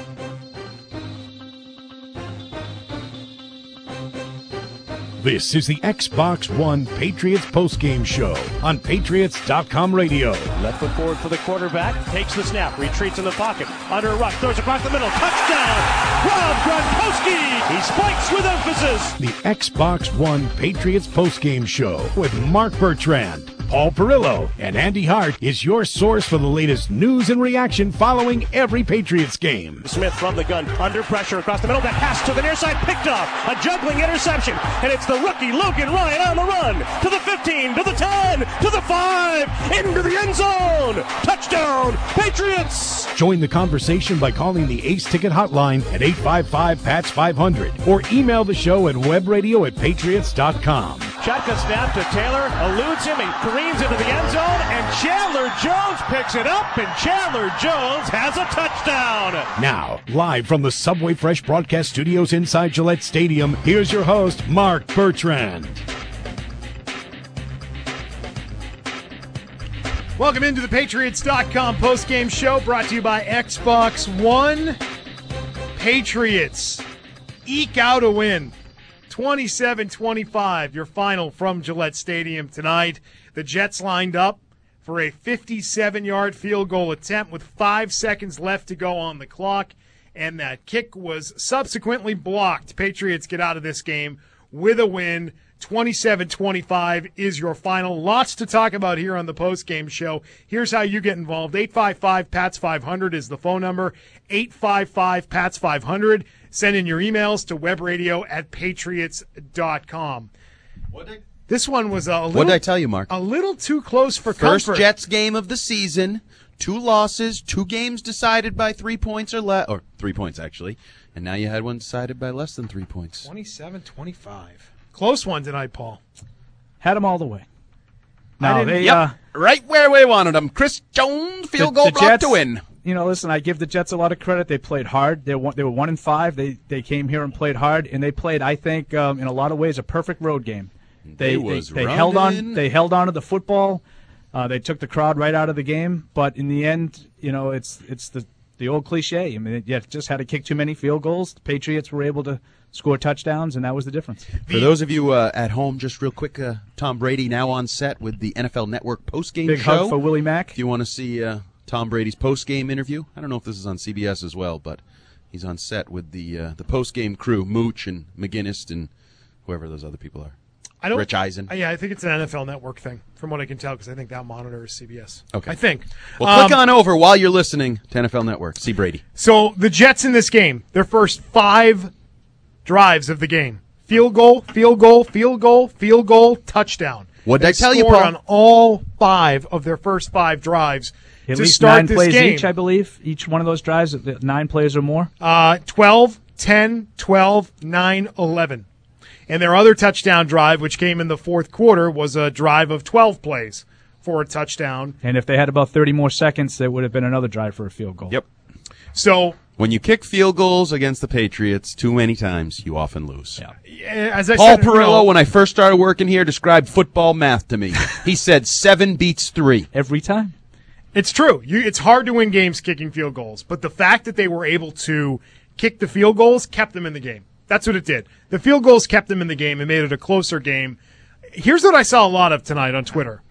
This is the Xbox One Patriots postgame show on Patriots.com radio. Left foot forward for the quarterback. Takes the snap. Retreats in the pocket. Under a rush. Throws across the middle. Touchdown! Rob Gronkowski! He spikes with emphasis. The Xbox One Patriots postgame show with Mark Bertrand, Paul Perillo, and Andy Hart is your source for the latest news and reaction following every Patriots game. Smith from the gun. Under pressure across the middle. That pass to the near side. Picked off. A juggling interception. And it's the rookie Logan Ryan on the run. To the 15. To the 10. To the 5. Into the end zone. Touchdown. Patriots. Join the conversation by calling the Ace Ticket hotline at 855-PATS-500 or email the show at webradio@patriots.com. Shotgun snap to Taylor, eludes him and careens into the end zone, and Chandler Jones picks it up, and Chandler Jones has a touchdown. Now, live from the Subway Fresh broadcast studios inside Gillette Stadium, here's your host, Mark Bertrand. Welcome into the Patriots.com postgame show brought to you by Xbox One. Patriots eke out a win. 27-25, your final from Gillette Stadium tonight. The Jets lined up for a 57-yard field goal attempt with 5 seconds left to go on the clock, and that kick was subsequently blocked. Patriots get out of this game with a win. 27-25 is your final. Lots to talk about here on the postgame show. Here's how you get involved. 855-PATS-500 is the phone number. 855-PATS-500. Send in your emails to webradio@patriots.com. This one was a little... What did I tell you, Mark? A little too close for comfort. First Jets game of the season. 2 losses, 2 games decided by 3 points or less. Or 3 points, actually. And now you had one decided by less than 3 points. 27-25. Close one tonight, Paul. Had them all the way. No, right where we wanted them. Chris Jones, field goal block Jets, to win. You know, listen, I give the Jets a lot of credit. They played hard. They were 1-5. They came here and played hard, and they played, I think, in a lot of ways, a perfect road game. They held on. They held on to the football. They took the crowd right out of the game. But in the end, you know, it's the old cliche. I mean, you just had to kick too many field goals. The Patriots were able to score touchdowns, and that was the difference. For those of you at home, just real quick, Tom Brady now on set with the NFL Network postgame Big show. hug for Willie Mack. If you want to see Tom Brady's postgame interview, I don't know if this is on CBS as well, but he's on set with the postgame crew, Mooch and McGinnis and whoever those other people are. Rich Eisen. Yeah, I think it's an NFL Network thing, from what I can tell, because I think that monitor is CBS. Okay. I think. Well, click on over while you're listening to NFL Network. See Brady. So the Jets in this game, their first 5 drives of the game. Field goal, field goal, field goal, field goal, touchdown. What did I tell you, Paul? Paul? On all 5 of their first 5 drives At to least start 9 this plays game. each, I believe. Each one of those drives, 9 plays or more. 12, 10, 12, 9, 11. And their other touchdown drive, which came in the fourth quarter, was a drive of 12 plays for a touchdown. And if they had about 30 more seconds, there would have been another drive for a field goal. Yep. So when you kick field goals against the Patriots too many times, you often lose. Yeah. As I Paul said, Perillo, when I first started working here, described football math to me. He said 7 beats 3. Every time. It's true. It's hard to win games kicking field goals, but the fact that they were able to kick the field goals kept them in the game. That's what it did. The field goals kept them in the game and made it a closer game. Here's what I saw a lot of tonight on Twitter,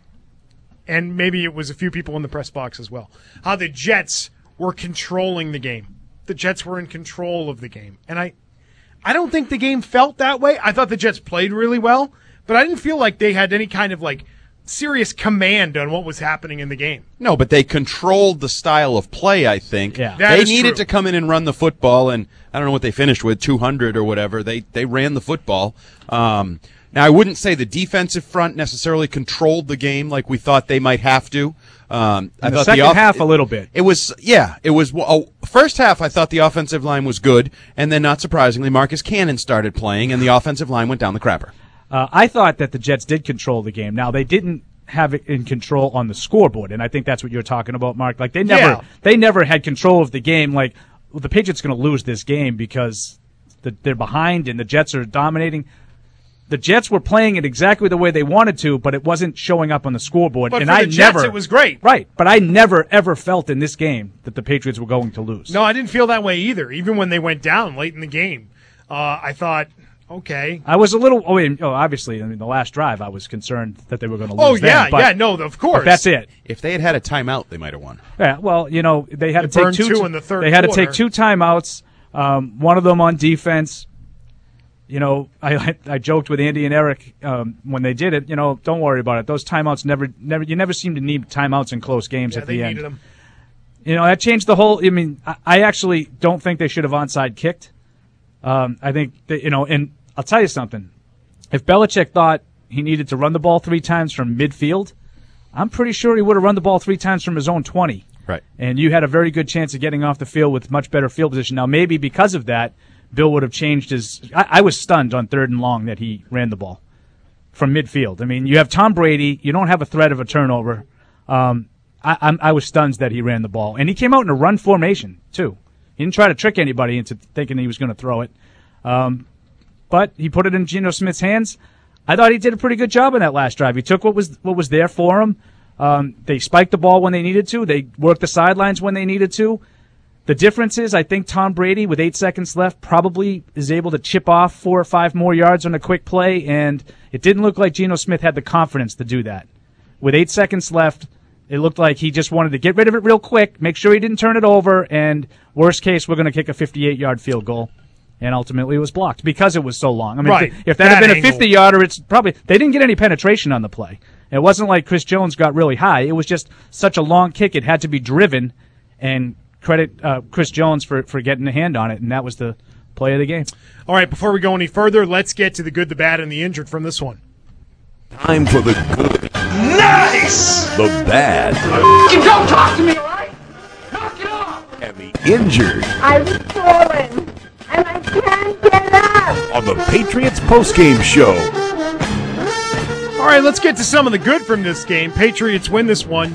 and maybe it was a few people in the press box as well, how the Jets were controlling the game. The Jets were in control of the game. And I don't think the game felt that way. I thought the Jets played really well, but I didn't feel like they had any kind of serious command on what was happening in the game. No, but they controlled the style of play, I think. Yeah. That They is needed true. to come in and run the football, and I don't know what they finished with, 200 or whatever. They ran the football. Now, I wouldn't say the defensive front necessarily controlled the game like we thought they might have to. I In the thought second half, a little bit. It was first half, I thought the offensive line was good, and then not surprisingly, Marcus Cannon started playing, and the offensive line went down the crapper. I thought that the Jets did control the game. Now, they didn't have it in control on the scoreboard, and I think that's what you're talking about, Mark. Like, they never had control of the game. Like, well, the Patriots are going to lose this game because they're behind and the Jets are dominating. the Jets were playing it exactly the way they wanted to, but it wasn't showing up on the scoreboard. But and for the Jets, it was great. Right, but I never, ever felt in this game that the Patriots were going to lose. No, I didn't feel that way either, even when they went down late in the game. I thought, okay. I was a little, obviously, the last drive, I was concerned that they were going to lose. Oh, yeah, of course. But that's it. If they had a timeout, they might have won. Yeah, well, they had to take two in the third They had quarter. to take 2 timeouts, one of them on defense. I joked with Andy and Eric when they did it. Don't worry about it. Those timeouts you never seem to need timeouts in close games at the end. Needed them. That changed the whole. I actually don't think they should have onside kicked. I think that, and I'll tell you something. If Belichick thought he needed to run the ball 3 times from midfield, I'm pretty sure he would have run the ball 3 times from his own 20. Right. And you had a very good chance of getting off the field with much better field position. Now, maybe because of that, Bill would have changed his. I was stunned on 3rd and long that he ran the ball from midfield. You have Tom Brady. You don't have a threat of a turnover. I was stunned that he ran the ball. And he came out in a run formation, too. He didn't try to trick anybody into thinking he was going to throw it. But he put it in Geno Smith's hands. I thought he did a pretty good job in that last drive. He took what was there for him. They spiked the ball when they needed to. They worked the sidelines when they needed to. The difference is I think Tom Brady, with 8 seconds left, probably is able to chip off 4 or 5 more yards on a quick play, and it didn't look like Geno Smith had the confidence to do that. With 8 seconds left, it looked like he just wanted to get rid of it real quick, make sure he didn't turn it over, and worst case, we're going to kick a 58-yard field goal. And ultimately it was blocked because it was so long. Right. If that had been a 50-yarder, it's probably – they didn't get any penetration on the play. It wasn't like Chris Jones got really high. It was just such a long kick it had to be driven, and credit Chris Jones for getting a hand on it, and that was the play of the game. All right, before we go any further, let's get to the good, the bad, and the injured from this one. Time for the good. Nice! The bad. You don't talk to me, all right? Knock it off! And the injured. I've fallen, and I can't get up. On the Patriots postgame show. All right, let's get to some of the good from this game. Patriots win this one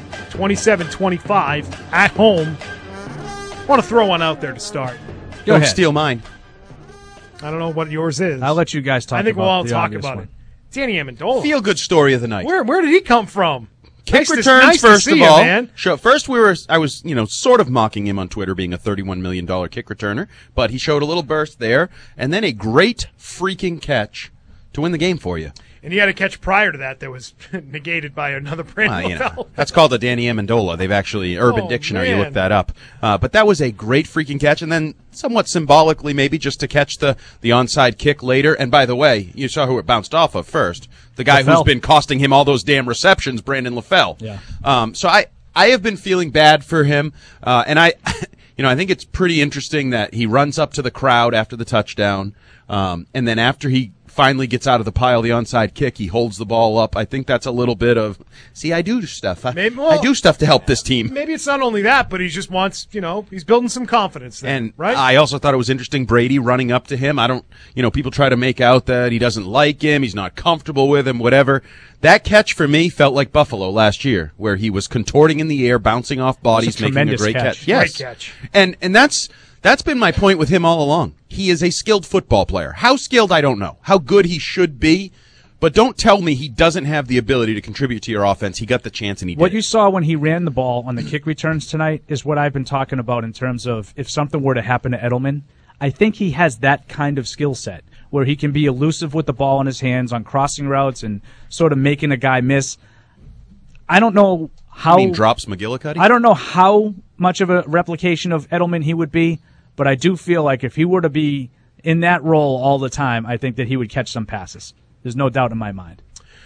27-25 at home. I want to throw one out there to start. Go Don't ahead. steal mine. I don't know what yours is. I'll let you guys talk about it. I think we'll all talk about it. Danny Amendola. Feel good story of the night. Where did he come from? Kick returns nice first to of see all. you, man. Sure. First, I was sort of mocking him on Twitter being a $31 million kick returner, but he showed a little burst there, and then a great freaking catch to win the game for you. And he had a catch prior to that was negated by another Brandon LaFell. That's called a Danny Amendola. They've actually, Urban Dictionary, man. you look that up. But that was a great freaking catch, and then somewhat symbolically maybe just to catch the onside kick later. And by the way, you saw who it bounced off of first. The guy LaFell. who's been costing him all those damn receptions, Brandon LaFell. Yeah. So I have been feeling bad for him, and I think it's pretty interesting that he runs up to the crowd after the touchdown, and then after he finally gets out of the pile, the onside kick, he holds the ball up. I think that's a little bit of, I do stuff. I do stuff to help this team. Maybe it's not only that, but he just wants, he's building some confidence there, And right? I also thought it was interesting, Brady running up to him. People try to make out that he doesn't like him, he's not comfortable with him, whatever. That catch for me felt like Buffalo last year, where he was contorting in the air, bouncing off bodies, making a great catch. Yes. Great catch. And that's been my point with him all along. He is a skilled football player. How skilled, I don't know. How good he should be. But don't tell me he doesn't have the ability to contribute to your offense. He got the chance and he did. What you saw when he ran the ball on the kick returns tonight is what I've been talking about in terms of if something were to happen to Edelman. I think he has that kind of skill set where he can be elusive with the ball in his hands on crossing routes and sort of making a guy miss. I don't know how. You mean drops McGillicuddy? I don't know how much of a replication of Edelman he would be, but I do feel like if he were to be in that role all the time, I think that he would catch some passes. There's no doubt in my mind.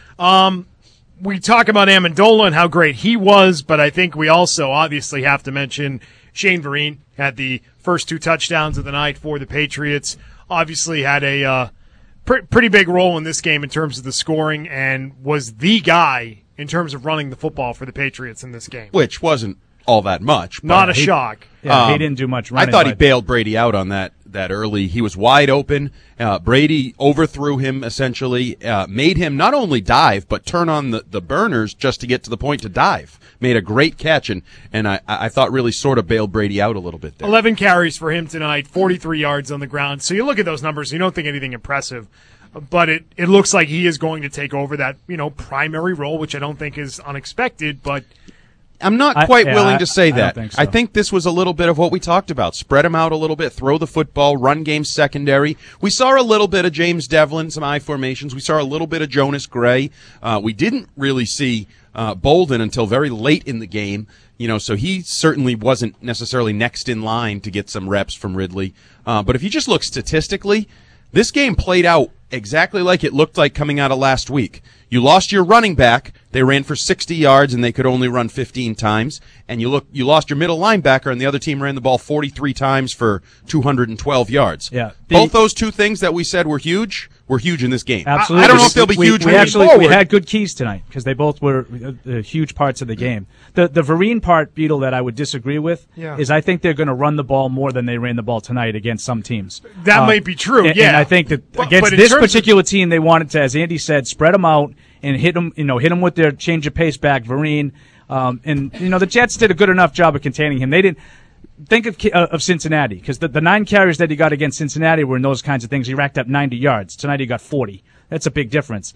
We talk about Amendola and how great he was, but I think we also obviously have to mention Shane Vereen had the first 2 touchdowns of the night for the Patriots. Obviously had a pretty big role in this game in terms of the scoring and was the guy in terms of running the football for the Patriots in this game. Which wasn't all that much. But Not a shock. Yeah, he didn't do much running. I thought he bailed Brady out on that early. He was wide open. Brady overthrew him, essentially, made him not only dive, but turn on the burners just to get to the point to dive. Made a great catch, and I thought really sort of bailed Brady out a little bit there. 11 carries for him tonight, 43 yards on the ground. So you look at those numbers, you don't think anything impressive. But it looks like he is going to take over that, primary role, which I don't think is unexpected, but I'm not quite willing to say that. I don't think so. I think this was a little bit of what we talked about. Spread him out a little bit, throw the football, run game secondary. We saw a little bit of James Devlin, some I formations. We saw a little bit of Jonas Gray. We didn't really see Bolden until very late in the game. So he certainly wasn't necessarily next in line to get some reps from Ridley. But if you just look statistically, this game played out exactly like it looked like coming out of last week. You lost your running back. They ran for 60 yards, and they could only run 15 times. And you lost your middle linebacker, and the other team ran the ball 43 times for 212 yards. Yeah. Both those two things that we said were huge in this game. Absolutely. I don't know if they'll be huge moving we forward. had good keys tonight because they both were huge parts of the game. The Vereen part, Beetle, that I would disagree with is I think they're going to run the ball more than they ran the ball tonight against some teams. That might be true, And I think that against this particular team, they wanted to, as Andy said, spread them out and hit them with their change of pace back, Vereen. The Jets did a good enough job of containing him. They didn't. Think of Cincinnati, because the 9 carries that he got against Cincinnati were in those kinds of things. He racked up 90 yards. Tonight he got 40. That's a big difference.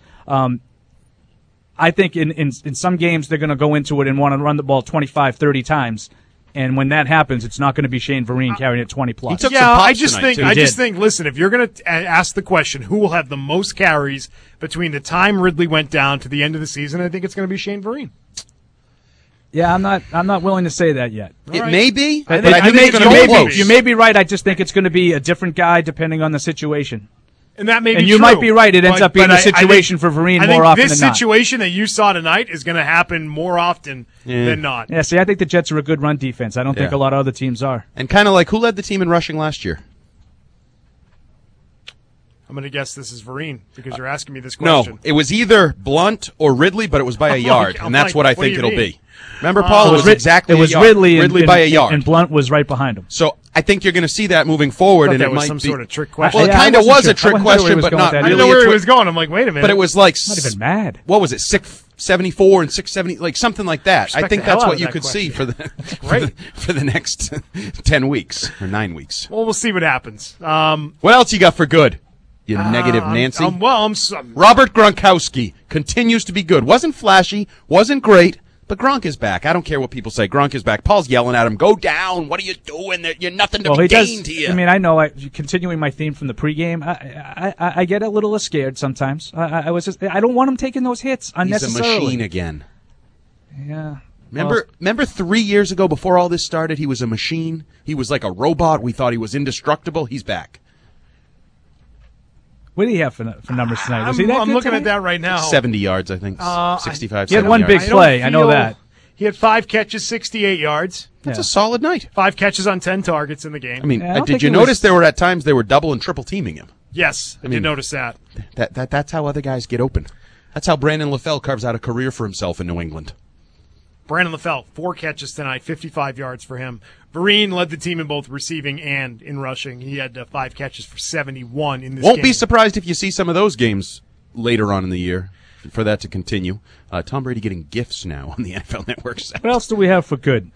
I think in some games they're going to go into it and want to run the ball 25, 30 times. And when that happens, it's not going to be Shane Vereen carrying it 20 plus. He took some pops I just tonight, think, listen, if you're going to ask the question, who will have the most carries between the time Ridley went down to the end of the season, I think it's going to be Shane Vereen. Yeah, I'm not willing to say that yet. It may be, but I I think it's going to be close. You may be right. I just think it's going to be a different guy depending on the situation. And that may be And you true, might be right. It ends up being a situation for Vereen more often than not. This situation that you saw tonight is going to happen more often than not. Yeah, see, I think the Jets are a good run defense. I don't think a lot of other teams are. And kind of like, who led the team in rushing last year? I'm going to guess this is Vereen because you're asking me this question. No, it was either Blunt or Ridley, but it was by a yard, and that's what I think it'll be. Remember, Paul, it was exactly it was a yard. Ridley by a yard. And Blunt was right behind him. So I think you're going to see that moving forward, and that it was might some be sort of trick question. Well, it kind of was a trick question, but not I really. didn't know where he was going. I'm like, wait a minute. But it was like I'm not even mad. What was it? 674 and 670, like something like that. I think that's what you could see for the next 10 weeks or 9 weeks. Well, we'll see what happens. What else you got for good? You negative Nancy. Robert Gronkowski continues to be good. Wasn't flashy, wasn't great, but Gronk is back. I don't care what people say. Gronk is back. Paul's yelling at him, go down. What are you doing? You're nothing to be gained here. I mean, I know, continuing my theme from the pregame, I get a little scared sometimes. I don't want him taking those hits unnecessarily. He's a machine again. Yeah. Remember 3 years ago before all this started, he was a machine? He was like a robot. We thought he was indestructible. He's back. What do you have for numbers tonight? Was he that I'm good looking tonight? at that right now. 70 yards, I think. 65, He had 70 one yards. big play. I know that. He had 5 catches, 68 yards. That's a solid night. 5 catches on 10 targets in the game. I mean, Yeah, I don't did think you it notice was- there were at times they were double and triple teaming him? Yes, I did notice that. That's how other guys get open. That's how Brandon LaFell carves out a career for himself in New England. Brandon LaFell, 4 catches tonight, 55 yards for him. Vereen led the team in both receiving and in rushing. He had 5 catches for 71 in this game. Won't be surprised if you see some of those games later on in the year for that to continue. Tom Brady getting gifts now on the NFL Network site. What else do we have for good?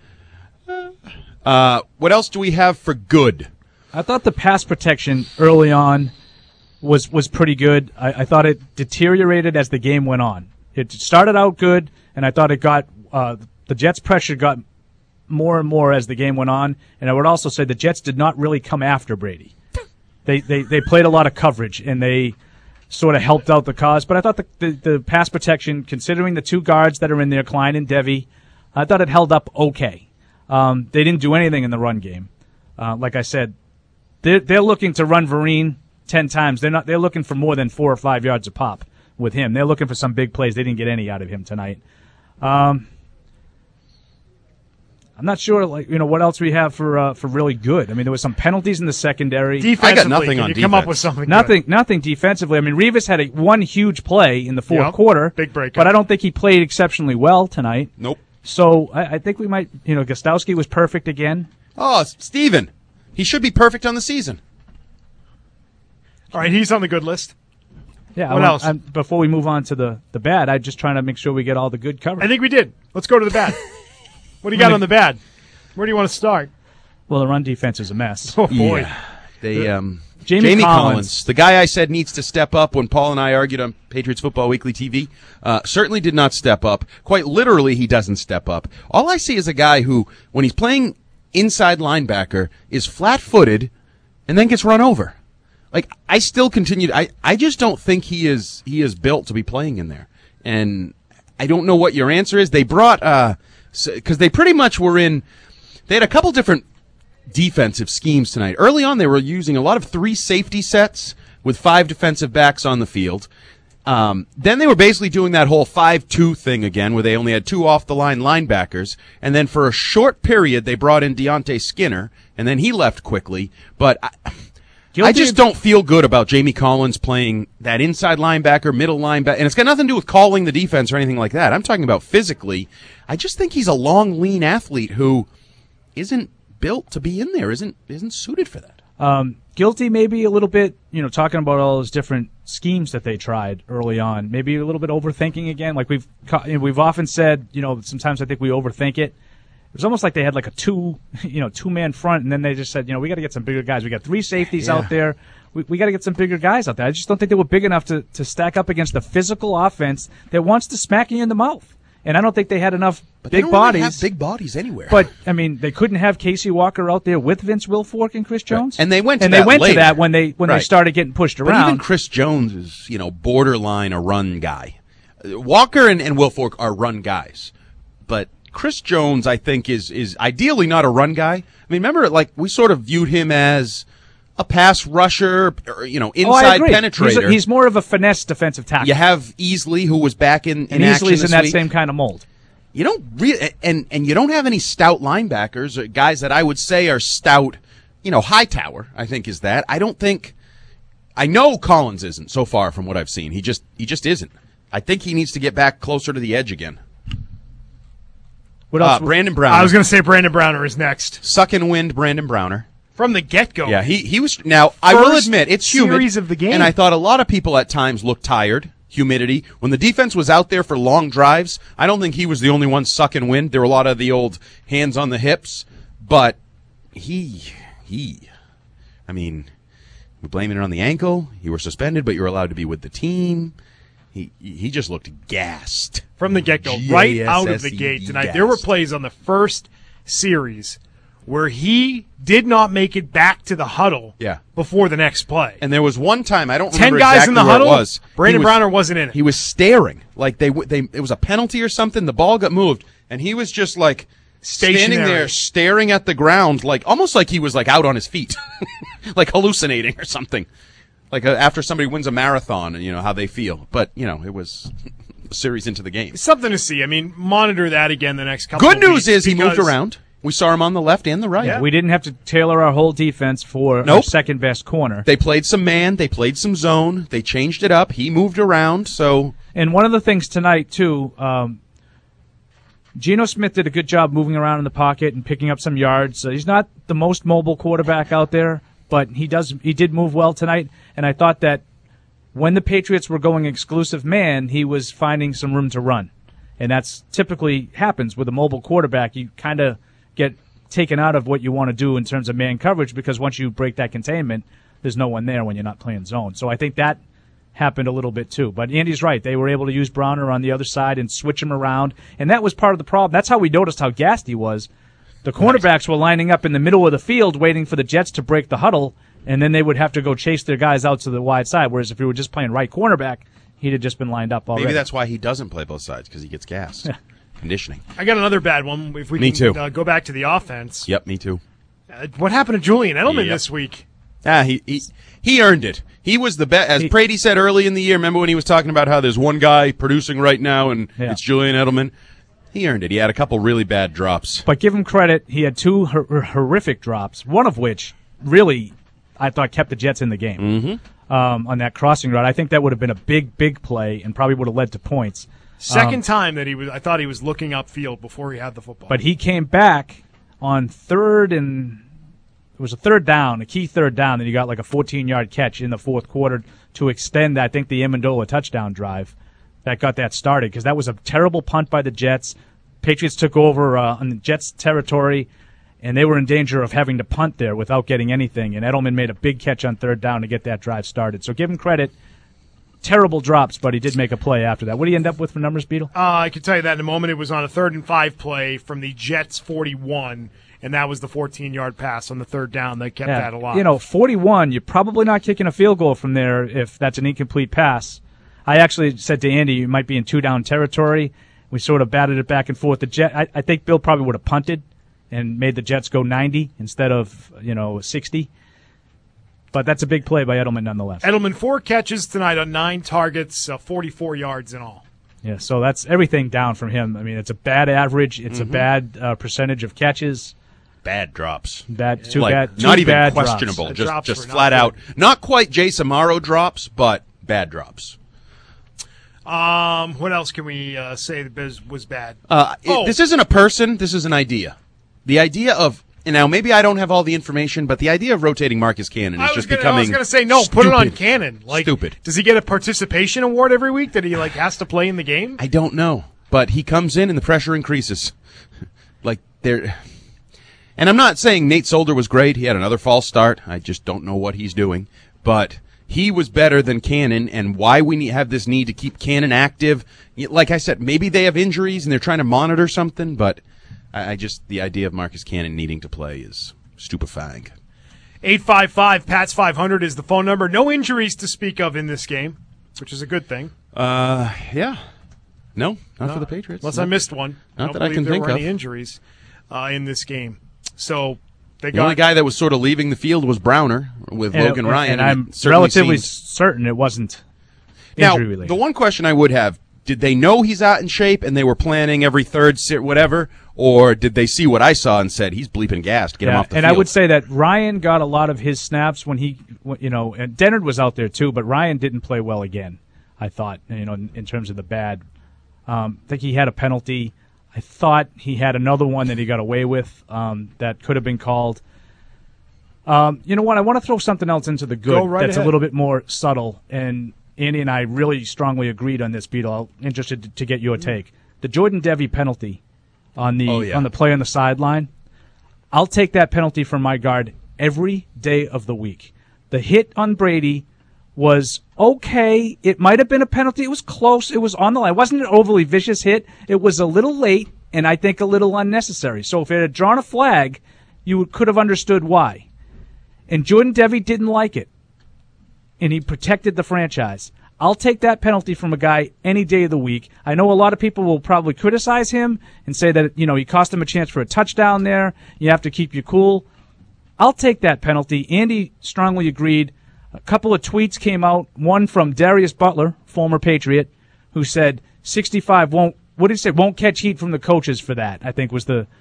What else do we have for good? I thought the pass protection early on was pretty good. I thought it deteriorated as the game went on. It started out good, and I thought it got the Jets' pressure got more and more as the game went on. And I would also say the Jets did not really come after Brady. They played a lot of coverage, and they sort of helped out the cause. But I thought the pass protection, considering the 2 guards that are in there, Klein and Devy, I thought it held up okay. They didn't do anything in the run game. Like I said, they're looking to run Vereen 10 times. They're looking for more than 4 or 5 yards a pop with him. They're looking for some big plays. They didn't get any out of him tonight. I'm not sure, what else we have for really good. I mean, there was some penalties in the secondary. Defensively, I got nothing can on you defense. come up with something Nothing defensively. I mean, Revis had one huge play in the fourth quarter. Big breakup. But I don't think he played exceptionally well tonight. Nope. So I think we might, Gostowski was perfect again. Oh, Steven. He should be perfect on the season. All right, he's on the good list. Yeah. What else? Before we move on to the bad, I'm just trying to make sure we get all the good covered. I think we did. Let's go to the bad. What do you got on the bad? Where do you want to start? Well, the run defense is a mess. Oh, boy. Yeah. Jamie Collins, the guy I said needs to step up when Paul and I argued on Patriots Football Weekly TV, certainly did not step up. Quite literally, he doesn't step up. All I see is a guy who, when he's playing inside linebacker, is flat-footed and then gets run over. Like, I still continue. I just don't think he is built to be playing in there. And I don't know what your answer is. They brought, because they pretty much were in, they had a couple different defensive schemes tonight. Early on, they were using a lot of 3 safety sets with 5 defensive backs on the field. Then they were basically doing that whole 5-2 thing again, where they only had 2 off-the-line linebackers. And then for a short period, they brought in Deontay Skinner, and then he left quickly. But I just don't feel good about Jamie Collins playing that inside linebacker, middle linebacker. And it's got nothing to do with calling the defense or anything like that. I'm talking about physically. I just think he's a long, lean athlete who isn't built to be in there, isn't suited for that. Guilty maybe a little bit, talking about all those different schemes that they tried early on. Maybe a little bit overthinking again. Like we've often said, sometimes I think we overthink it. It was almost like they had like a two-man front, and then they just said, we got to get some bigger guys. We got 3 safeties out there. We got to get some bigger guys out there. I just don't think they were big enough to stack up against the physical offense that wants to smack you in the mouth. And I don't think they had enough big bodies. Really have big bodies anywhere. But they couldn't have Casey Walker out there with Vince Wilfork and Chris Jones. Right. And they went to that when they started getting pushed around. But even Chris Jones is, borderline a run guy. Walker and Wilfork are run guys. But Chris Jones, I think, is ideally not a run guy. Remember, we sort of viewed him as a pass rusher, or, inside penetrator. He's more of a finesse defensive tackle. You have Easley, who was back in action this week. Easley's in that same kind of mold. You don't really, and you don't have any stout linebackers, or guys that I would say are stout. Hightower, I think, is that. I know Collins isn't so far from what I've seen. He just isn't. I think he needs to get back closer to the edge again. What else? Brandon Browner. I was going to say Brandon Browner is next. Suck and wind, Brandon Browner. From the get-go. Yeah, he was. Now, I will admit, it's humid. Series of the game. And I thought a lot of people at times looked tired, humidity. When the defense was out there for long drives, I don't think he was the only one sucking wind. There were a lot of the old hands on the hips. But we're blaming it on the ankle. You were suspended, but you were allowed to be with the team. He just looked gassed. From the get-go, right out of the gate tonight. There were plays on the first series where he did not make it back to the huddle before the next play. And there was one time, I don't remember 10 guys exactly in the where huddle, it was. Brandon Browner wasn't in it. He was staring. Like it was a penalty or something. The ball got moved, and he was just standing there staring at the ground, almost like he was out on his feet, like hallucinating or something. After somebody wins a marathon and, how they feel. But, it was a series into the game. Something to see. Monitor that again the next couple of weeks. Good news is he moved around. We saw him on the left and the right. Yeah. We didn't have to tailor our whole defense for our second best corner. They played some man. They played some zone. They changed it up. He moved around. And one of the things tonight, too, Geno Smith did a good job moving around in the pocket and picking up some yards. He's not the most mobile quarterback out there, but he did move well tonight. And I thought that when the Patriots were going exclusive man, he was finding some room to run. And that's typically happens with a mobile quarterback. You kind of get taken out of what you want to do in terms of man coverage because once you break that containment, there's no one there when you're not playing zone. So I think that happened a little bit too. But Andy's right. They were able to use Browner on the other side and switch him around. And that was part of the problem. That's how we noticed how gassed he was. The cornerbacks were lining up in the middle of the field waiting for the Jets to break the huddle, and then they would have to go chase their guys out to the wide side. Whereas if we were just playing right cornerback, he'd have just been lined up already. Maybe that's why he doesn't play both sides, because he gets gassed. Conditioning. I got another bad one. If we can go back to the offense. Yep, me too. What happened to Julian Edelman this week? He earned it. He was the best. As Brady said early in the year, remember when he was talking about how there's one guy producing right now, and it's Julian Edelman? He earned it. He had a couple really bad drops. But give him credit. He had 2 horrific drops, one of which really I thought kept the Jets in the game on that crossing route. I think that would have been a big play and probably would have led to points. Second time that I thought he was looking upfield before he had the football. But he came back on third and it was a key third down, that he got like a 14-yard catch in the fourth quarter to extend, I think, the Amendola touchdown drive that got that started, because that was a terrible punt by the Jets. Patriots took over on the Jets' territory, and they were in danger of having to punt there without getting anything, and Edelman made a big catch on third down to get that drive started. So give him credit. Terrible drops, but he did make a play after that. What do you end up with for numbers, Beetle? I can tell you that in a moment. It was on a 3rd and 5 play from the Jets 41, and that was the 14-yard pass on the third down that kept that alive. 41, you're probably not kicking a field goal from there if that's an incomplete pass. I actually said to Andy, you might be in 2-down territory. We sort of batted it back and forth. I think Bill probably would have punted and made the Jets go 90 instead of 60. But that's a big play by Edelman nonetheless. Edelman 4 catches tonight on 9 targets, 44 yards in all. Yeah, so that's everything down from him. I mean, it's a bad average. It's a bad percentage of catches. Bad drops. Not even questionable. Just flat out. Not quite Jason Amaro drops, but bad drops. What else can we say that was bad? This isn't a person. This is an idea. The idea of, and now maybe I don't have all the information, but the idea of rotating Marcus Cannon is just becoming. I was going to say no. Stupid. Put it on Cannon. Stupid. Does he get a participation award every week that he has to play in the game? I don't know, but he comes in and the pressure increases. And I'm not saying Nate Solder was great. He had another false start. I just don't know what he's doing, but he was better than Cannon, and why we have this need to keep Cannon active. Like I said, maybe they have injuries and they're trying to monitor something, but the idea of Marcus Cannon needing to play is stupefying. 855-PATS-500 is the phone number. No injuries to speak of in this game, which is a good thing. Yeah. No, not for the Patriots. Unless I missed one. Not that I can think of. There were any injuries in this game. So the only guy that was sort of leaving the field was Browner with Logan Ryan. And I'm relatively certain it wasn't injury related. The one question I would have, did they know he's out in shape and they were planning every third whatever, or did they see what I saw and said, he's bleeping gassed, get him off the field? And I would say that Ryan got a lot of his snaps when and Dennard was out there too, but Ryan didn't play well again, I thought, in terms of the bad. I think he had a penalty. I thought he had another one that he got away with that could have been called. You know what? I want to throw something else into the good that's ahead. A little bit more subtle, and Andy and I really strongly agreed on this, Beetle. I'm interested to get your take. The Jordan Devey penalty on the play on the sideline. I'll take that penalty from my guard every day of the week. The hit on Brady was okay. It might have been a penalty. It was close. It was on the line. It wasn't an overly vicious hit. It was a little late, and I think a little unnecessary. So if it had drawn a flag, you could have understood why. And Jordan Devey didn't like it, and he protected the franchise. I'll take that penalty from a guy any day of the week. I know a lot of people will probably criticize him and say that, he cost him a chance for a touchdown there. You have to keep your cool. I'll take that penalty. Andy strongly agreed. A couple of tweets came out, one from Darius Butler, former Patriot, who said 65 won't catch heat from the coaches for that, I think was the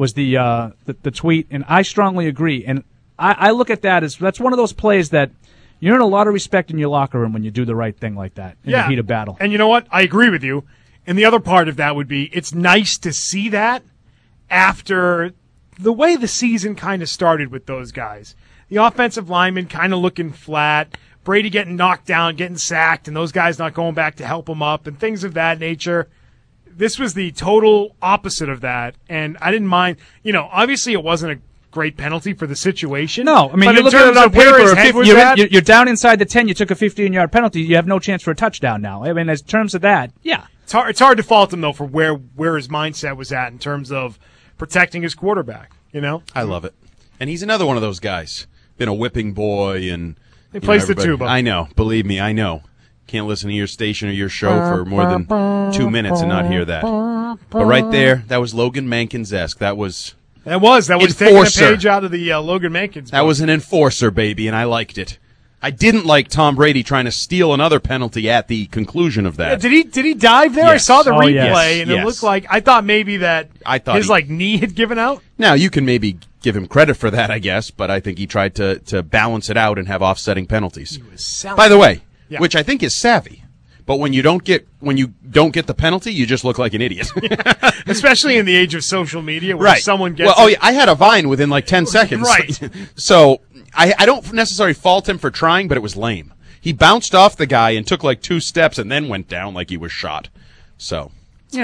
tweet, and I strongly agree. And I look at that as that's one of those plays that you earn a lot of respect in your locker room when you do the right thing like that in the heat of battle. And you know what? I agree with you. And the other part of that would be it's nice to see that after the way the season kind of started with those guys. The offensive linemen kind of looking flat, Brady getting knocked down, getting sacked, and those guys not going back to help him up and things of that nature. This was the total opposite of that, and I didn't mind. Obviously it wasn't a great penalty for the situation. No, I mean, you look at it on paper. You're down inside the 10. You took a 15-yard penalty. You have no chance for a touchdown now. I mean, in terms of that, yeah. It's hard to fault him, though, for where his mindset was at in terms of protecting his quarterback, I love it. And he's another one of those guys. Been a whipping boy. And he plays the tuba. I know. Believe me, I know. Can't listen to your station or your show for more than 2 minutes and not hear that. But right there, that was Logan Mankins-esque. That was taking a page out of the Logan Mankins book. That was an enforcer, baby, and I liked it. I didn't like Tom Brady trying to steal another penalty at the conclusion of that. Yeah, did he dive there? Yes. I saw the replay, and it looked like I thought maybe that his knee had given out. Now you can maybe give him credit for that, I guess, but I think he tried to balance it out and have offsetting penalties. By the way, which I think is savvy. But when you don't get the penalty, you just look like an idiot. Especially in the age of social media, where someone gets. I had a Vine within 10 seconds. Right. So I don't necessarily fault him for trying, but it was lame. He bounced off the guy and took 2 steps and then went down like he was shot. So,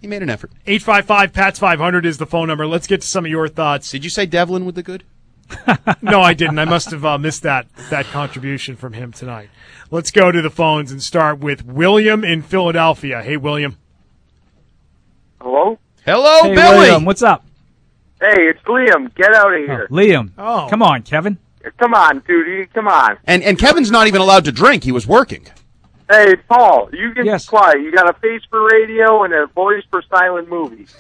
He made an effort. 855-PATS-500 is the phone number. Let's get to some of your thoughts. Did you say Devlin with the good? No, I didn't. I must have missed that contribution from him tonight. Let's go to the phones and start with William in Philadelphia. Hey, William. Hello? Hello, Hey, Billy. William, what's up? Hey, it's Liam. Get out of here. Liam. Oh. Come on, Kevin. Come on, dude. Come on. And Kevin's not even allowed to drink. He was working. Hey, Paul, you can Yes. be quiet. You got a face for radio and a voice for silent movies.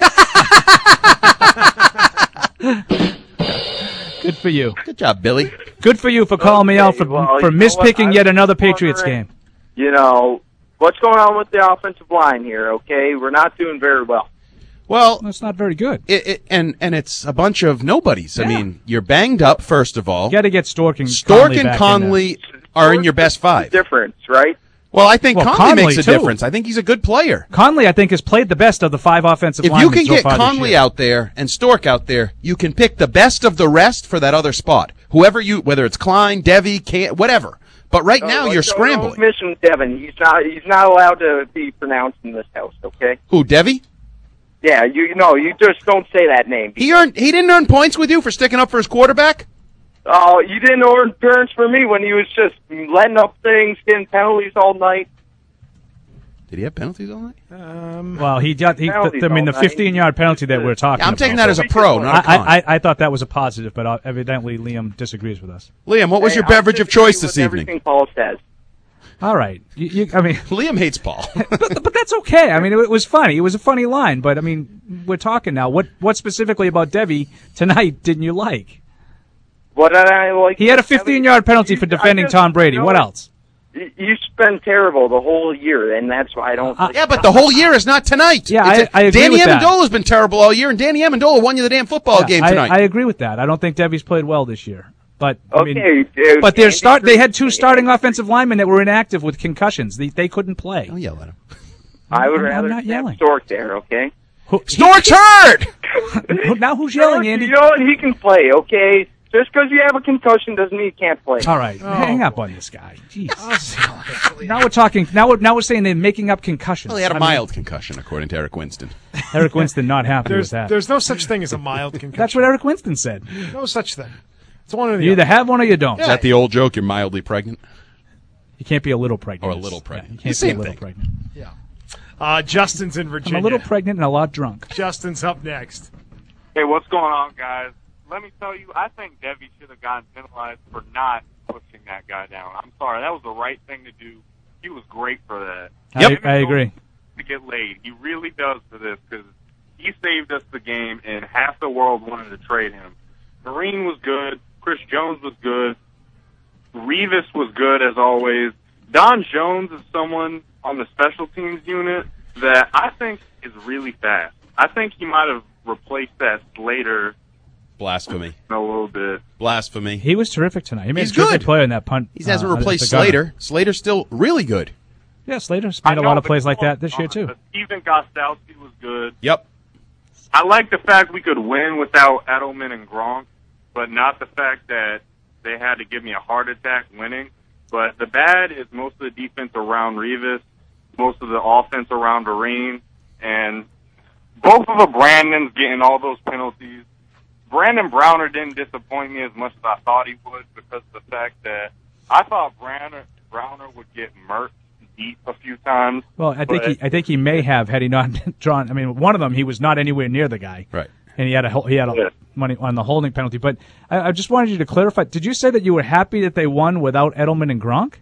Good for you. Good job, Billy. Good for you for calling me out Okay, well, for you know mispicking what? yet I'm another just Patriots wondering, game. You know, what's going on with the offensive line here, okay? We're not doing very well. Well, That's not very good. and it's a bunch of nobodies. I Yeah. mean, you're banged up, first of all. You got to get Stork and Stork and back in Conley are in your best five. Difference, right? Well, I think Well, Conley makes a Conley, too. difference. I think he's a good player. there. Conley, I think, has played the best of the 5 offensive If you linemen can so get far this Conley year. out there and Stork out there, you can pick the best of the rest for that other spot. Whether it's Klein, Devy, whatever. But right now you're scrambling. Don't mention Devin. He's not allowed to be pronounced in this house, okay? Who, Devy? Yeah, you just don't say that name. He didn't earn points with you for sticking up for his quarterback? Oh, you didn't earn points for me when he was just letting up things, getting penalties all night. Did he have penalties all night? Well, the Penalties all night. 15-yard penalty that we're talking I'm about. taking that as a pro, not a con. I thought that was a positive, but evidently Liam disagrees with us. Liam, what was Hey, your beverage I of choice disagree this with evening? Everything Paul says. All right. Liam hates Paul. But that's okay. I mean, it was funny. It was a funny line, but I mean, we're talking now. What specifically about Devy tonight didn't you like? What did I like? He had a 15-yard penalty for defending Tom Brady. What else? You've been terrible the whole year, and that's why I don't. Yeah, but the whole year is not tonight. Yeah, I agree Danny with that. Amendola's been terrible all year, and Danny Amendola won you the damn football game tonight. I agree with that. I don't think Devy's played well this year. But I mean, Okay, dude. but they had 2 starting offensive linemen that were inactive with concussions. They couldn't play. Don't yell at him. I would I'm rather not have yelling. Stork there, okay? Stork's hurt! Now who's yelling, Andy? You know what? He can play, okay? Just because you have a concussion doesn't mean you can't play. All right, hang up on this guy. Jeez. Now we're talking. Now we're saying they're making up concussions. Well, he had a I mean, mild concussion, according to Eric Winston. Eric Winston not happy with that. There's no such thing as a mild concussion. That's what Eric Winston said. No such thing. It's one or the You either other. have one or you don't. Is that the old joke? You're mildly pregnant? You can't be a little pregnant. Or a little pregnant. Yeah, you can't Same be a little thing. pregnant. Justin's in I'm Virginia. a little pregnant and a lot drunk. Justin's up next. Hey, what's going on, guys? Let me tell you, I think Devy should have gotten penalized for not pushing that guy down. I'm sorry, that was the right thing to do. He was great for that. Yep, I agree. To get laid, he really does for this because he saved us the game, and half the world wanted to trade him. Marine was good. Chris Jones was good. Revis was good as always. Don Jones is someone on the special teams unit that I think is really fast. I think he might have replaced that Slater Blasphemy. a little bit. Blasphemy. He was terrific tonight. He made He's a terrific good. player in that punt. He hasn't at replaced the gunner. Slater. Slater's still really good. Yeah, Slater's I made a know, lot of but plays like come that on, this year too. Steven Gostkowski was good. Yep. I like the fact we could win without Edelman and Gronk, but not the fact that they had to give me a heart attack winning. But the bad is most of the defense around Revis, most of the offense around Doreen, and both of the Brandons getting all those penalties. Brandon Browner didn't disappoint me as much as I thought he would because of the fact that I thought Browner would get murked deep a few times. Well, I think he may have had he not drawn. I mean, one of them he was not anywhere near the guy, Right. and he had a money on the holding penalty. But I just wanted you to clarify. Did you say that you were happy that they won without Edelman and Gronk?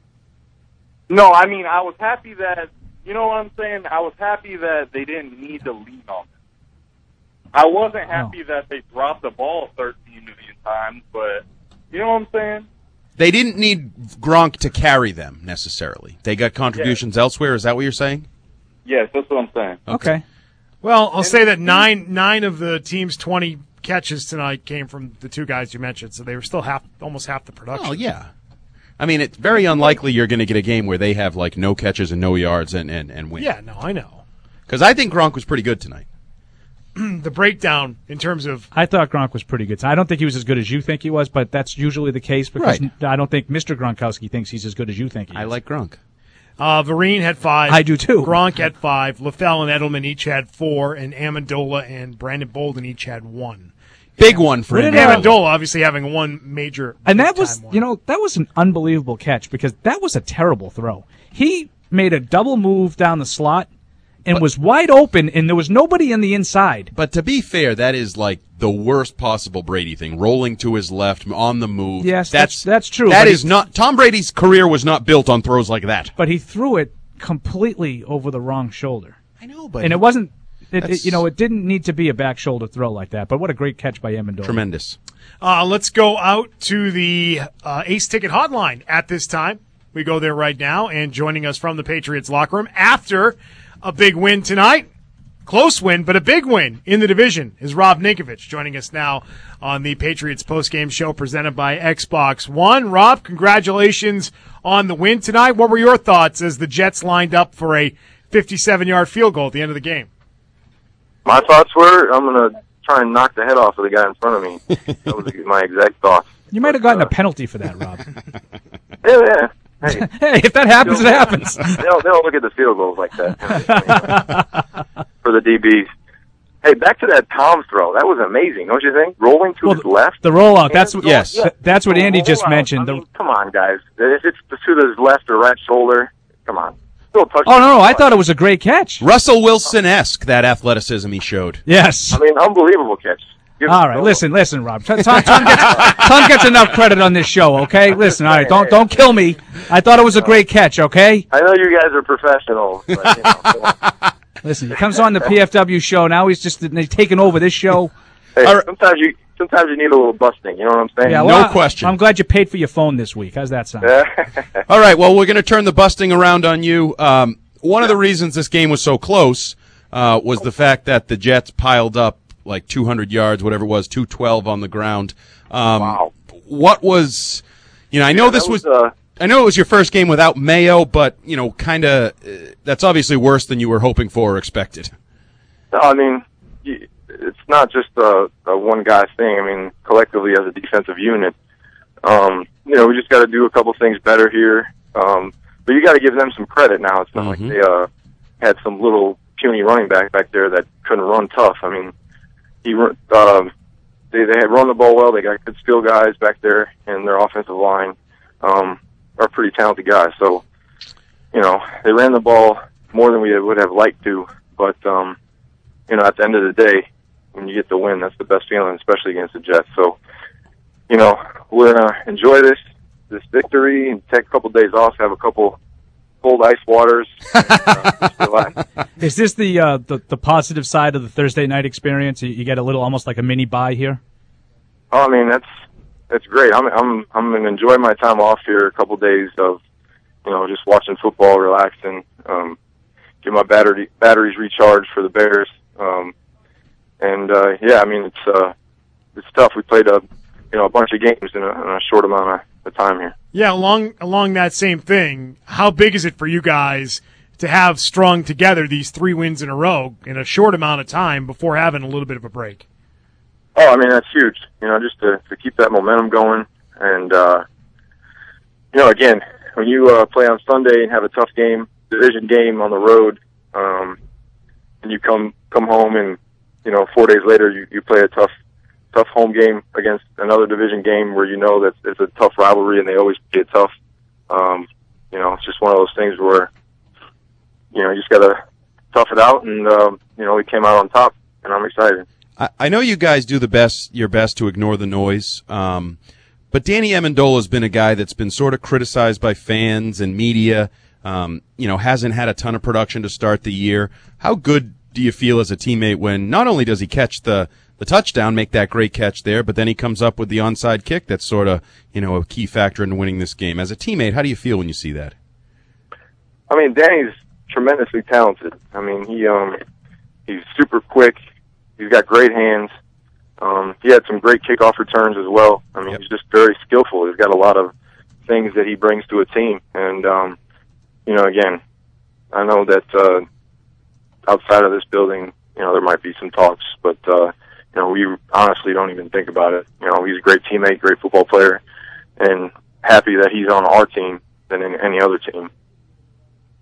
No, I mean, I was happy that, you know what I'm saying? I was happy that they didn't need to lean on it. I wasn't happy that they dropped the ball 13 million times, but you know what I'm saying? They didn't need Gronk to carry them, necessarily. They got contributions elsewhere. Is that what you're saying? Yes, that's what I'm saying. Okay. Well, I'll say that nine of the team's 20 catches tonight came from the 2 guys you mentioned, so they were still almost half the production. Oh, yeah. I mean, it's very unlikely you're going to get a game where they have, like, no catches and no yards and win. Yeah, no, I know. Because I think Gronk was pretty good tonight. The breakdown in terms of I thought Gronk was pretty good. I don't think he was as good as you think he was, but that's usually the case because Right. I don't think Mr. Gronkowski thinks he's as good as you think he is. I like Gronk. Vereen had 5. I do too. Gronk had 5. LaFell and Edelman each had 4, and Amendola and Brandon Bolden each had 1. Big one for Amendola obviously having one major. And that was, that was an unbelievable catch because that was a terrible throw. He made a double move down the slot and was wide open, and there was nobody in the inside. But to be fair, that is like the worst possible Brady thing, rolling to his left on the move. Yes, that's true. That is not Tom Brady's career was not built on throws like that. But he threw it completely over the wrong shoulder. I know, but and it wasn't. It didn't need to be a back shoulder throw like that. But what a great catch by Amendola. Tremendous. Let's go out to the Ace Ticket Hotline at this time. We go there right now, and joining us from the Patriots locker room after a big win tonight, close win, but a big win in the division, is Rob Ninkovich, joining us now on the Patriots postgame show presented by Xbox One. Rob, congratulations on the win tonight. What were your thoughts as the Jets lined up for a 57-yard field goal at the end of the game? My thoughts were, I'm going to try and knock the head off of the guy in front of me. That was my exact thoughts. You might have gotten a penalty for that, Rob. Yeah. Hey, if that happens, it happens. They don't look at the field goals like that for the DBs. Hey, back to that Tom throw. That was amazing, don't you think? Rolling to his left. The rollout. That's what Andy just mentioned. I mean, come on, guys. If it's to his left or right shoulder, come on. Still touch. Oh no, I thought it was a great catch. Russell Wilson-esque, that athleticism he showed. Yes. I mean, unbelievable catch. All right, listen, Rob. Tom gets enough credit on this show, okay? Listen, all right, don't kill me. I thought it was a great catch, okay? I know you guys are professionals, but, Listen, he comes on the PFW show. Now he's just taking over this show. Hey, sometimes you need a little busting. You know what I'm saying? Yeah, well, no question. I'm glad you paid for your phone this week. How's that sound? All right, well, we're going to turn the busting around on you. One of the reasons this game was so close was the fact that the Jets piled up like 200 yards, whatever it was, 212 on the ground. Wow. What was, I know I know it was your first game without Mayo, but, kind of, that's obviously worse than you were hoping for or expected. No, I mean, it's not just a one guy thing. I mean, collectively as a defensive unit, we just got to do a couple things better here. But you got to give them some credit now. It's not like they had some little puny running back there that couldn't run tough. I mean, they had run the ball well. They got good skill guys back there, and their offensive line are pretty talented guys. So, they ran the ball more than we would have liked to. But, at the end of the day, when you get the win, that's the best feeling, especially against the Jets. So, we're going to enjoy this victory and take a couple days off, have a couple cold ice waters. Just relax. Is this the positive side of the Thursday night experience? You get a little, almost like a mini bye here. Oh, I mean that's great. I'm going to enjoy my time off here. A couple days of just watching football, relaxing, get my batteries recharged for the Bears. I mean it's tough. We played a bunch of games in a short amount of time here. Yeah, along that same thing, how big is it for you guys to have strung together these 3 wins in a row in a short amount of time before having a little bit of a break? Oh, I mean, that's huge, just to keep that momentum going. And, again, when you play on Sunday and have a tough game, division game on the road, and you come home and, 4 days later you play a tough home game against another division game where that it's a tough rivalry and they always get tough. It's just one of those things where, you just got to tough it out and, we came out on top and I'm excited. I know you guys do your best to ignore the noise, but Danny Amendola has been a guy that's been sort of criticized by fans and media, hasn't had a ton of production to start the year. How good do you feel as a teammate when not only does he catch the touchdown, make that great catch there, but then he comes up with the onside kick that's sort of, a key factor in winning this game. As a teammate, how do you feel when you see that? I mean, Danny's tremendously talented. I mean, he's super quick. He's got great hands. He had some great kickoff returns as well. I mean, He's just very skillful. He's got a lot of things that he brings to a team. And, again, I know that outside of this building, there might be some talks, but, we honestly don't even think about it. He's a great teammate, great football player, and happy that he's on our team than in any other team.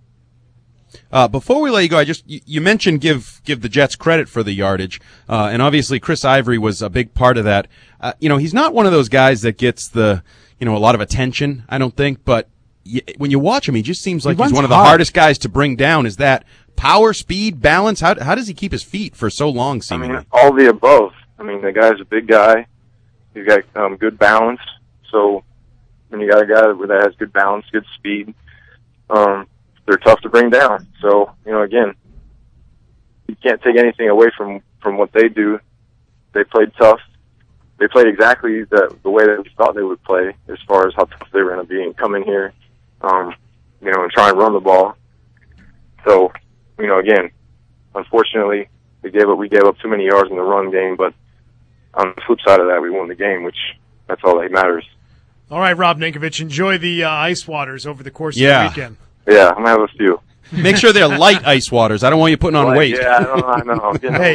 Before we let you go, you mentioned give the Jets credit for the yardage, and obviously Chris Ivory was a big part of that. He's not one of those guys that gets a lot of attention, I don't think, but when you watch him, he just seems like he's one of the hardest guys to bring down. Is that power, speed, balance? How does he keep his feet for so long, seemingly? All the above. The guy's a big guy. He's got good balance. So when you got a guy that has good balance, good speed, they're tough to bring down. So, again, you can't take anything away from what they do. They played tough. They played exactly the way that we thought they would play as far as how tough they were going to be and come in here, and try and run the ball. So, again, unfortunately, we gave up too many yards in the run game, but on the flip side of that, we won the game, which that's all that matters. All right, Rob Ninkovich, enjoy the ice waters over the course of the weekend. Yeah, I'm going to have a few. Make sure they're light ice waters. I don't want you putting on weight. Yeah, I know. Hey,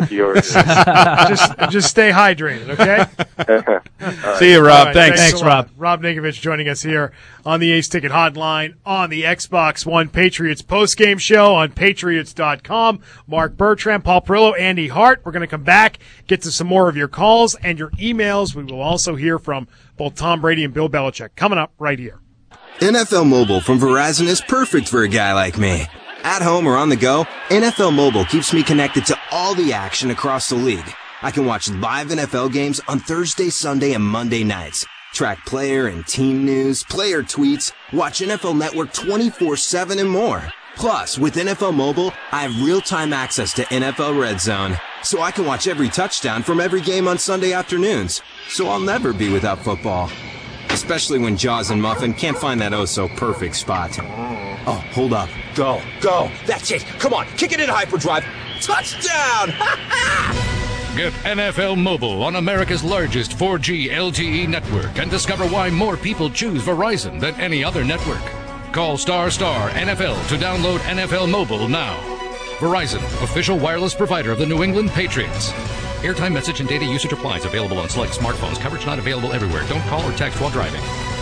just stay hydrated, okay? Right. See you, Rob. Right, thanks Rob. Rob Ninkovich joining us here on the Ace Ticket Hotline on the Xbox One Patriots postgame show on Patriots.com. Mark Bertrand, Paul Perillo, Andy Hart. We're going to come back, get to some more of your calls and your emails. We will also hear from both Tom Brady and Bill Belichick coming up right here. NFL Mobile from Verizon is perfect for a guy like me. At home or on the go, NFL Mobile keeps me connected to all the action across the league. I can watch live NFL games on Thursday, Sunday, and Monday nights. Track player and team news, player tweets, watch NFL Network 24/7 and more. Plus, with NFL Mobile, I have real-time access to NFL Red Zone, so I can watch every touchdown from every game on Sunday afternoons. So I'll never be without football. Especially when Jaws and Muffin can't find that oh-so-perfect spot. Oh, hold up. Go. That's it. Come on, kick it in hyperdrive. Touchdown! Get NFL Mobile on America's largest 4G LTE network and discover why more people choose Verizon than any other network. Call ** NFL to download NFL Mobile now. Verizon, official wireless provider of the New England Patriots. Airtime, message, and data usage applies. Available on select smartphones. Coverage not available everywhere. Don't call or text while driving.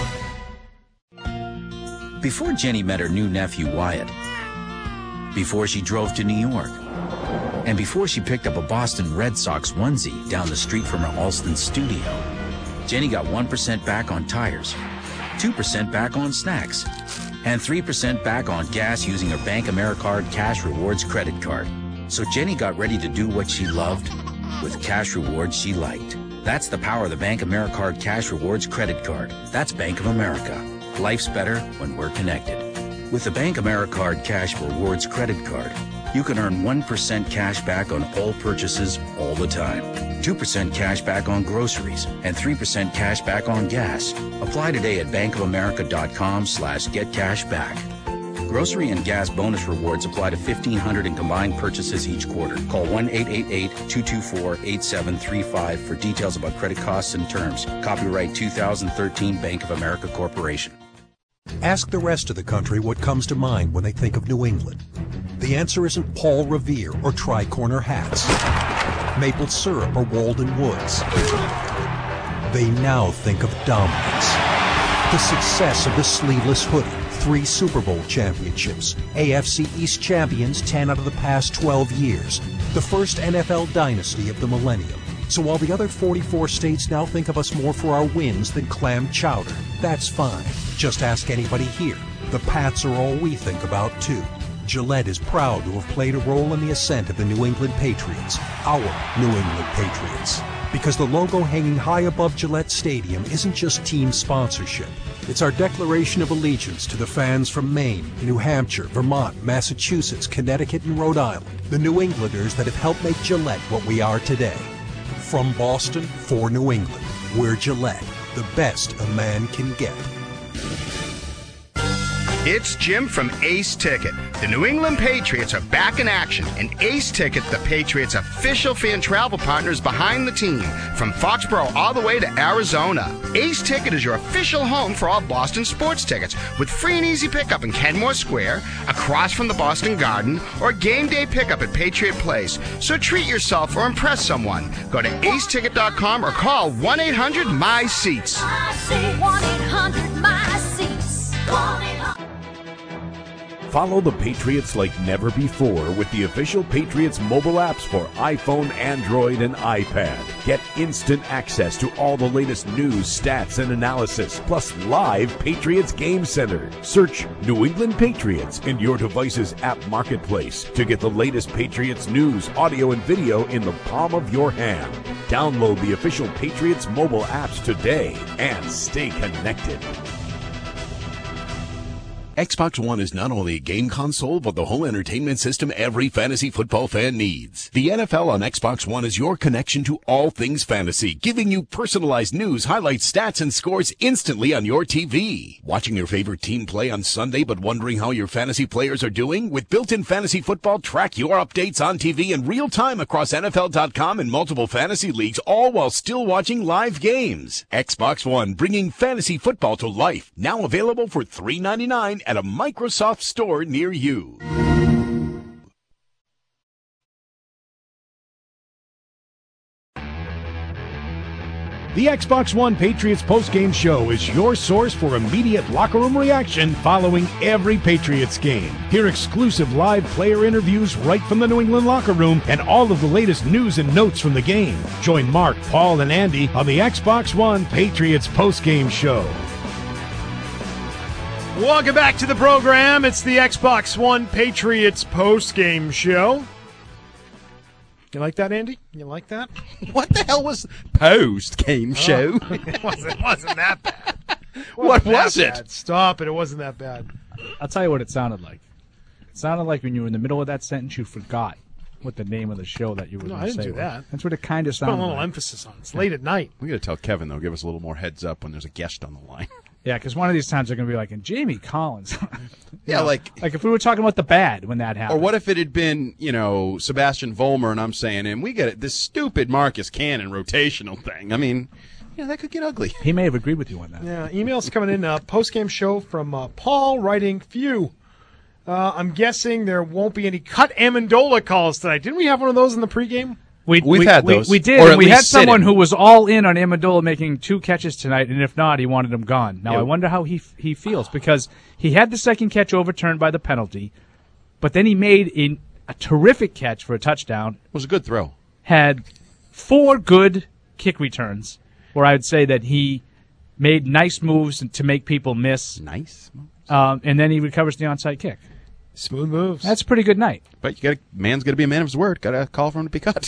Before Jenny met her new nephew, Wyatt, before she drove to New York, and before she picked up a Boston Red Sox onesie down the street from her Alston studio, Jenny got 1% back on tires, 2% back on snacks, and 3% back on gas using her Bank AmeriCard Cash Rewards credit card. So Jenny got ready to do what she loved with cash rewards she liked. That's the power of the Bank AmeriCard Cash Rewards credit card. That's Bank of America. Life's better when we're connected. With the Bank AmeriCard Cash Rewards credit card, you can earn 1% cash back on all purchases all the time, 2% cash back on groceries, and 3% cash back on gas. Apply today at bankofamerica.com/getcashback. Grocery and gas bonus rewards apply to 1,500 in combined purchases each quarter. Call 1-888-224-8735 for details about credit costs and terms. Copyright 2013 Bank of America Corporation. Ask the rest of the country what comes to mind when they think of New England. The answer isn't Paul Revere or tri-corner hats, maple syrup or Walden Woods. They now think of dominance. The success of the sleeveless hoodie, 3 Super Bowl championships, AFC East champions 10 out of the past 12 years, the first NFL dynasty of the millennium. So while the other 44 states now think of us more for our wins than clam chowder, that's fine. Just ask anybody here. The Pats are all we think about, too. Gillette is proud to have played a role in the ascent of the New England Patriots, our New England Patriots. Because the logo hanging high above Gillette Stadium isn't just team sponsorship. It's our declaration of allegiance to the fans from Maine, New Hampshire, Vermont, Massachusetts, Connecticut, and Rhode Island, the New Englanders that have helped make Gillette what we are today. From Boston for New England, we're Gillette, the best a man can get. It's Jim from Ace Ticket. The New England Patriots are back in action, and Ace Ticket, the Patriots' official fan travel partner, is behind the team from Foxborough all the way to Arizona. Ace Ticket is your official home for all Boston sports tickets with free and easy pickup in Kenmore Square, across from the Boston Garden, or game day pickup at Patriot Place. So treat yourself or impress someone. Go to aceticket.com or call 1-800-MY-SEATS. I say 1-800-MY-SEATS. 1-800 Follow the Patriots like never before with the official Patriots mobile apps for iPhone, Android, and iPad. Get instant access to all the latest news, stats, and analysis, plus live Patriots Game Center. Search New England Patriots in your device's app marketplace to get the latest Patriots news, audio, and video in the palm of your hand. Download the official Patriots mobile apps today and stay connected. Xbox One is not only a game console, but the whole entertainment system every fantasy football fan needs. The NFL on Xbox One is your connection to all things fantasy, giving you personalized news, highlights, stats, and scores instantly on your TV. Watching your favorite team play on Sunday, but wondering how your fantasy players are doing? With built-in fantasy football, track your updates on TV in real time across NFL.com and multiple fantasy leagues, all while still watching live games. Xbox One, bringing fantasy football to life. Now available for $3.99 at a Microsoft store near you. The Xbox One Patriots postgame show is your source for immediate locker room reaction following every Patriots game. Hear exclusive live player interviews right from the New England locker room and all of the latest news and notes from the game. Join Mark, Paul, and Andy on the Xbox One Patriots postgame show. Welcome back to the program. It's the Xbox One Patriots post-game show. You like that, Andy? You like that? What the hell was post-game show? It wasn't that bad. What was it? Bad. Stop it. It wasn't that bad. I'll tell you what it sounded like. It sounded like when you were in the middle of that sentence, you forgot what the name of the show that you were going to say. No, I didn't do that. That's what it kind of Put sounded a little like. emphasis on it. It's late at night. We got to tell Kevin, though, give us a little more heads up when there's a guest on the line. Yeah, because one of these times they're going to be like, and Jamie Collins. Yeah, like if we were talking about the bad when that happened. Or what if it had been, Sebastian Vollmer, and I'm saying, and we get it, this stupid Marcus Cannon rotational thing. I mean, that could get ugly. He may have agreed with you on that. Yeah, emails coming in. Post-game show from Paul writing, phew. I'm guessing there won't be any cut Amendola calls tonight. Didn't we have one of those in the pregame? We've had those. We did. And we had someone who was all in on Amendola making 2 catches tonight, and if not, he wanted him gone. Now, I wonder how he feels, because he had the second catch overturned by the penalty, but then he made a terrific catch for a touchdown. It was a good throw. Had 4 good kick returns, where I would say that he made nice moves to make people miss. Nice moves. And then he recovers the onside kick. Smooth moves. That's a pretty good night. But man's got to be a man of his word. Got to call for him to be cut.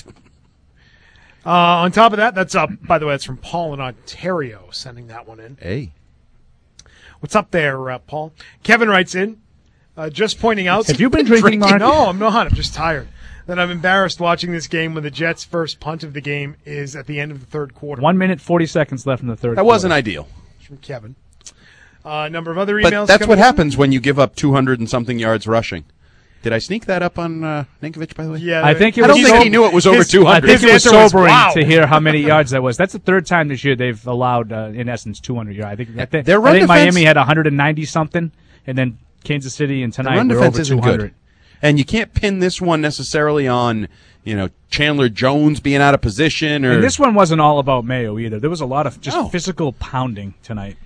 On top of that, that's by the way, that's from Paul in Ontario, sending that one in. Hey. What's up there, Paul? Kevin writes in, just pointing out. Have you been drinking, Mark? No, I'm not. I'm just tired. That I'm embarrassed watching this game when the Jets' first punt of the game is at the end of the third quarter. 1 minute, 40 seconds left in the third That quarter. wasn't ideal. From Kevin. A number of other emails. But that's what happens when you give up 200 and something yards rushing. Did I sneak that up on Ninkovich, by the way? Yeah, I think I don't think he knew it was over 200. I think it was sobering to hear how many yards that was. That's the third time this year they've allowed, in essence, 200 yards. I think Miami had 190-something, and then Kansas City and tonight run were defense over isn't 200. good. And you can't pin this one necessarily on, Chandler Jones being out of position. And this one wasn't all about Mayo either. There was a lot of just physical pounding tonight.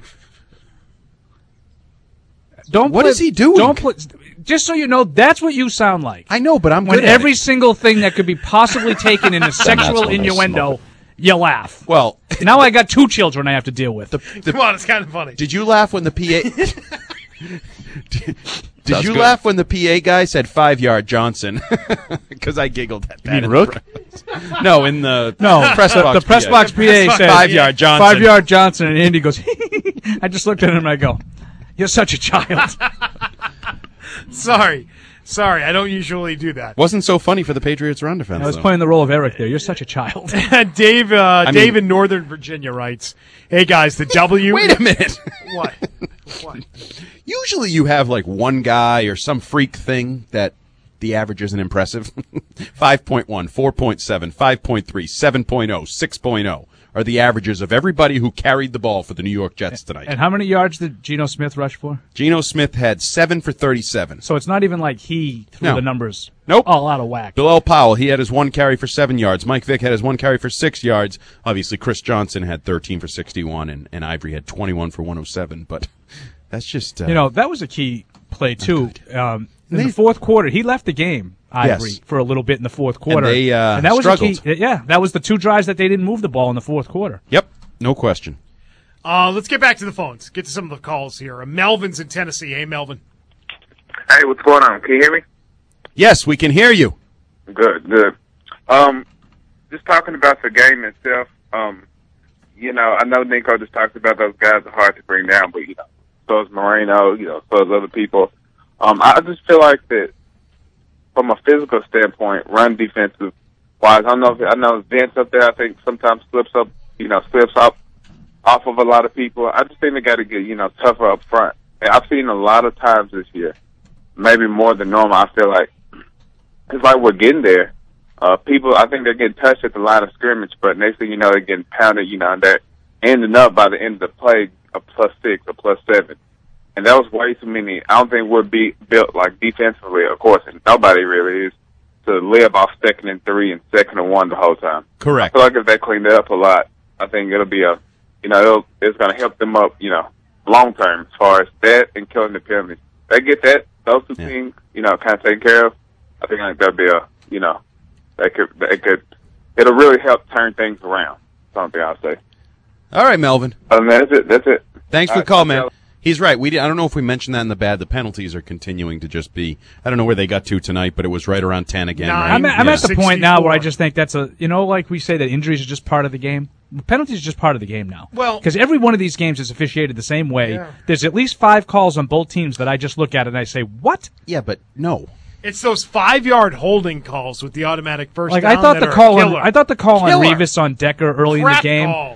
What is he doing? Just so you know, that's what you sound like. I know, but I'm when good at every it. single thing that could be possibly taken in a sexual innuendo, you laugh. Well, now I got 2 children I have to deal with. Come on, it's kind of funny. Did you laugh when the PA? Did you laugh when the PA guy said 5-yard Johnson? Because I giggled at that. You mean Rook? No, in the press box. The press box PA said 5-yard Johnson. 5-yard Johnson, and Andy goes. I just looked at him and I go, "You're such a child." Sorry, I don't usually do that. Wasn't so funny for the Patriots run defense. I was though. playing the role of Eric there. You're such a child. Dave in Northern Virginia writes, "Hey guys, the W." Wait a minute. What? Usually you have like one guy or some freak thing that the average isn't impressive. 5.1, 4.7, 5.3, 7.0, 6.0 are the averages of everybody who carried the ball for the New York Jets tonight. And how many yards did Geno Smith rush for? Geno Smith had 7 for 37. So it's not even like he threw the numbers Nope. all out of whack. Bilal Powell, he had his 1 carry for 7 yards. Mike Vick had his 1 carry for 6 yards. Obviously, Chris Johnson had 13 for 61, and Ivory had 21 for 107. But that's just... that was a key play too. In the fourth quarter, he left the game, Ivory, for a little bit in the fourth quarter. And that was struggled. That was the 2 drives that they didn't move the ball in the fourth quarter. Yep, no question. Let's get back to the phones. Get to some of the calls here. Melvin's in Tennessee. Hey, Melvin. Hey, what's going on? Can you hear me? Yes, we can hear you. Good. Just talking about the game itself, I know Nico just talked about those guys are hard to bring down, but, so is Moreno, so is other people. I just feel like that from a physical standpoint, run defensive wise, I know Vince up there, I think sometimes slips up off of a lot of people. I just think they got to get, tougher up front. And I've seen a lot of times this year, maybe more than normal, I feel like it's like we're getting there. People, I think they're getting touched at the line of scrimmage, but next thing you know, they're getting pounded, and they're ending up by the end of the play a +6 or +7. And that was way too many. I don't think we're built like defensively, of course, and nobody really is, to live off 2nd and 3 and 2nd and 1 the whole time. Correct. I feel like if they cleaned it up a lot, I think it'll be it's going to help them up, long term as far as that and killing the penalties. They get those two things, kind of taken care of. I think that'll be it'll really help turn things around. Something I'll say. All right, Melvin. That's it. Thanks for the call, man. He's right. I don't know if we mentioned that in the bad. The penalties are continuing to just be, I don't know where they got to tonight, but it was right around 10 again. Right? I'm at the point now where I just think that's like we say that injuries are just part of the game. Penalties are just part of the game now. Well, because every one of these games is officiated the same way. Yeah. There's at least 5 calls on both teams that I just look at and I say, what? Yeah, but no. It's those 5-yard holding calls with the automatic first down. I thought the call on Revis on Decker early in the game. Call.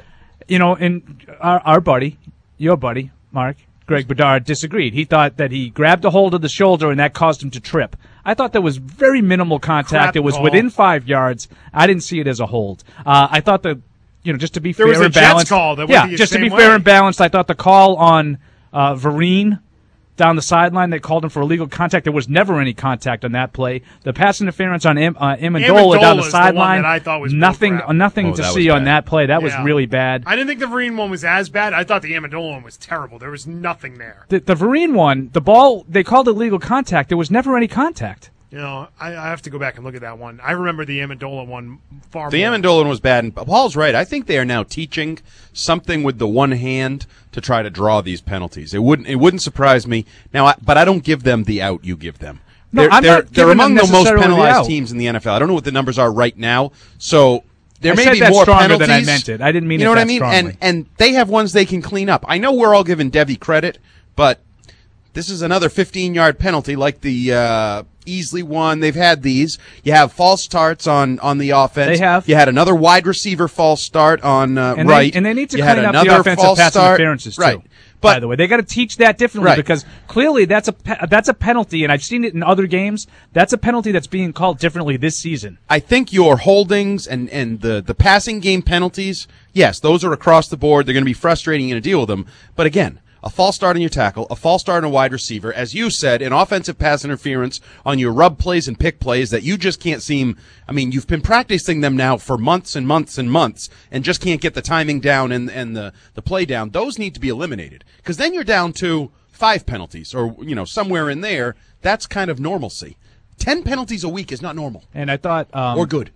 And our buddy, your buddy, Mark, Greg Bedard, disagreed. He thought that he grabbed a hold of the shoulder and that caused him to trip. I thought there was very minimal contact. It was within 5 yards. I didn't see it as a hold. I thought just to be fair and balanced. Just to be fair and balanced, I thought the call on Vereen down the sideline, they called him for illegal contact. There was never any contact on that play. The pass interference on Amendola down the sideline, nothing to see on that play. That was really bad. I didn't think the Vereen one was as bad. I thought the Amendola one was terrible. There was nothing there. The Vereen one, the ball, they called it illegal contact. There was never any contact. I have to go back and look at that one. I remember the Amendola one far more. The Amendola one was bad, and Paul's right. I think they are now teaching something with the one hand to try to draw these penalties. It wouldn't surprise me. Now, but I don't give them the out you give them. No, they're among the most penalized teams in the NFL. I don't know what the numbers are right now, so there may be more stronger penalties than I meant it. I didn't mean you know what I mean? Strongly. And they have ones they can clean up. I know we're all giving Devy credit, but this is another 15-yard penalty like the Easley one. They've had these. You have false starts on the offense. They have. You had another wide receiver false start on right. And they need to clean up the offensive pass interferences too. Right. But, by the way, they got to teach that differently because clearly that's a penalty, and I've seen it in other games. That's a penalty that's being called differently this season. I think your holdings and the passing game penalties, yes, those are across the board. They're going to be frustrating to deal with them. But again, a false start on your tackle, a false start on a wide receiver, as you said, an offensive pass interference on your rub plays and pick plays that you just can't seem. I mean, you've been practicing them now for months and months and months and just can't get the timing down and the play down. Those need to be eliminated because then you're down to 5 penalties or, somewhere in there. That's kind of normalcy. 10 penalties a week is not normal. And I thought. Or good.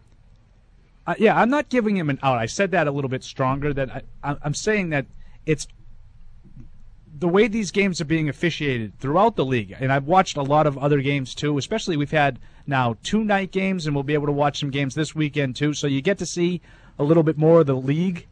I'm not giving him an out. I said that a little bit stronger. That I'm saying that it's. The way these games are being officiated throughout the league, and I've watched a lot of other games too, especially we've had now 2 night games, and we'll be able to watch some games this weekend too, so you get to see a little bit more of the league.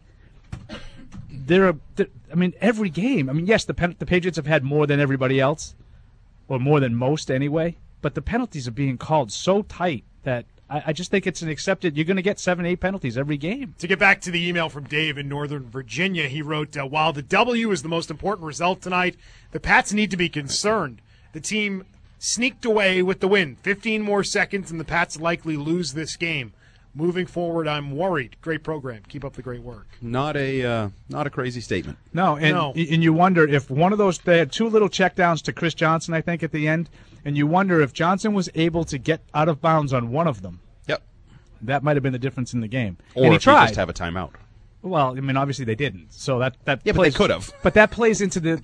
Every game, yes, the Patriots have had more than everybody else, or more than most anyway, but the penalties are being called so tight that I just think it's an accepted. You're going to get 7-8 penalties every game. To get back to the email from Dave in Northern Virginia, he wrote, while the W is the most important result tonight, the Pats need to be concerned. The team sneaked away with the win. 15 more seconds, and the Pats likely lose this game. Moving forward, I'm worried. Great program. Keep up the great work. Not a crazy statement. No, and you wonder if one of those, they had 2 little checkdowns to Chris Johnson, I think, at the end, and you wonder if Johnson was able to get out of bounds on one of them. Yep. That might have been the difference in the game. Or and he if tried. You just have a timeout. Well, obviously they didn't. So that but they could have. But that plays into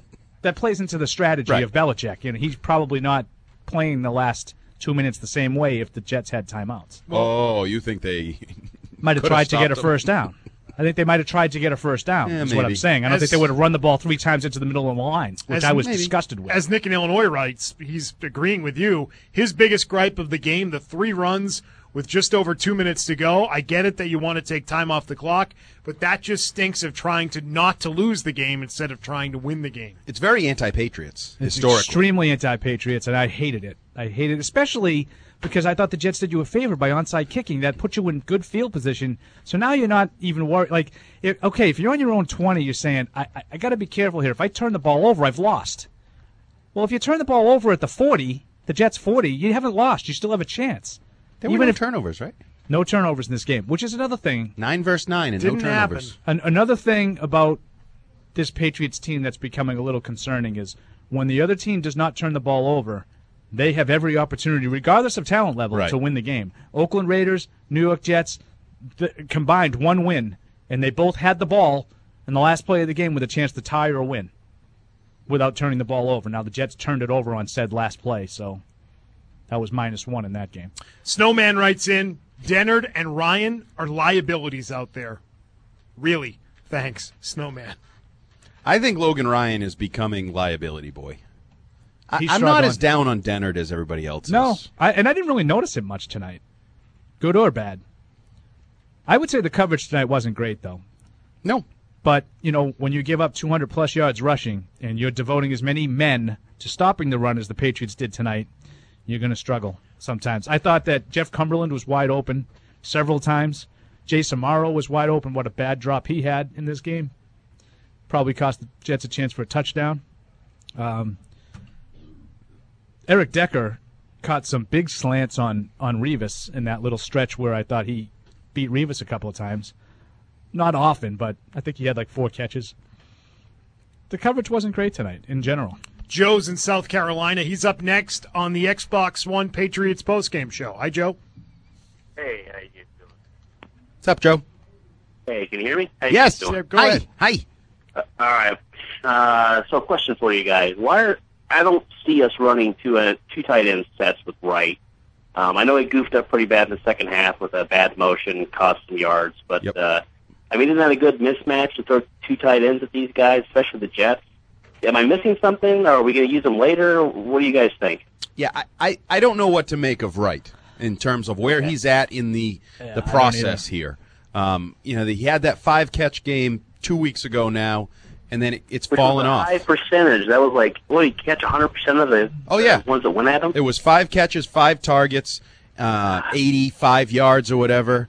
that plays into the strategy of Belichick. And he's probably not playing the last 2 minutes the same way if the Jets had timeouts. You think they might have tried to get a first down? I think they might have tried to get a first down, is what I'm saying. I don't think they would have run the ball 3 times into the middle of the line, which I was disgusted with. As Nick in Illinois writes, he's agreeing with you. His biggest gripe of the game, the 3 runs with just over 2 minutes to go. I get it that you want to take time off the clock, but that just stinks of trying to not to lose the game instead of trying to win the game. It's very anti-Patriots, It's historically. extremely anti-Patriots, and I hated it. I hated it, especially because I thought the Jets did you a favor by onside kicking. That put you in good field position, so now you're not even worried. Like, if you're on your own 20, you're saying, I got to be careful here. If I turn the ball over, I've lost. Well, if you turn the ball over at the 40, the Jets 40, you haven't lost. You still have a chance. There were no turnovers, right? No turnovers in this game, which is another thing. 9 versus 9 and Didn't no turnovers. Another thing about this Patriots team that's becoming a little concerning is when the other team does not turn the ball over, they have every opportunity, regardless of talent level, to win the game. Oakland Raiders, New York Jets, combined 1 win, and they both had the ball in the last play of the game with a chance to tie or win without turning the ball over. Now, the Jets turned it over on said last play, so that was -1 in that game. Snowman writes in, Dennard and Ryan are liabilities out there. Really? Thanks, Snowman. I think Logan Ryan is becoming liability boy. He's I'm not struggling. as down on Dennard as everybody else No, is. and I didn't really notice it much tonight, good or bad. I would say the coverage tonight wasn't great, though. No. But, when you give up 200-plus yards rushing and you're devoting as many men to stopping the run as the Patriots did tonight, you're going to struggle sometimes. I thought that Jeff Cumberland was wide open several times. Jason Morrow was wide open. What a bad drop he had in this game. Probably cost the Jets a chance for a touchdown. Eric Decker caught some big slants on Revis in that little stretch where I thought he beat Revis a couple of times. Not often, but I think he had like 4 catches. The coverage wasn't great tonight in general. Joe's in South Carolina. He's up next on the Xbox One Patriots postgame show. Hi, Joe. Hey, how you doing? What's up, Joe? Hey, can you hear me? How Yes. you doing? Go ahead. Hi. All right. So, question for you guys: I don't see us running 2 tight end sets with Wright. I know he goofed up pretty bad in the second half with a bad motion, cost some yards. But isn't that a good mismatch to throw 2 tight ends at these guys, especially the Jets? Am I missing something, or are we going to use them later? What do you guys think? Yeah, I don't know what to make of Wright in terms of where he's at in the process here. He had that 5-catch game 2 weeks ago now, and then it's fallen off. High percentage. That was like, he catch 100% of the ones that went at him? It was 5 catches, 5 targets, 85 yards or whatever.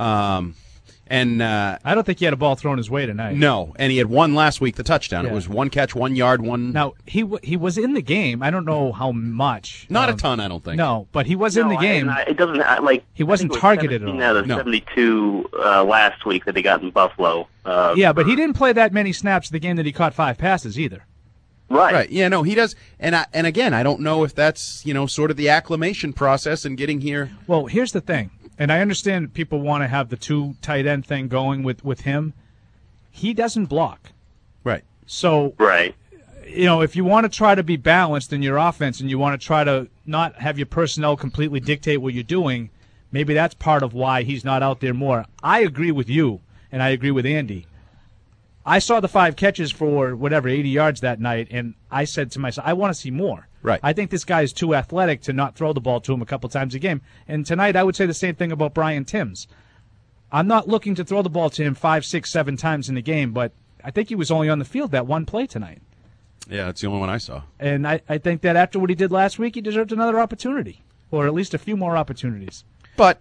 And I don't think he had a ball thrown his way tonight. No, and he had one last week, the touchdown. Yeah. It was 1 catch, 1 yard, 1. Now, he was in the game. I don't know how much. Not a ton, I don't think. No, but he was in the game. It doesn't he wasn't targeted at all. Out of 72 last week that he got in Buffalo. But he didn't play that many snaps the game that he caught 5 passes either. Right. Yeah, no, he does. And again, I don't know if that's, sort of the acclimation process and getting here. Well, here's the thing. And I understand people want to have the 2 tight end thing going with him. He doesn't block. Right. So, if you want to try to be balanced in your offense and you want to try to not have your personnel completely dictate what you're doing, maybe that's part of why he's not out there more. I agree with you, and I agree with Andy. I saw the 5 catches for 80 yards that night, and I said to myself, I want to see more. Right. I think this guy is too athletic to not throw the ball to him a couple times a game. And tonight I would say the same thing about Brian Timms. I'm not looking to throw the ball to him 5, 6, 7 times in the game, but I think he was only on the field that one play tonight. Yeah, that's the only one I saw. And I think that after what he did last week, he deserved another opportunity, or at least a few more opportunities. But,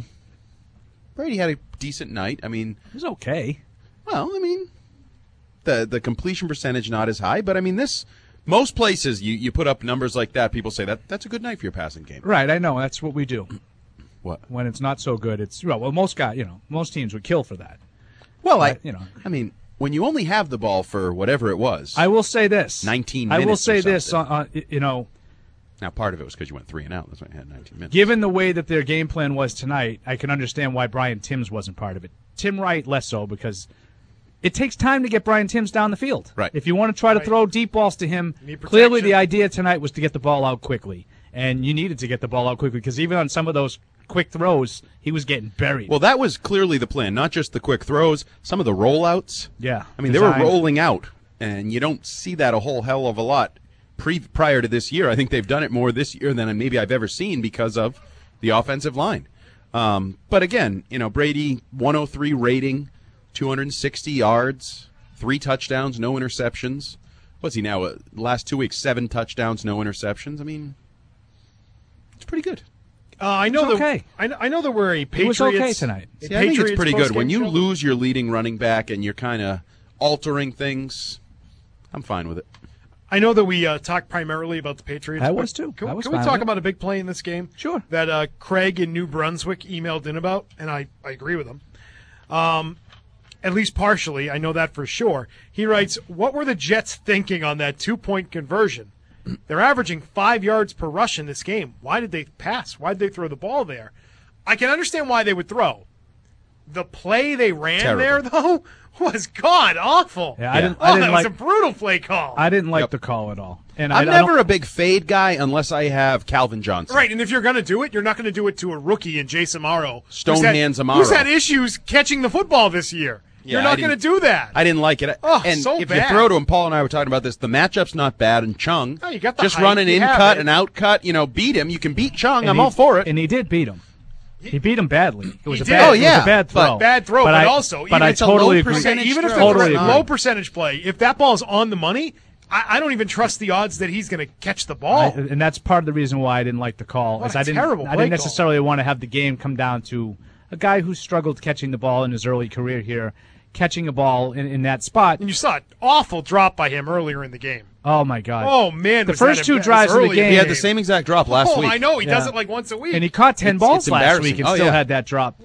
Brady had a decent night. It was okay. Well, the completion percentage not as high, but most places you put up numbers like that, people say that's a good night for your passing game. Right, I know. That's what we do. What? When it's not so good, it's most teams would kill for that. Well, when you only have the ball for whatever it was. I will say this. 19 minutes. I will say this Now, part of it was because you went 3 and out. That's why you had 19 minutes. Given the way that their game plan was tonight, I can understand why Brian Timms wasn't part of it. Tim Wright less so, because it takes time to get Brian Timms down the field. Right. If you want to try to throw deep balls to him, clearly the idea tonight was to get the ball out quickly. And you needed to get the ball out quickly because even on some of those quick throws, he was getting buried. Well, that was clearly the plan, not just the quick throws, some of the rollouts. Yeah. I mean, they were rolling out, and you don't see that a whole hell of a lot prior to this year. I think they've done it more this year than maybe I've ever seen because of the offensive line. But again, Brady, 103 rating, 260 yards, 3 touchdowns, no interceptions. What's he now? Last 2 weeks, 7 touchdowns, no interceptions. I mean, it's pretty good. I know that we're a Patriots. It was okay tonight. See, I think it's pretty good. When you lose your leading running back and you're kind of altering things, I'm fine with it. I know that we talked primarily about the Patriots. I was too. Can we talk about a big play in this game? Sure. That Craig in New Brunswick emailed in about, and I agree with him. At least partially. I know that for sure. He writes, what were the Jets thinking on that 2-point conversion? They're averaging 5 yards per rush in this game. Why did they pass? Why did they throw the ball there? I can understand why they would throw. The play they ran there, though, was god-awful. Yeah, that was a brutal play call. I didn't like the call at all. And I'm never a big fade guy unless I have Calvin Johnson. Right, and if you're going to do it, you're not going to do it to a rookie in Jason Amaro. Stonehands Amaro. Who's had issues catching the football this year. Yeah, you're not going to do that. I didn't like it. And so if bad. you throw to him, Paul and I were talking about this, the matchup's not bad, and Chung, you got the just height, run an you have in-cut, it. an out-cut, beat him. You can beat Chung. And I'm all for it. And he did beat him. He beat him badly. It was He a did. bad, Oh, it was yeah, a bad throw. Bad throw, but also, but even I it's a totally low agree. percentage, even if totally it's a low percentage play, if that ball's on the money, I don't even trust the odds that he's going to catch the ball. And that's part of the reason why I didn't like the call. What Is a I didn't terrible play didn't call. necessarily want to have the game come down to a guy who struggled catching the ball in his early career here, catching a ball in that spot. And you saw an awful drop by him earlier in the game. Oh, my God. Oh, man. The first 2 drives of the game. He had the same exact drop last week. I know. He does it like once a week. And he caught 10 balls last embarrassing. week and Oh, still yeah. had that drop.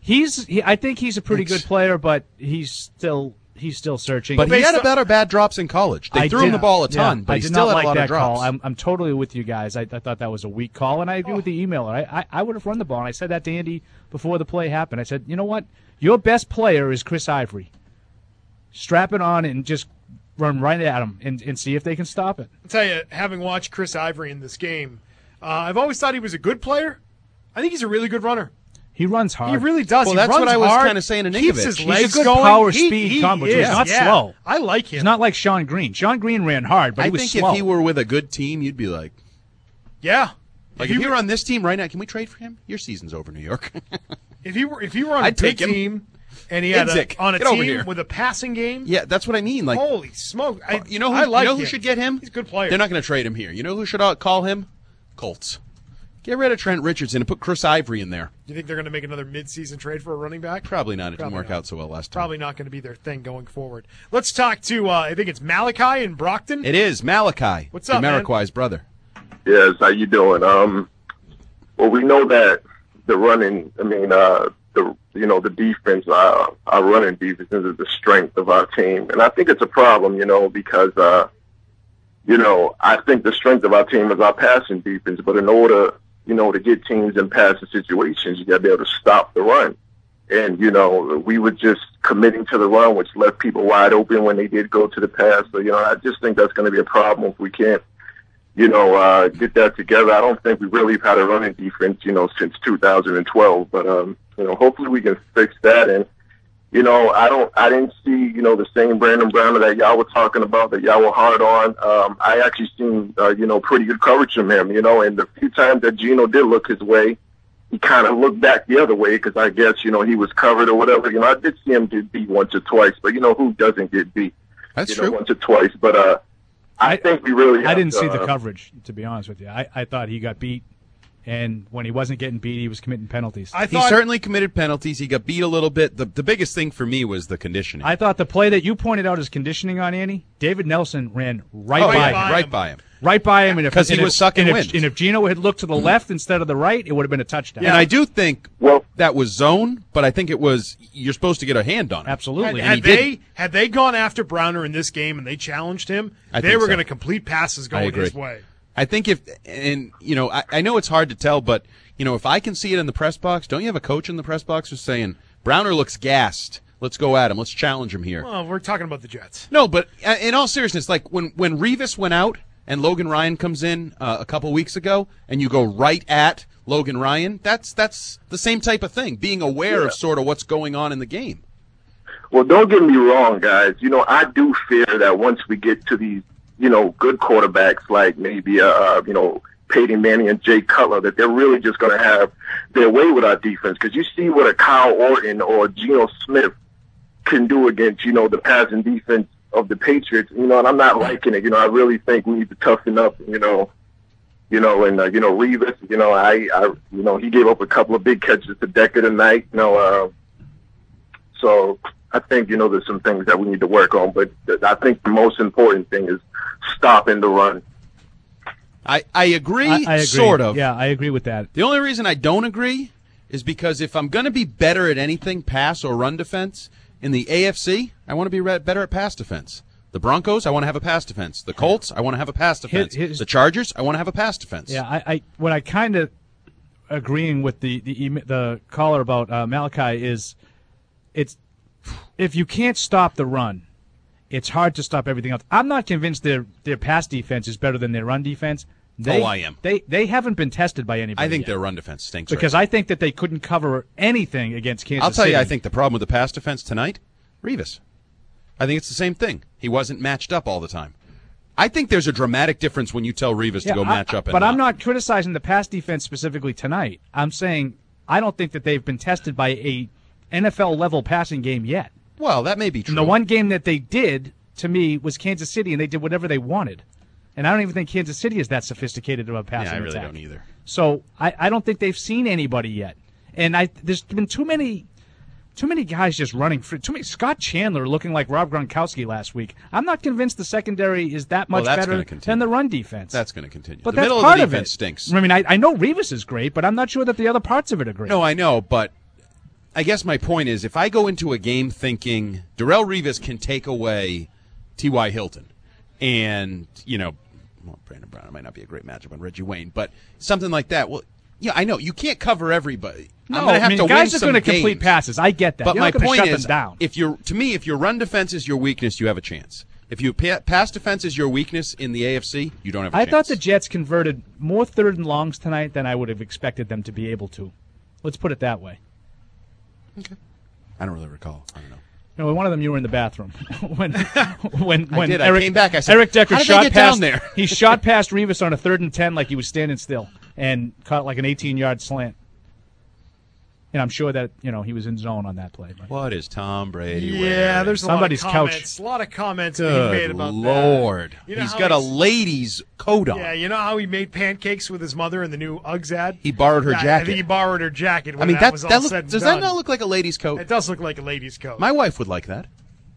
I think he's a pretty good player, but he's still searching. But he had about our bad drops in college. They threw him the ball a ton, but he still had a lot of drops. Call. I'm totally with you guys. I thought that was a weak call, and I agree with the emailer. I would have run the ball, and I said that to Andy before the play happened. I said, you know what? Your best player is Chris Ivory. Strap it on and just run right at him and see if they can stop it. I'll tell you, having watched Chris Ivory in this game, I've always thought he was a good player. I think he's a really good runner. He runs hard. He really does. Well, he that's runs what I was hard, kind of saying to Ninkovich. Keeps his legs He's a good going. power speed combo. He's not slow. I like him. He's not like Sean Green. Sean Green ran hard, but he was think slow. if he were with a good team, you'd be like, yeah. Like if you were on this team right now, can we trade for him? Your season's over, New York. If he were on a I'd good take him. team and he had on a Get over team here. with a passing game, Yeah, that's what I mean. Like, holy smoke! you know who, I like who him. should get him? He's a good player. They're not going to trade him here. You know who should call him? Colts. Get rid of Trent Richardson and put Chris Ivory in there. You think they're going to make another mid-season trade for a running back? Probably not. It didn't Probably work not. out so well last time. Probably not going to be their thing going forward. Let's talk to, I think it's Malachi in Brockton. It is Malachi. What's up, man? Jamiroquai's brother. Yes, how you doing? Well, we know that the running, the defense, our running defense is the strength of our team. And I think it's a problem, because, I think the strength of our team is our passing defense. But in order, to get teams in passing situations, you got to be able to stop the run. And, we were just committing to the run, which left people wide open when they did go to the pass. So, I just think that's going to be a problem if we can't, get that together. I don't think we really have had a running defense, since 2012. But, hopefully we can fix that. And, I didn't see, the same Brandon Browner that y'all were talking about, that y'all were hard on. I actually seen, pretty good coverage from him, and the few times that Geno did look his way, he kind of looked back the other way because I guess, he was covered or whatever. I did see him get beat once or twice, but, who doesn't get beat? That's true. Once or twice. But I think we really I didn't see the coverage, to be honest with you. I thought he got beat, and when he wasn't getting beat, he was committing penalties. He certainly committed penalties. He got beat a little bit. The biggest thing for me was the conditioning. I thought the play that you pointed out as conditioning on Andy, David Nelson ran right by him. Right by him, because he was sucking wind. And if Geno had looked to the left instead of the right, it would have been a touchdown. And I do think that was zone, but I think it was you're supposed to get a hand on it. Absolutely. Had they gone after Browner in this game and they challenged him, they were going to complete passes going his way. I think I know it's hard to tell, but if I can see it in the press box, don't you have a coach in the press box who's saying Browner looks gassed? Let's go at him. Let's challenge him here. Well, we're talking about the Jets. No, but in all seriousness, like when Revis went out and Logan Ryan comes in a couple weeks ago, and you go right at Logan Ryan, that's the same type of thing, being aware of sort of what's going on in the game. Well, don't get me wrong, guys. I do fear that once we get to these, good quarterbacks like maybe, Peyton Manning and Jay Cutler, that they're really just going to have their way with our defense. Because you see what a Kyle Orton or Geno Smith can do against, the passing defense of the Patriots, and I'm not liking it. I really think we need to toughen up, and Revis, he gave up a couple of big catches to Decker tonight, so I think, there's some things that we need to work on, but I think the most important thing is stopping the run. I agree, I agree, sort of. Yeah, I agree with that. The only reason I don't agree is because if I'm going to be better at anything, pass or run defense, in the AFC, I want to be better at pass defense. The Broncos, I want to have a pass defense. The Colts, I want to have a pass defense. The Chargers, I want to have a pass defense. Yeah, what I kind of agreeing with the caller about Malachi is, it's if you can't stop the run, it's hard to stop everything else. I'm not convinced their pass defense is better than their run defense. I am. They haven't been tested by anybody. I think yet. their run defense stinks. Because I think that they couldn't cover anything against Kansas City. I'll tell you, I think the problem with the pass defense tonight, Revis. I think it's the same thing. He wasn't matched up all the time. I think there's a dramatic difference when you tell Revis to go match up. But I'm not criticizing the pass defense specifically tonight. I'm saying I don't think that they've been tested by a NFL-level passing game yet. Well, that may be true. And the one game that they did, to me, was Kansas City, and they did whatever they wanted. And I don't even think Kansas City is that sophisticated of a passing attack. Yeah, I really don't either. So I don't think they've seen anybody yet. And there's been too many guys just running free. Too many. Scott Chandler looking like Rob Gronkowski last week. I'm not convinced the secondary is that much better than the run defense. That's going to continue. But the that's middle part of the of defense it. stinks. I mean, I know Revis is great, but I'm not sure that the other parts of it are great. No, I know, but I guess my point is if I go into a game thinking Darrelle Revis can take away T.Y. Hilton and, Brandon Brown, it might not be a great matchup on Reggie Wayne, but something like that. Well, yeah, I know. You can't cover everybody. No, I'm going to have to guys win are some going to complete passes. I get that. But You're my not gonna point shut is, them down. if your run defense is your weakness, you have a chance. If you pass defense is your weakness in the AFC, you don't have a chance. I thought the Jets converted more third and longs tonight than I would have expected them to be able to. Let's put it that way. Okay. I don't really recall. I don't know. No, one of them you were in the bathroom when I did. Eric, I came back. I said, Eric Decker how did shot they get past down there? He shot past Revis on a 3rd and 10 like he was standing still and caught like an 18-yard slant. And I'm sure that he was in zone on that play. Right? What is Tom Brady? Yeah, there's somebody's a lot of comments. A lot of comments being made about Lord. that. He's got a lady's coat on. Yeah, you know how he made pancakes with his mother in the new Uggs ad? He borrowed her I jacket. think he borrowed her jacket. When that was all said and does done. that not look like a lady's coat? It does look like a lady's coat. My wife would like that.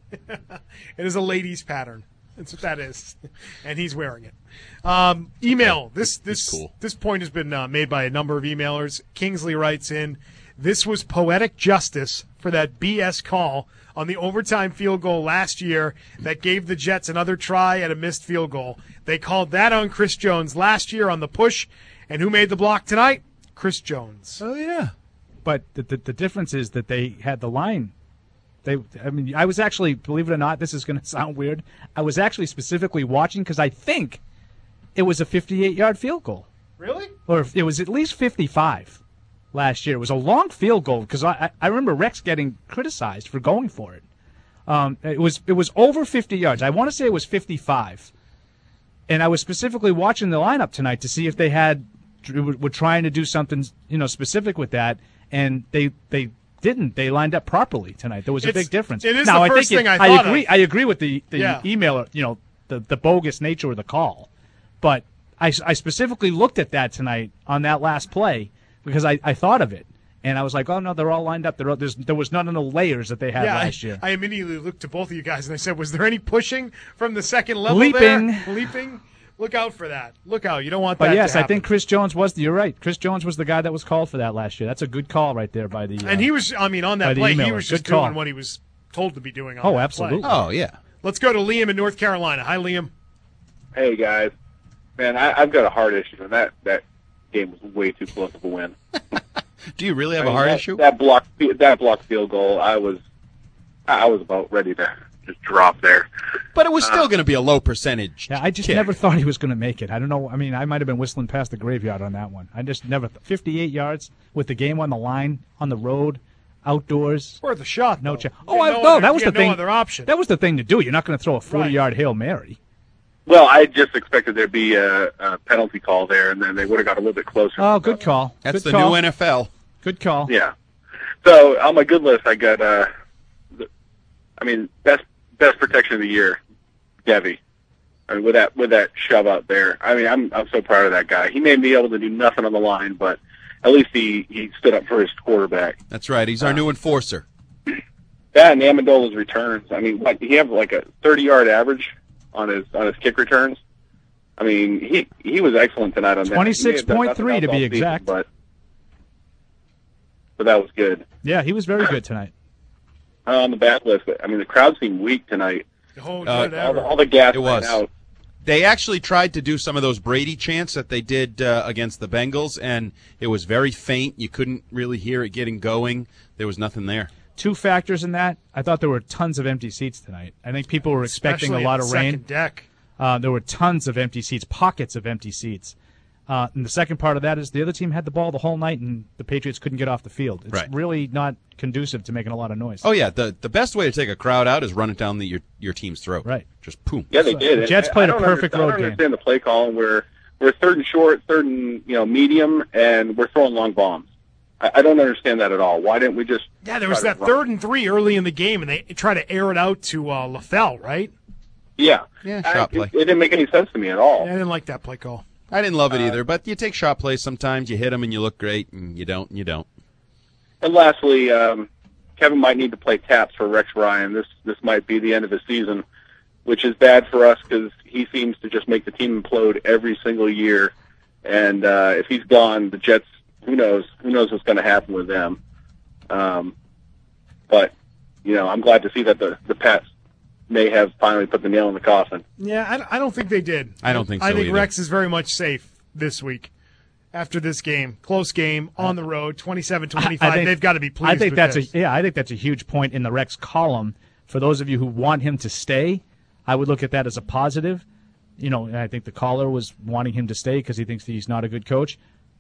It is a lady's pattern. That's what that is, and he's wearing it. Email. Okay. This point has been made by a number of emailers. Kingsley writes in, "This was poetic justice for that BS call on the overtime field goal last year that gave the Jets another try at a missed field goal. They called that on Chris Jones last year on the push, and who made the block tonight? Chris Jones." Oh yeah, but the difference is that they had the line. I was actually, believe it or not, this is going to sound weird. I was actually specifically watching because I think it was a 58-yard field goal. Really? Or it was at least 55 last year. It was a long field goal because I remember Rex getting criticized for going for it. It was over 50 yards. I want to say it was 55. And I was specifically watching the lineup tonight to see if they were trying to do something specific with that, and they didn't. They lined up properly tonight. There was a big difference. It is the first thing I thought agree. of. I agree with the emailer. The bogus nature of the call, but I specifically looked at that tonight on that last play because I thought of it, and I was like, oh no, they're all lined up. There was none of the layers that they had last year. I immediately looked to both of you guys and I said, was there any pushing from the second level Leaping. there? Leaping. Look out for that. Look out. You don't want that But yes, to happen. I think Chris Jones you're right. Chris Jones was the guy that was called for that last year. That's a good call right there by the And he was, on that play, he was just Good call. doing what he was told to be doing on that absolutely. play. Oh, yeah. Let's go to Liam in North Carolina. Hi, Liam. Hey, guys. Man, I've got a heart issue, and that game was way too close of a win. Do you really have a heart issue? That blocked field goal, I was I was about ready to just drop there. But it was still going to be a low percentage. Yeah, I just kick. never thought he was going to make it. I don't know. I mean, I might have been whistling past the graveyard on that one. I just never 58 yards with the game on the line, on the road, outdoors. Worth a shot. No though. chance. That was the thing. No other option. That was the thing to do. You're not going to throw a 40-yard Hail Mary. Well, I just expected there'd be a penalty call there, and then they would have got a little bit closer. Oh, good call. That's good the call. new NFL. Good call. Yeah. So on my good list, I got, best protection of the year, Devy. I mean, with that shove out there. I mean, I'm so proud of that guy. He may be able to do nothing on the line, but at least he stood up for his quarterback. That's right. He's our new enforcer. That and Amendola's returns. I mean, he had like a 30-yard average on his kick returns. I mean, he was excellent tonight on that. 26.3 to be exact. But that was good. Yeah, he was very good tonight. On the bad list, I mean, the crowd seemed weak tonight. All the gas it was. out. They actually tried to do some of those Brady chants that they did against the Bengals, and it was very faint. You couldn't really hear it getting going. There was nothing there. Two factors in that. I thought there were tons of empty seats tonight. I think people were expecting a lot of rain. Second deck. There were tons of empty seats, pockets of empty seats. And the second part of that is the other team had the ball the whole night, and the Patriots couldn't get off the field. It's really not conducive to making a lot of noise. Oh, yeah. The best way to take a crowd out is run it down your team's throat. Right. Just boom. Yeah, they did. The Jets played a perfect road game. I don't game. understand the play call, and we're third and short, third and medium, and we're throwing long bombs. I don't understand that at all. Why didn't we just... Yeah, there was that 3rd and 3 early in the game, and they tried to air it out to LaFell, right? Yeah. Shot play. It didn't make any sense to me at all. Yeah, I didn't like that play call. I didn't love it either, but you take shot plays sometimes. You hit them and you look great, and you don't and you don't. And lastly, Kevin might need to play taps for Rex Ryan. This might be the end of the season, which is bad for us because he seems to just make the team implode every single year. And if he's gone, the Jets... Who knows what's going to happen with them. But, I'm glad to see that the Pats may have finally put the nail in the coffin. Yeah, I don't think they did. I don't think so I think either. Rex is very much safe this week after this game. Close game, on the road, 27-25. They've got to be pleased with this. I think that's a huge point in the Rex column. For those of you who want him to stay, I would look at that as a positive. I think the caller was wanting him to stay because he thinks that he's not a good coach.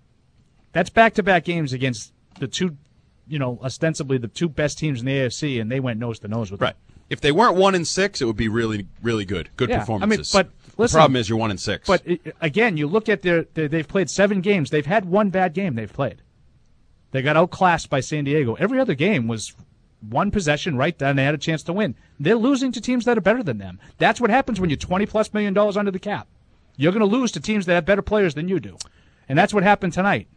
That's back-to-back games against the two, ostensibly the two best teams in the AFC, and they went nose-to-nose with them. If they weren't 1-6, it would be really, really good. Good performances. But listen, the problem is you're 1-6. But again, you look at they've played 7 games. They've had one bad game they've played. They got outclassed by San Diego. Every other game was one possession right then. They had a chance to win. They're losing to teams that are better than them. That's what happens when you're $20+ million under the cap. You're going to lose to teams that have better players than you do. And that's what happened tonight.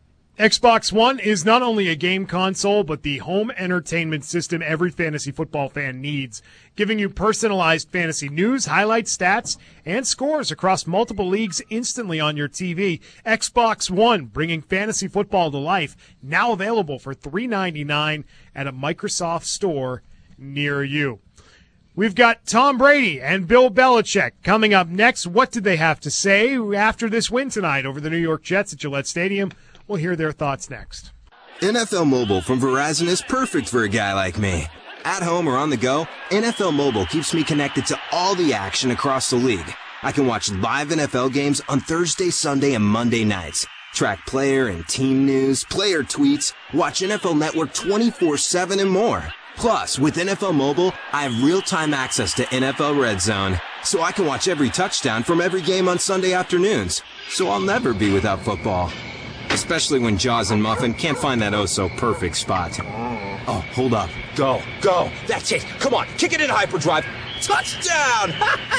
Xbox One is not only a game console, but the home entertainment system every fantasy football fan needs, giving you personalized fantasy news, highlights, stats, and scores across multiple leagues instantly on your TV. Xbox One, bringing fantasy football to life, now available for $3.99 at a Microsoft store near you. We've got Tom Brady and Bill Belichick coming up next. What did they have to say after this win tonight over the New York Jets at Gillette Stadium? We'll hear their thoughts next. NFL Mobile from Verizon is perfect for a guy like me. At home or on the go, NFL Mobile keeps me connected to all the action across the league. I can watch live NFL games on Thursday, Sunday, and Monday nights. Track player and team news, player tweets, watch NFL Network 24/7 and more. Plus, with NFL Mobile, I have real-time access to NFL Red Zone, so I can watch every touchdown from every game on Sunday afternoons. So I'll never be without football. Especially when Jaws and Muffin can't find that oh-so-perfect spot. Oh, hold up. Go. That's it. Come on, kick it in hyperdrive. Touchdown!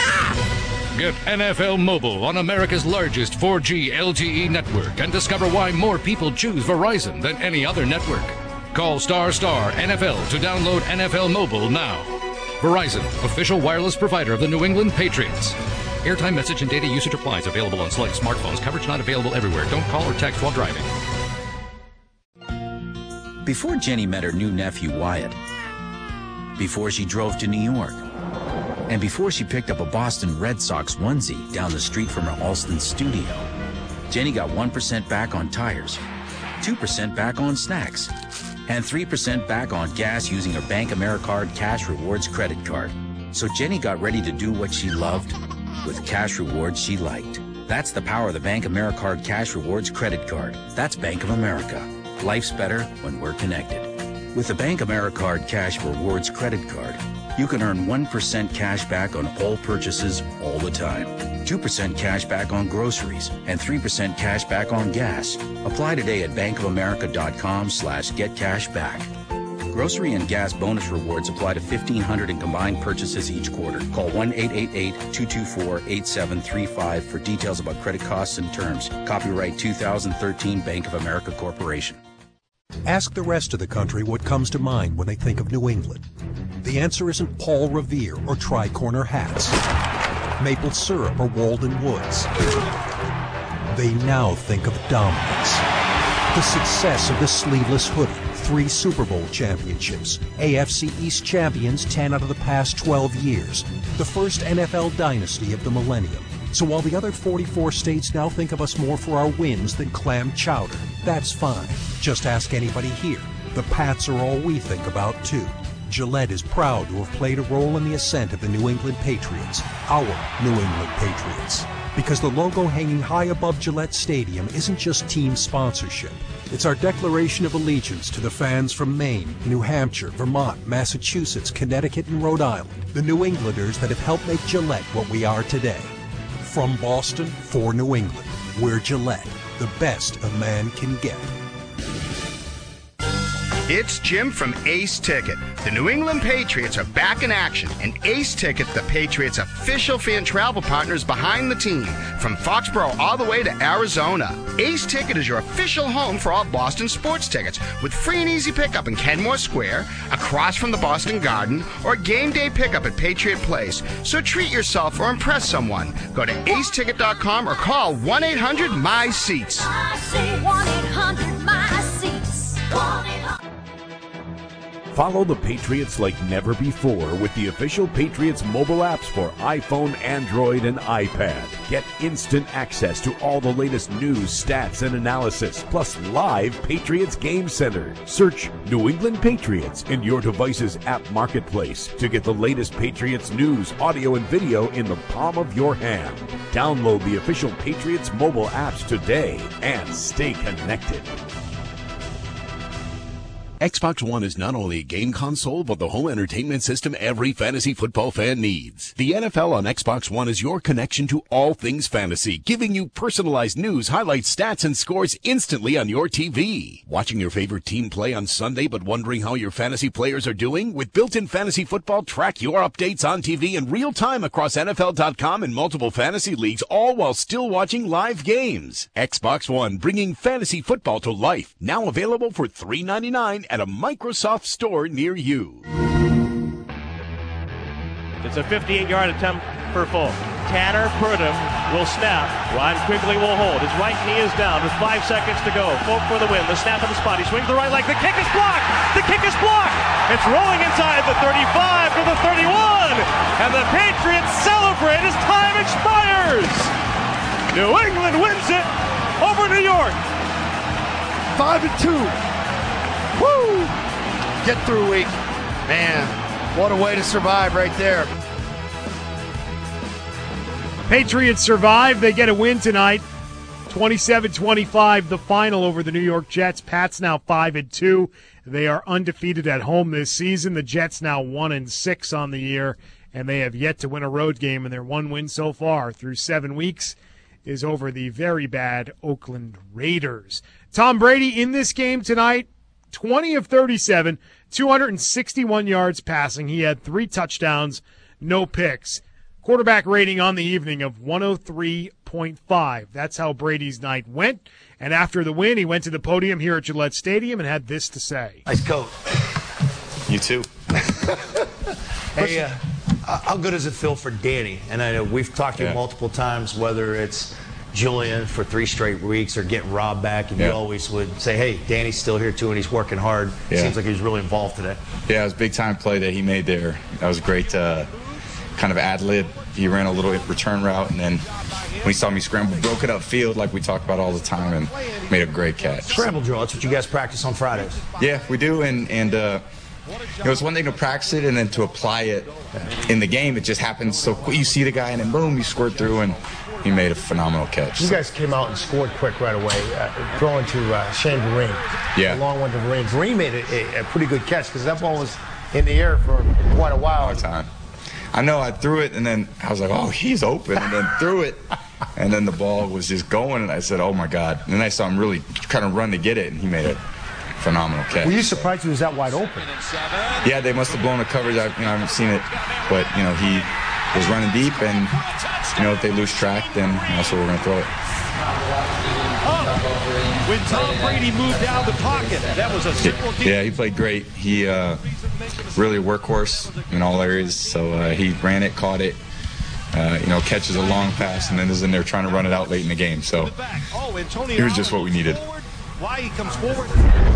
Get NFL Mobile on America's largest 4G LTE network and discover why more people choose Verizon than any other network. Call ** NFL to download NFL Mobile now. Verizon, official wireless provider of the New England Patriots. Airtime, message, and data usage applies. Available on select smartphones. Coverage not available everywhere. Don't call or text while driving. Before Jenny met her new nephew, Wyatt, before she drove to New York, and before she picked up a Boston Red Sox onesie down the street from her Alston studio, Jenny got 1% back on tires, 2% back on snacks, and 3% back on gas using her Bank AmeriCard Cash Rewards credit card. So Jenny got ready to do what she loved with cash rewards she liked. That's the power of the Bank AmeriCard Cash Rewards credit card. That's Bank of America. Life's better when we're connected. With the Bank AmeriCard Cash Rewards credit card, you can earn 1% cash back on all purchases all the time, 2% cash back on groceries, and 3% cash back on gas. Apply today at bankofamerica.com/getcashback. Grocery and gas bonus rewards apply to 1,500 in combined purchases each quarter. Call 1-888-224-8735 for details about credit costs and terms. Copyright 2013 Bank of America Corporation. Ask the rest of the country what comes to mind when they think of New England. The answer isn't Paul Revere or tri-corner hats, maple syrup or Walden Woods. They now think of dominance. The success of the sleeveless hoodie, 3 Super Bowl championships, AFC East champions 10 out of the past 12 years, the first NFL dynasty of the millennium. So while the other 44 states now think of us more for our wins than clam chowder, that's fine. Just ask anybody here. The Pats are all we think about, too. Gillette is proud to have played a role in the ascent of the New England Patriots, our New England Patriots. Because the logo hanging high above Gillette Stadium isn't just team sponsorship. It's our declaration of allegiance to the fans from Maine, New Hampshire, Vermont, Massachusetts, Connecticut, and Rhode Island, the New Englanders that have helped make Gillette what we are today. From Boston for New England, we're Gillette, the best a man can get. It's Jim from Ace Ticket. The New England Patriots are back in action, and Ace Ticket, the Patriots' official fan travel partner, is behind the team from Foxborough all the way to Arizona. Ace Ticket is your official home for all Boston sports tickets with free and easy pickup in Kenmore Square, across from the Boston Garden, or game day pickup at Patriot Place. So treat yourself or impress someone. Go to aceticket.com or call 1-800-MY-SEATS. I say 1-800-MY-SEATS. 1-800. Follow the Patriots like never before with the official Patriots mobile apps for iPhone, Android, and iPad. Get instant access to all the latest news, stats, and analysis, plus live Patriots Game Center. Search New England Patriots in your device's app marketplace to get the latest Patriots news, audio, and video in the palm of your hand. Download the official Patriots mobile apps today and stay connected. Xbox One is not only a game console, but the home entertainment system every fantasy football fan needs. The NFL on Xbox One is your connection to all things fantasy, giving you personalized news, highlights, stats, and scores instantly on your TV. Watching your favorite team play on Sunday, but wondering how your fantasy players are doing? With built-in fantasy football, track your updates on TV in real time across NFL.com and multiple fantasy leagues, all while still watching live games. Xbox One, bringing fantasy football to life. Now available for $3.99 at a Microsoft store near you. It's a 58-yard attempt for Folk. Tanner Purdom will snap. Ron Quigley will hold. His right knee is down with 5 seconds to go. Folk for the win. The snap on the spot. He swings the right leg. The kick is blocked. The kick is blocked. It's rolling inside the 35 to the 31. And the Patriots celebrate as time expires. New England wins it over New York. 5-2. Woo! Get through week. Man, what a way to survive right there. Patriots survive. They get a win tonight. 27-25, the final over the New York Jets. Pats now 5-2. They are undefeated at home this season. The Jets now 1-6 on the year, and they have yet to win a road game, and their one win so far through 7 weeks is over the very bad Oakland Raiders. Tom Brady in this game tonight, 20 of 37, 261 yards passing. He had 3 touchdowns, no picks. Quarterback rating on the evening of 103.5. That's how Brady's night went. And after the win, he went to the podium here at Gillette Stadium and had this to say. Nice coat. You too. Hey, how good does it feel for Danny? And I know we've talked to you multiple times, whether it's Julian for 3 straight weeks or getting Rob back, and you always would say, hey, Danny's still here too, and he's working hard. It seems like he was really involved today. Yeah, it was a big-time play that he made there. That was a great kind of ad-lib. He ran a little return route, and then when he saw me scramble, broke it upfield like we talk about all the time, and made a great catch. Scramble drill, that's what you guys practice on Fridays. Yeah, we do, and it's one thing to practice it, and then to apply it in the game, it just happens so quick. You see the guy, and then boom, you squirt through, and he made a phenomenal catch. You guys came out and scored quick right away, throwing to Shane Vereen. Yeah. A long one to Vereen. Vereen made a pretty good catch because that ball was in the air for quite a while. Long time. I know, I threw it, and then I was like, oh, he's open, and then threw it, and then the ball was just going, and I said, oh, my God. And then I saw him really kind of run to get it, and he made a phenomenal catch. Were you surprised he was that wide open? Yeah, they must have blown the coverage. I haven't seen it, but, he was running deep, and, if they lose track, then that's where we're going to throw it. When Tom Brady moved out of the pocket, that was a simple deal. Yeah, he played great. He really a workhorse in all areas. So he ran it, caught it, catches a long pass, and then is in there trying to run it out late in the game. So he was just what we needed. Why he comes forward.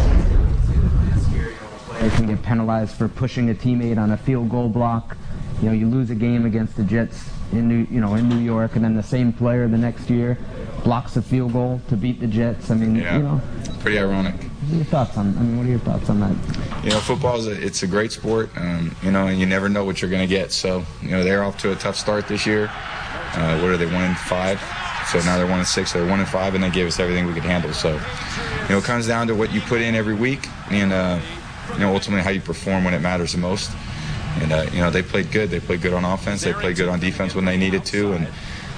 They can get penalized for pushing a teammate on a field goal block. You lose a game against the Jets in New York, and then the same player the next year blocks a field goal to beat the Jets. I mean, pretty ironic. What are your thoughts on that? Football it's a great sport, and you never know what you're going to get. So, they're off to a tough start this year. What are they, 1-5? So now they're 1-6. They're 1-5, and they gave us everything we could handle. So, it comes down to what you put in every week, and ultimately how you perform when it matters the most. And they played good. They played good on offense. They played good on defense when they needed to. And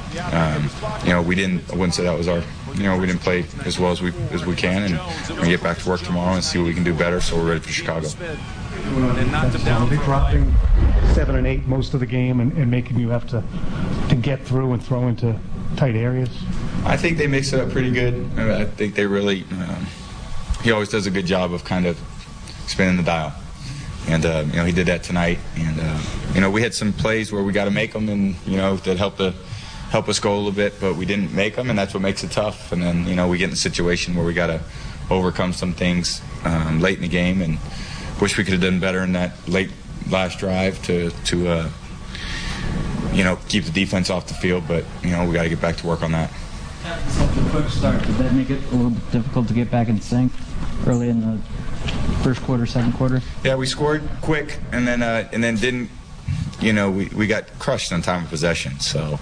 I wouldn't say that was our. We didn't play as well as we can. And we're gonna get back to work tomorrow and see what we can do better. So we're ready for Chicago. They dropping 7 and 8 most of the game and making you have to get through and throw into tight areas. I think they mix it up pretty good. I think they really. He always does a good job of kind of spinning the dial. And, he did that tonight. And, we had some plays where we got to make them and, that help us go a little bit, but we didn't make them, and that's what makes it tough. And then, we get in a situation where we got to overcome some things late in the game, and wish we could have done better in that late last drive to keep the defense off the field. But, we got to get back to work on that. Such a quick start. Did that make it a little difficult to get back in sync early in the first quarter, second quarter? Yeah, we scored quick, and then didn't. We got crushed on time of possession. So,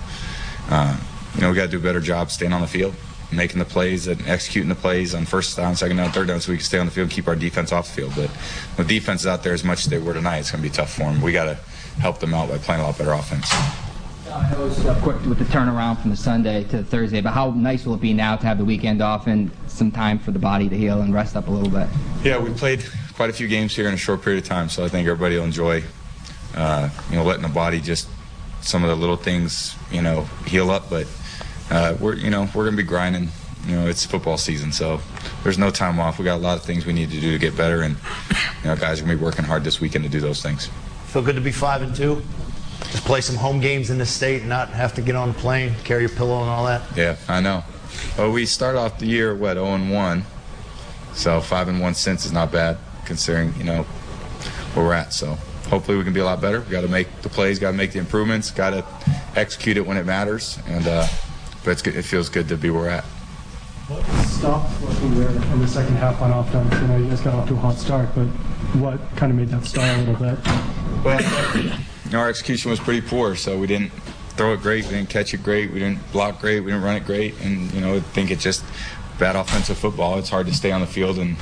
we got to do a better job staying on the field, making the plays and executing the plays on first down, second down, third down, so we can stay on the field and keep our defense off the field. But the defense is out there as much as they were tonight. It's going to be tough for them. We got to help them out by playing a lot better offense. It was quick with the turnaround from the Sunday to the Thursday, but how nice will it be now to have the weekend off and some time for the body to heal and rest up a little bit? Yeah, we played quite a few games here in a short period of time, so I think everybody will enjoy, letting the body just some of the little things, heal up. But we're going to be grinding. It's football season, so there's no time off. We got a lot of things we need to do to get better, and guys are going to be working hard this weekend to do those things. Feel good to be 5-2. Just play some home games in this state and not have to get on a plane, carry your pillow and all that. Yeah, I know. Well, we start off the year, 0-1. So 5-1 since is not bad, considering, where we're at. So hopefully we can be a lot better. We got to make the plays, got to make the improvements, got to execute it when it matters. And but it's good, it feels good to be where we're at. What stopped working there in the second half on offense? You guys got off to a hot start, but what kind of made that stall a little bit? Well, our execution was pretty poor, so we didn't throw it great, we didn't catch it great, we didn't block great, we didn't run it great, and I think it's just bad offensive football. It's hard to stay on the field and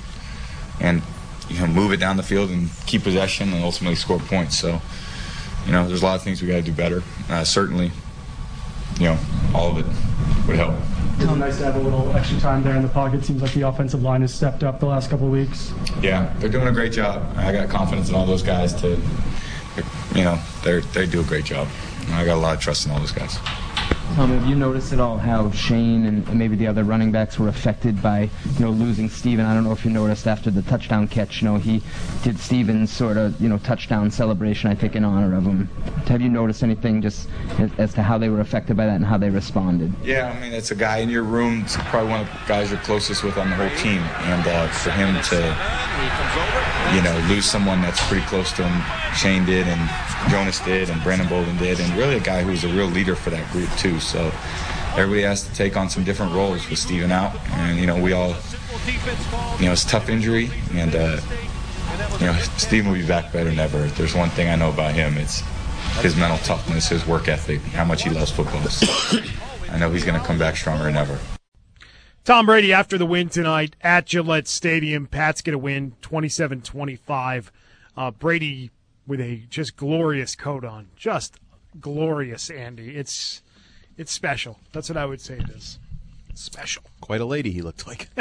move it down the field and keep possession and ultimately score points. So there's a lot of things we got to do better. Certainly, all of it would help. It's nice to have a little extra time there in the pocket. Seems like the offensive line has stepped up the last couple of weeks. Yeah, they're doing a great job. I got confidence in all those guys to. They do a great job. I got a lot of trust in all those guys. Tom, have you noticed at all how Shane and maybe the other running backs were affected by, losing Steven? I don't know if you noticed after the touchdown catch, he did Steven's sort of, touchdown celebration, I think, in honor of him. Have you noticed anything just as to how they were affected by that and how they responded? Yeah, it's a guy in your room. It's probably one of the guys you're closest with on the whole team. And for him to, lose someone that's pretty close to him, Shane did, and Jonas did, and Brandon Bolden did, and really a guy who was a real leader for that group, too. So, everybody has to take on some different roles with Steven out. And, we all, it's a tough injury. And, Steven will be back better than ever. If there's one thing I know about him, it's his mental toughness, his work ethic, how much he loves football. So I know he's going to come back stronger than ever. Tom Brady after the win tonight at Gillette Stadium. Pats get a win, 27-25. Brady with a just glorious coat on. Just glorious, Andy. It's special. That's what I would say it is. Special. Quite a lady he looked like.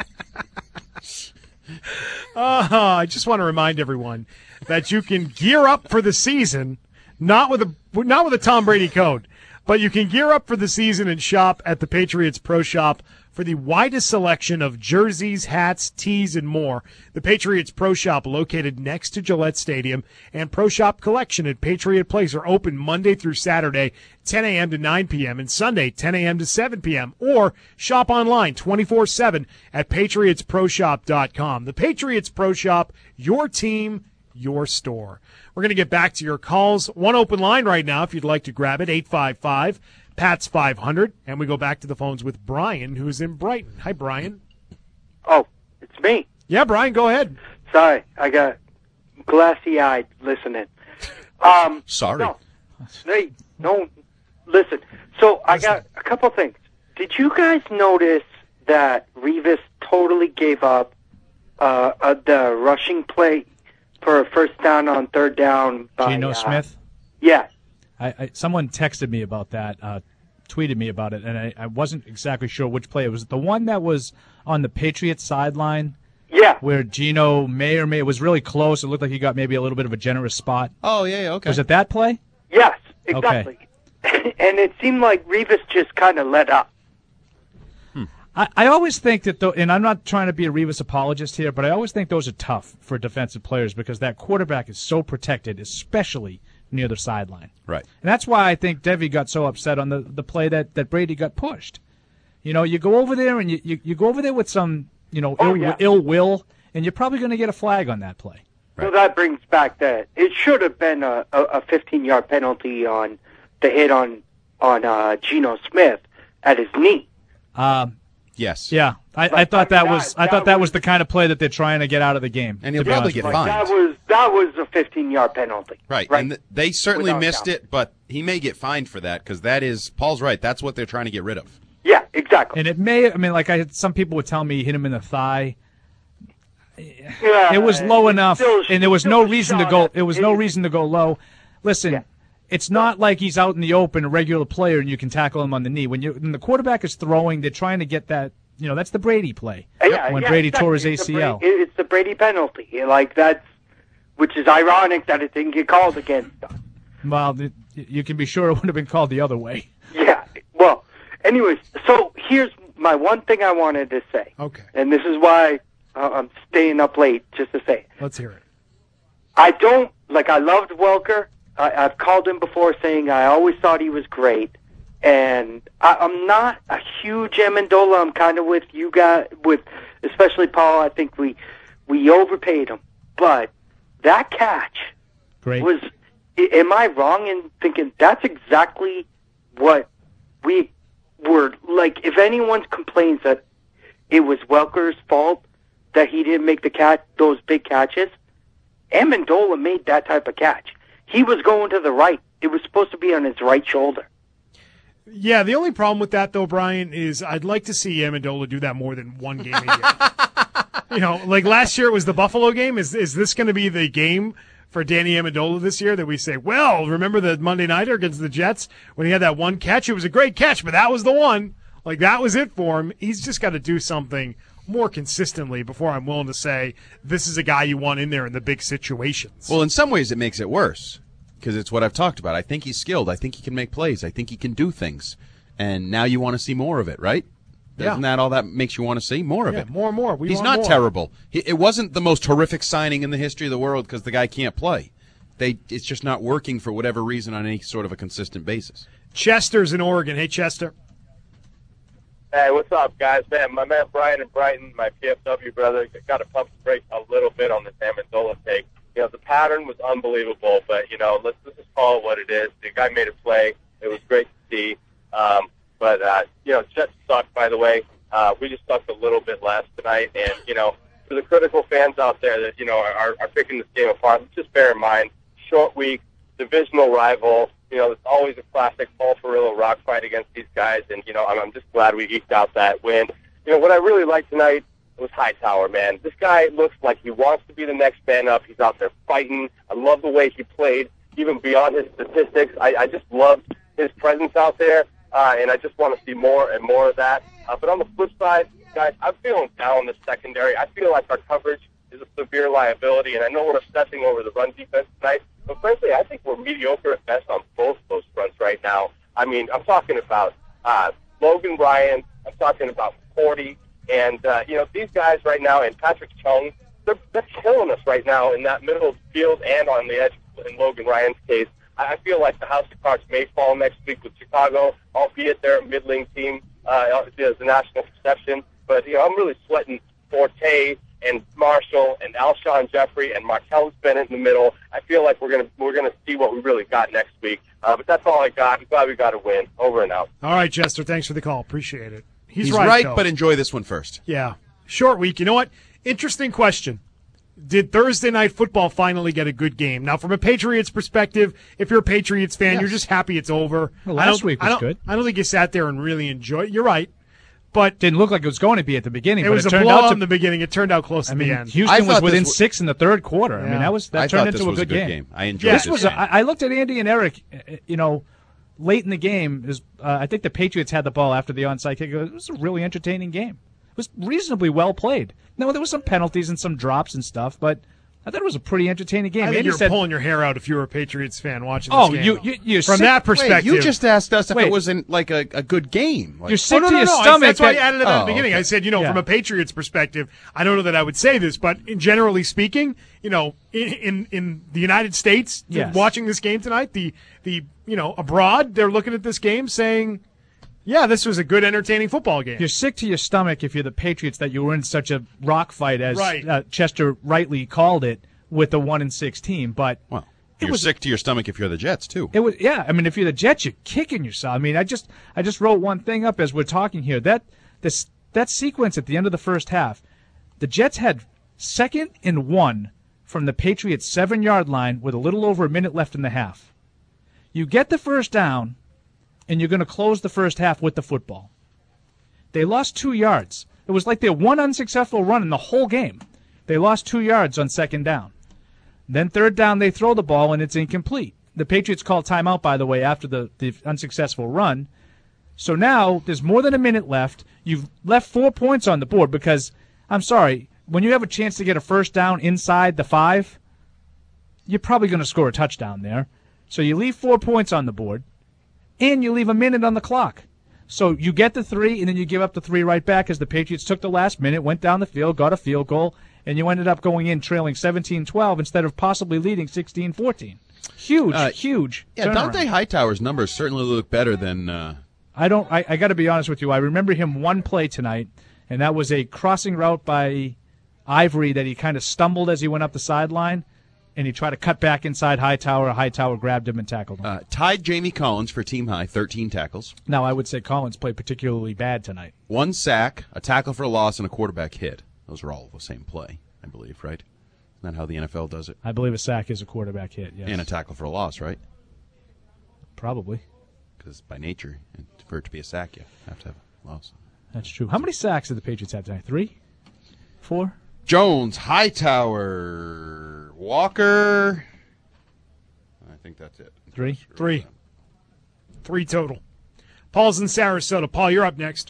I just want to remind everyone that you can gear up for the season, not with a Tom Brady coat, but you can gear up for the season and shop at the Patriots Pro Shop for the widest selection of jerseys, hats, tees, and more. The Patriots Pro Shop, located next to Gillette Stadium, and Pro Shop Collection at Patriot Place are open Monday through Saturday, 10 a.m. to 9 p.m., and Sunday, 10 a.m. to 7 p.m., or shop online 24/7 at patriotsproshop.com. The Patriots Pro Shop, your team, your store. We're going to get back to your calls. One open line right now if you'd like to grab it, 855-PATS 500. And we go back to the phones with Brian, who's in Brighton. Hi, Brian. Oh, it's me. Yeah, Brian, go ahead. Sorry, I got glassy-eyed listening. Sorry. No, listen. So I got a couple things. Did you guys notice that Revis totally gave up the rushing play for a first down on third down by Geno Smith? Yeah. Someone texted me about that, tweeted me about it, and I wasn't exactly sure which play. It was the one that was on the Patriots sideline. Yeah. Where Geno it was really close. It looked like he got maybe a little bit of a generous spot. Oh, yeah, okay. Was it that play? Yes, exactly. Okay. And it seemed like Revis just kind of let up. I always think that, and I'm not trying to be a Revis apologist here, but I always think those are tough for defensive players because that quarterback is so protected, especially near the sideline. Right. And that's why I think Devy got so upset on the play that Brady got pushed. You go over there and you go over there with some, ill will, and you're probably going to get a flag on that play. Right. Well, that brings back that it should have been a 15-yard penalty on the hit on Geno Smith at his knee. Yes. Yeah, I thought that was the kind of play that they're trying to get out of the game. And he'll probably get fined. That was a 15-yard penalty. Right. And they certainly missed it, but he may get fined for that because Paul's right. That's what they're trying to get rid of. Yeah, exactly. And it may, some people would tell me he hit him in the thigh. Yeah, it was low enough, and there was no reason to go. It was no reason to go low. Listen, it's not like he's out in the open, a regular player, and you can tackle him on the knee. When the quarterback is throwing, they're trying to get that. That's the Brady play. When Brady tore his ACL, it's the Brady penalty. Which is ironic that it didn't get called against them. Well, you can be sure it would have been called the other way. Yeah. Well, anyways, so here's my one thing I wanted to say. Okay. And this is why I'm staying up late just to say it. Let's hear it. I loved Welker. I've called him before saying I always thought he was great. And I'm not a huge Amendola. I'm kind of with you guys, especially Paul. I think we overpaid him. But that catch was, am I wrong in thinking that's exactly what we were, if anyone complains that it was Welker's fault that he didn't make those big catches, Amendola made that type of catch. He was going to the right. It was supposed to be on his right shoulder. Yeah, the only problem with that, though, Brian, is I'd like to see Amendola do that more than one game a year. Last year it was the Buffalo game. Is this going to be the game for Danny Amendola this year that we say, well, remember the Monday nighter against the Jets when he had that one catch? It was a great catch, but that was the one. That was it for him. He's just got to do something more consistently before I'm willing to say this is a guy you want in there in the big situations. Well, in some ways it makes it worse because it's what I've talked about. I think he's skilled. I think he can make plays. I think he can do things. And now you want to see more of it, right? Isn't that all that makes you want to see? More of it. More and more. He's not terrible. It wasn't the most horrific signing in the history of the world because the guy can't play. It's just not working for whatever reason on any sort of a consistent basis. Chester's in Oregon. Hey, Chester. Hey, what's up, guys? Man, my man Brian in Brighton, my PFW brother, got to pump the brakes a little bit on this Amendola take. The pattern was unbelievable, but, let's just call it what it is. The guy made a play. It was great to see. But, Jets suck, by the way. We just sucked a little bit less tonight. And, for the critical fans out there that, are picking this game apart, just bear in mind, short week, divisional rival, it's always a classic Paul Ferrillo rock fight against these guys. And, I'm just glad we eked out that win. What I really liked tonight was Hightower, man. This guy looks like he wants to be the next man up. He's out there fighting. I love the way he played, even beyond his statistics. I just loved his presence out there, and I just want to see more and more of that. But on the flip side, guys, I'm feeling down the secondary. I feel like our coverage is a severe liability, and I know we're obsessing over the run defense tonight, but frankly, I think we're mediocre at best on both those fronts right now. I mean, I'm talking about Logan Ryan. I'm talking about Forty. And, these guys right now, and Patrick Chung, they're killing us right now in that middle of the field and on the edge in Logan Ryan's case. I feel like the house of cards may fall next week with Chicago, albeit they're a middling team as the national perception. But, I'm really sweating Forte and Marshall and Alshon Jeffrey and Martellus Bennett in the middle. I feel like we're gonna see what we really got next week. But that's all I got. I'm glad we got a win. Over and out. All right, Chester, thanks for the call. Appreciate it. He's right, but enjoy this one first. Yeah. Short week. You know what? Interesting question. Did Thursday Night Football finally get a good game? Now, from a Patriots perspective, if you're a Patriots fan, You're just happy it's over. Well, last week was good. I don't think you sat there and really enjoyed it. You're right. But didn't look like it was going to be at the beginning. It was a blowout in the beginning. It turned out close to the end. Houston was within 6 in the third quarter. Yeah. I mean, that turned into a good game. I enjoyed this game. I looked at Andy and Eric, late in the game. I think the Patriots had the ball after the onside kick. It was a really entertaining game. It was reasonably well played. Now, there were some penalties and some drops and stuff, but I thought it was a pretty entertaining game. I think you're pulling your hair out if you were a Patriots fan watching this game. You from that perspective. Wait, you just asked us if it wasn't like a good game. You're sick to your stomach. That's why I added it at the beginning. Okay. I said, from a Patriots perspective, I don't know that I would say this, but generally speaking, in the United States, watching this game tonight, the abroad, they're looking at this game saying, yeah, this was a good, entertaining football game. You're sick to your stomach if you're the Patriots that you were in such a rock fight, as Chester rightly called it, with the 1-6 team. But you're sick to your stomach if you're the Jets too. It was, I mean, if you're the Jets, you're kicking yourself. I mean, I just wrote one thing up as we're talking here. That sequence at the end of the first half, the Jets had 2nd and 1 from the Patriots' 7-yard line with a little over a minute left in the half. You get the first down, and you're going to close the first half with the football. They lost 2 yards. It was like their one unsuccessful run in the whole game. They lost 2 yards on 2nd down. Then 3rd down, they throw the ball, and it's incomplete. The Patriots called timeout, by the way, after the unsuccessful run. So now there's more than a minute left. You've left 4 points on the board because, I'm sorry, when you have a chance to get a first down inside the 5, you're probably going to score a touchdown there. So you leave 4 points on the board, and you leave a minute on the clock. So you get the 3, and then you give up the 3 right back as the Patriots took the last minute, went down the field, got a field goal, and you ended up going in trailing 17-12 instead of possibly leading 16-14. Huge. Yeah, turnaround. Dante Hightower's numbers certainly look better than. I got to be honest with you. I remember him one play tonight, and that was a crossing route by Ivory that he kind of stumbled as he went up the sideline, and he tried to cut back inside Hightower. Hightower grabbed him and tackled him. Tied Jamie Collins for team high, 13 tackles. Now, I would say Collins played particularly bad tonight. 1 sack, a tackle for a loss, and a quarterback hit. Those are all the same play, I believe, right? Isn't that how the NFL does it? I believe a sack is a quarterback hit, yes. And a tackle for a loss, right? Probably. Because by nature, for it to be a sack, you have to have a loss. That's true. How many sacks did the Patriots have tonight? 3? 4? Jones, Hightower, Walker. I think that's it. 3? 3. 3 total. Paul's in Sarasota. Paul, you're up next.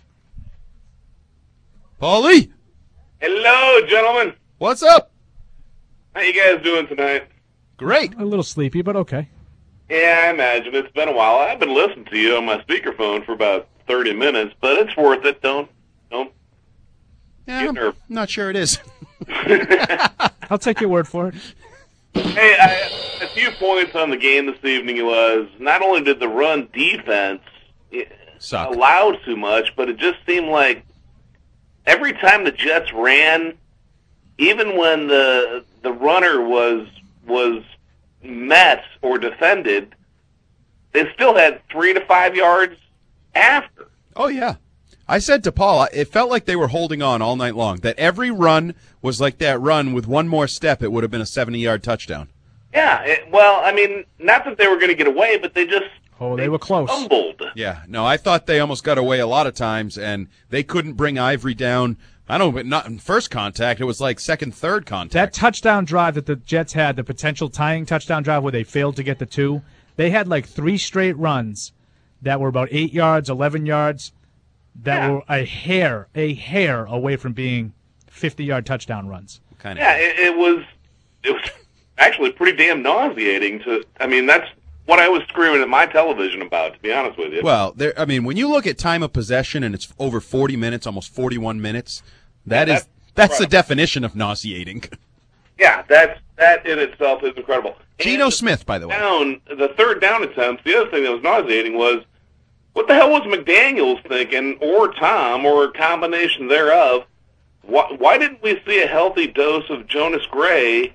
Paulie! Hello, gentlemen. What's up? How you guys doing tonight? Great. A little sleepy, but okay. Yeah, I imagine. It's been a while. I've been listening to you on my speakerphone for about 30 minutes, but it's worth it. Don't Yeah, I'm not sure it is. I'll take your word for it. Hey, a few points on the game this evening was, not only did the run defense allow too much, but it just seemed like every time the Jets ran, even when the runner was met or defended, they still had 3 to 5 yards after. Oh, yeah. I said to Paul, it felt like they were holding on all night long, that every run was like that run with one more step, it would have been a 70-yard touchdown. Yeah, not that they were going to get away, but they just they were close. Fumbled. Yeah, no, I thought they almost got away a lot of times, and they couldn't bring Ivory down. I don't know, but not in first contact. It was like second, third contact. That touchdown drive that the Jets had, the potential tying touchdown drive where they failed to get the 2, they had like 3 straight runs that were about 8 yards, 11 yards, that were a hair away from being 50-yard touchdown runs. It was actually pretty damn nauseating. That's what I was screaming at my television about, to be honest with you. Well, when you look at time of possession and it's over 40 minutes, almost 41 minutes, that's the definition of nauseating. Yeah, that in itself is incredible. Geno Smith, by the way. The third down attempts, the other thing that was nauseating was, what the hell was McDaniels thinking, or Tom, or a combination thereof? Why didn't we see a healthy dose of Jonas Gray,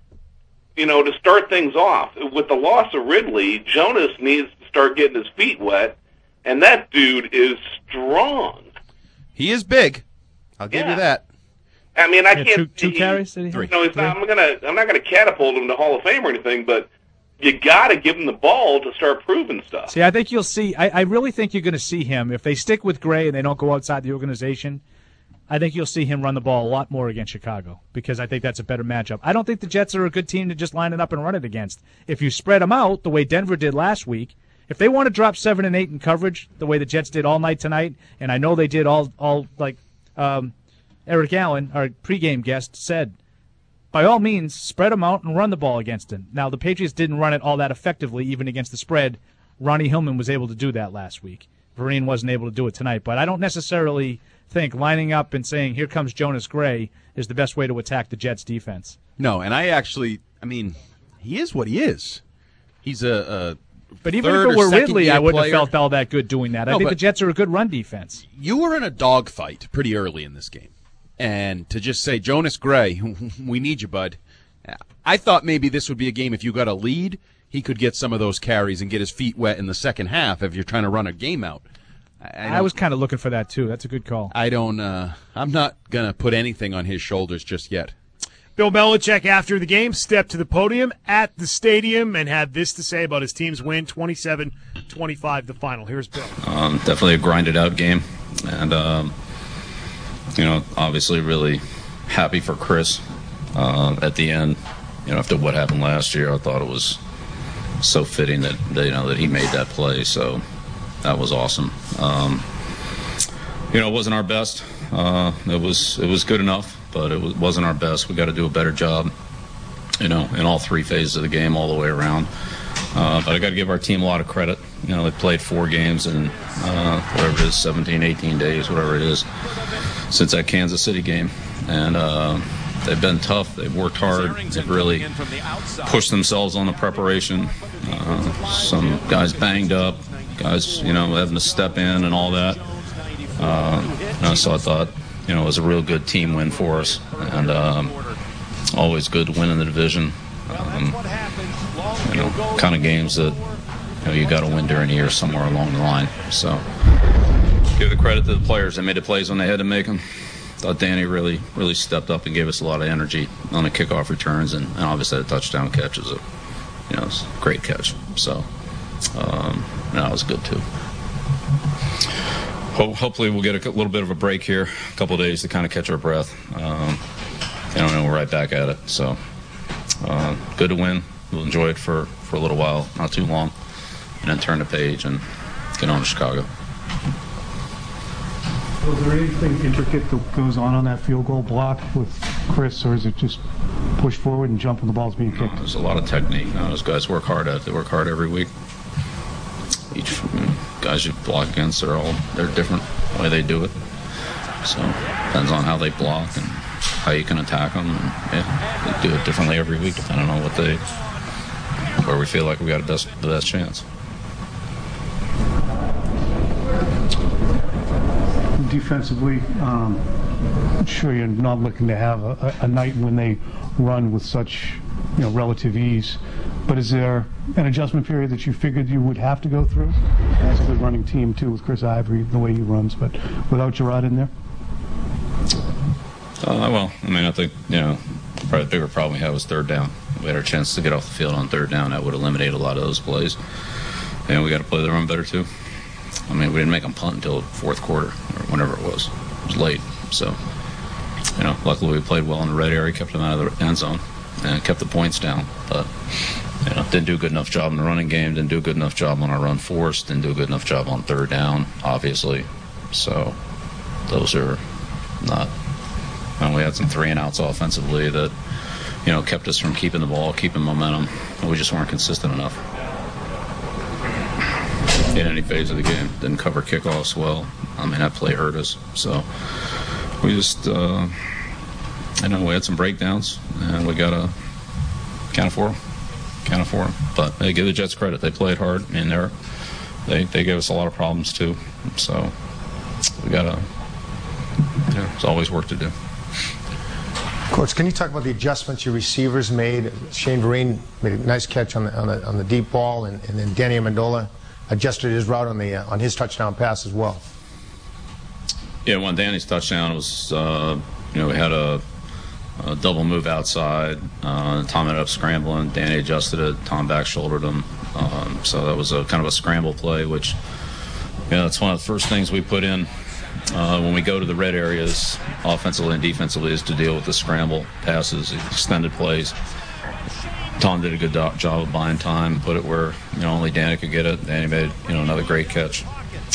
to start things off? With the loss of Ridley, Jonas needs to start getting his feet wet, and that dude is strong. He is big. I'll give you that. I can't. Two carries? 3. I'm not gonna catapult him to Hall of Fame or anything, but you got to give him the ball to start proving stuff. See, I think you'll see. I really think you're going to see him if they stick with Gray and they don't go outside the organization. I think you'll see him run the ball a lot more against Chicago because I think that's a better matchup. I don't think the Jets are a good team to just line it up and run it against. If you spread them out the way Denver did last week, if they want to drop 7 and 8 in coverage the way the Jets did all night tonight, and I know they did all like Eric Allen, our pregame guest, said, by all means, spread them out and run the ball against them. Now, the Patriots didn't run it all that effectively, even against the spread. Ronnie Hillman was able to do that last week. Vereen wasn't able to do it tonight. But I don't necessarily think lining up and saying, here comes Jonas Gray, is the best way to attack the Jets' defense. No, and he is what he is. He's a But even if it were Ridley, I wouldn't have felt all that good doing that. I think the Jets are a good run defense. You were in a dogfight pretty early in this game. And to just say, Jonas Gray, we need you, bud. I thought maybe this would be a game if you got a lead, he could get some of those carries and get his feet wet in the second half if you're trying to run a game out. I was kind of looking for that, too. That's a good call. I'm not going to put anything on his shoulders just yet. Bill Belichick, after the game, stepped to the podium at the stadium and had this to say about his team's win, 27-25, the final. Here's Bill. Definitely a grinded-out game. And, obviously really happy for Chris at the end. After what happened last year, I thought it was so fitting that he made that play. So that was awesome. It wasn't our best. It was good enough, but it wasn't our best. We got to do a better job, in all 3 phases of the game all the way around. But I got to give our team a lot of credit. They played 4 games in whatever it is, 17, 18 days, whatever it is, since that Kansas City game. And they've been tough. They've worked hard. They've really pushed themselves on the preparation. Some guys banged up, guys, having to step in and all that. So I thought, it was a real good team win for us. And always good to win in the division. Kind of games that you got to win during the year somewhere along the line. So give the credit to the players. They made the plays when they had to make them. Thought Danny really stepped up and gave us a lot of energy on the kickoff returns, and obviously the touchdown catch is it's a great catch. So that was good too. Hopefully we'll get a little bit of a break here, a couple of days to kind of catch our breath. And we're right back at it. So good to win. We'll enjoy it for a little while, not too long, and then turn the page and get on to Chicago. Was there anything intricate that goes on that field goal block with Chris, or is it just push forward and jump when the ball's being kicked? There's a lot of technique. Those guys work hard at it. They work hard every week. Each guys you block against, they're different the way they do it. So depends on how they block and how you can attack them. And, they do it differently every week depending on where we feel like we got the best chance. Defensively, I'm sure you're not looking to have a night when they run with such relative ease. But is there an adjustment period that you figured you would have to go through? That's a good running team, too, with Chris Ivory, the way he runs, but without Gerard in there? Well, I think, probably the bigger problem we had was third down. We had our chance to get off the field on third down. That would eliminate a lot of those plays. And we got to play the run better, too. We didn't make them punt until fourth quarter or whenever it was. It was late. So, luckily we played well in the red area, kept them out of the end zone, and kept the points down. But, didn't do a good enough job in the running game, didn't do a good enough job on our run force, didn't do a good enough job on third down, obviously. So, those are not... we had some 3-and-outs offensively that, kept us from keeping the ball, keeping momentum. And we just weren't consistent enough in any phase of the game. Didn't cover kickoffs well. That play hurt us. So we just, we had some breakdowns, and we got to count for them. But they give the Jets credit. They played hard, and they gave us a lot of problems too. So we got to, there's always work to do. Coach, can you talk about the adjustments your receivers made? Shane Vereen made a nice catch on the deep ball, and then Danny Amendola adjusted his route on his touchdown pass as well. Yeah, on Danny's touchdown, it was we had a double move outside. Tom ended up scrambling. Danny adjusted it. Tom back shouldered him. So that was a kind of a scramble play, which that's one of the first things we put in. When we go to the red areas, offensively and defensively, is to deal with the scramble passes, extended plays. Tom did a good job of buying time, put it where only Danny could get it. Danny made another great catch.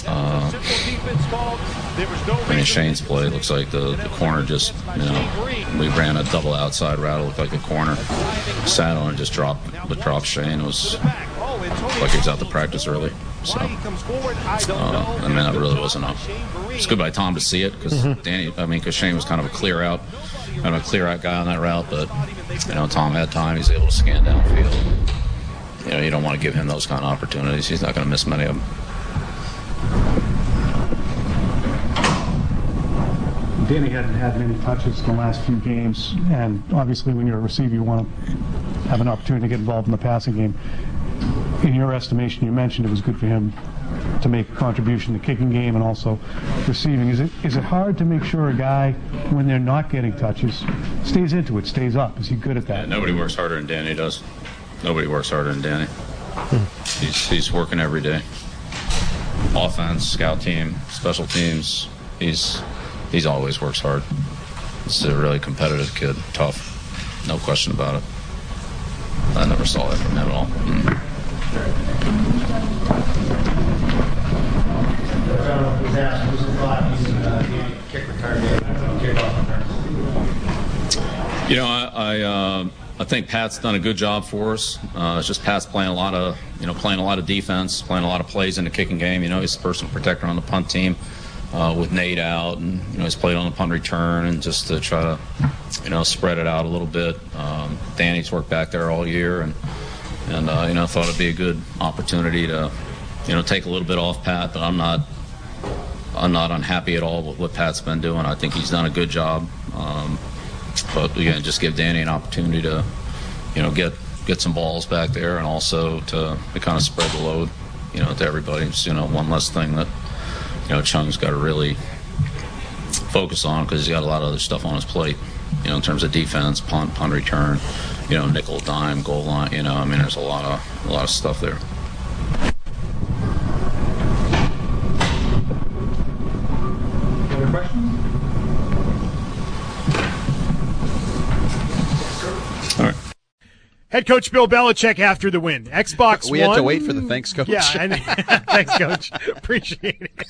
Shane's play, it looks like the corner just we ran a double outside route. It looked like the corner sat on and just dropped Shane. It was like he was out to practice early. So, that really wasn't enough. It's good by Tom to see it because because Shane was kind of a clear out guy on that route, but Tom had time. He's able to scan downfield. You don't want to give him those kind of opportunities. He's not going to miss many of them. Danny hadn't had many touches in the last few games, and obviously when you're a receiver, you want to have an opportunity to get involved in the passing game. In your estimation, you mentioned it was good for him to make a contribution to the kicking game and also receiving. Is it hard to make sure a guy, when they're not getting touches, stays into it, stays up? Is he good at that? Yeah, nobody works harder than Danny does. Nobody works harder than Danny. He's working every day. Offense, scout team, special teams. He's always works hard. He's a really competitive kid, tough, no question about it. I never saw that from him at all. I think Pat's done a good job for us. It's just Pat's playing a lot of defense, playing a lot of plays in the kicking game. He's the personal protector on the punt team with Nate out, and he's played on the punt return, and just to try to spread it out a little bit. Danny's worked back there all year, and thought it'd be a good opportunity to take a little bit off Pat, but I'm not unhappy at all with what Pat's been doing. I think he's done a good job. But again, just give Danny an opportunity to, get some balls back there, and also to kind of spread the load, to everybody. It's, one less thing that, Chung's got to really focus on, because he's got a lot of other stuff on his plate, in terms of defense, punt return, nickel, dime, goal line. There's a lot of stuff there. Other questions? All right. Head coach Bill Belichick after the win. Xbox we One. had to wait for the thanks, coach. Yeah, thanks, coach. Appreciate it.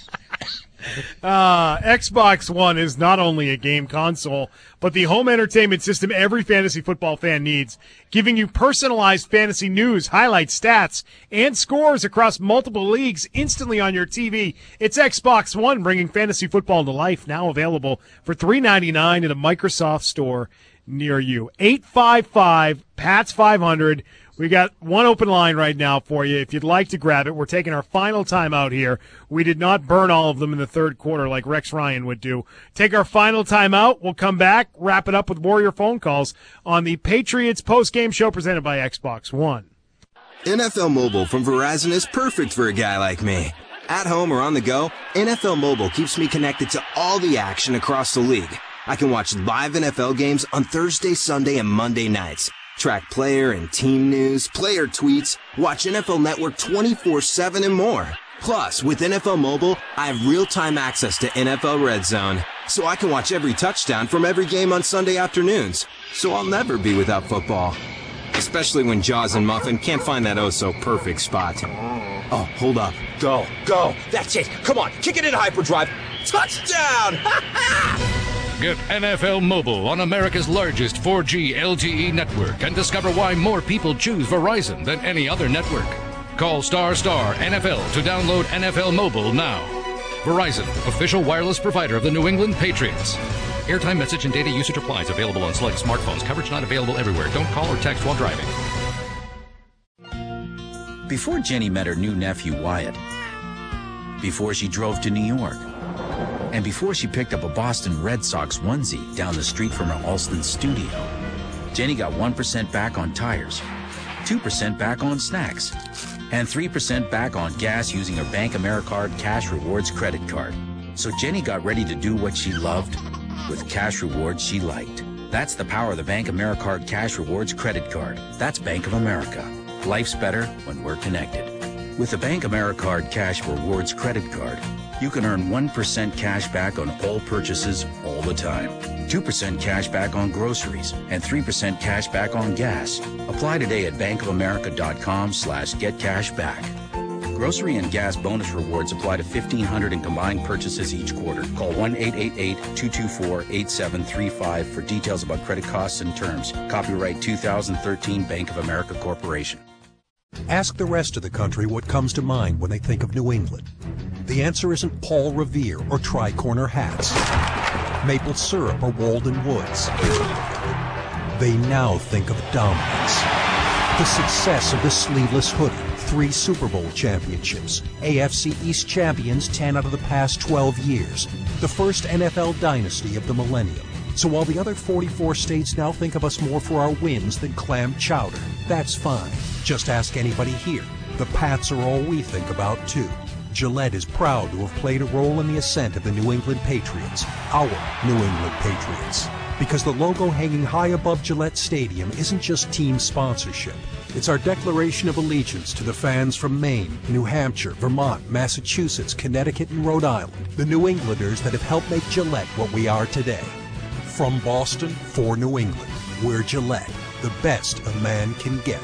Xbox One is not only a game console, but the home entertainment system every fantasy football fan needs, giving you personalized fantasy news, highlights, stats, and scores across multiple leagues instantly on your TV. It's Xbox One, bringing fantasy football to life, now available for $3.99 in a Microsoft store near you. 855-PATS-500 We got one open line right now for you. If you'd like to grab it, we're taking our final time out here. We did not burn all of them in the third quarter like Rex Ryan would do. Take our final time out. We'll come back, wrap it up with Warrior phone calls on the Patriots post-game show presented by Xbox One. NFL Mobile from Verizon is perfect for a guy like me. At home or on the go, NFL Mobile keeps me connected to all the action across the league. I can watch live NFL games on Thursday, Sunday, and Monday nights. Track player and team news, player tweets, watch NFL Network 24/7 and more. Plus, with NFL Mobile, I have real-time access to NFL Red Zone, so I can watch every touchdown from every game on Sunday afternoons. So I'll never be without football. Especially when Jaws and Muffin can't find that oh-so-perfect spot. Oh, hold up. Go. That's it. Come on, kick it in hyperdrive. Touchdown! Get NFL Mobile on America's largest 4G LTE network and discover why more people choose Verizon than any other network. Call ** NFL to download NFL Mobile now. Verizon, official wireless provider of the New England Patriots. Airtime, message, and data usage applies. Available on select smartphones. Coverage not available everywhere. Don't call or text while driving. Before Jenny met her new nephew Wyatt, before she drove to New York, and before she picked up a Boston Red Sox onesie down the street from her Alston studio, Jenny got 1% back on tires, 2% back on snacks, and 3% back on gas using her Bank AmeriCard Cash Rewards credit card. So Jenny got ready to do what she loved with cash rewards she liked. That's the power of the Bank AmeriCard Cash Rewards credit card. That's Bank of America. Life's better when we're connected. With the Bank AmeriCard Cash Rewards credit card, you can earn 1% cash back on all purchases all the time, 2% cash back on groceries, and 3% cash back on gas. Apply today at bankofamerica.com/getcashback. Grocery and gas bonus rewards apply to 1,500 in combined purchases each quarter. Call 1-888-224-8735 for details about credit costs and terms. Copyright 2013 Bank of America Corporation. Ask the rest of the country what comes to mind when they think of New England. The answer isn't Paul Revere or tri-corner hats, maple syrup or Walden Woods. They now think of dominance. The success of the sleeveless hoodie, 3 Super Bowl championships, AFC East champions 10 out of the past 12 years, the first NFL dynasty of the millennium. So while the other 44 states now think of us more for our wins than clam chowder, that's fine. Just ask anybody here. The Pats are all we think about, too. Gillette is proud to have played a role in the ascent of the New England Patriots, our New England Patriots. Because the logo hanging high above Gillette Stadium isn't just team sponsorship. It's our declaration of allegiance to the fans from Maine, New Hampshire, Vermont, Massachusetts, Connecticut, and Rhode Island, the New Englanders that have helped make Gillette what we are today. From Boston, for New England, we're Gillette, the best a man can get.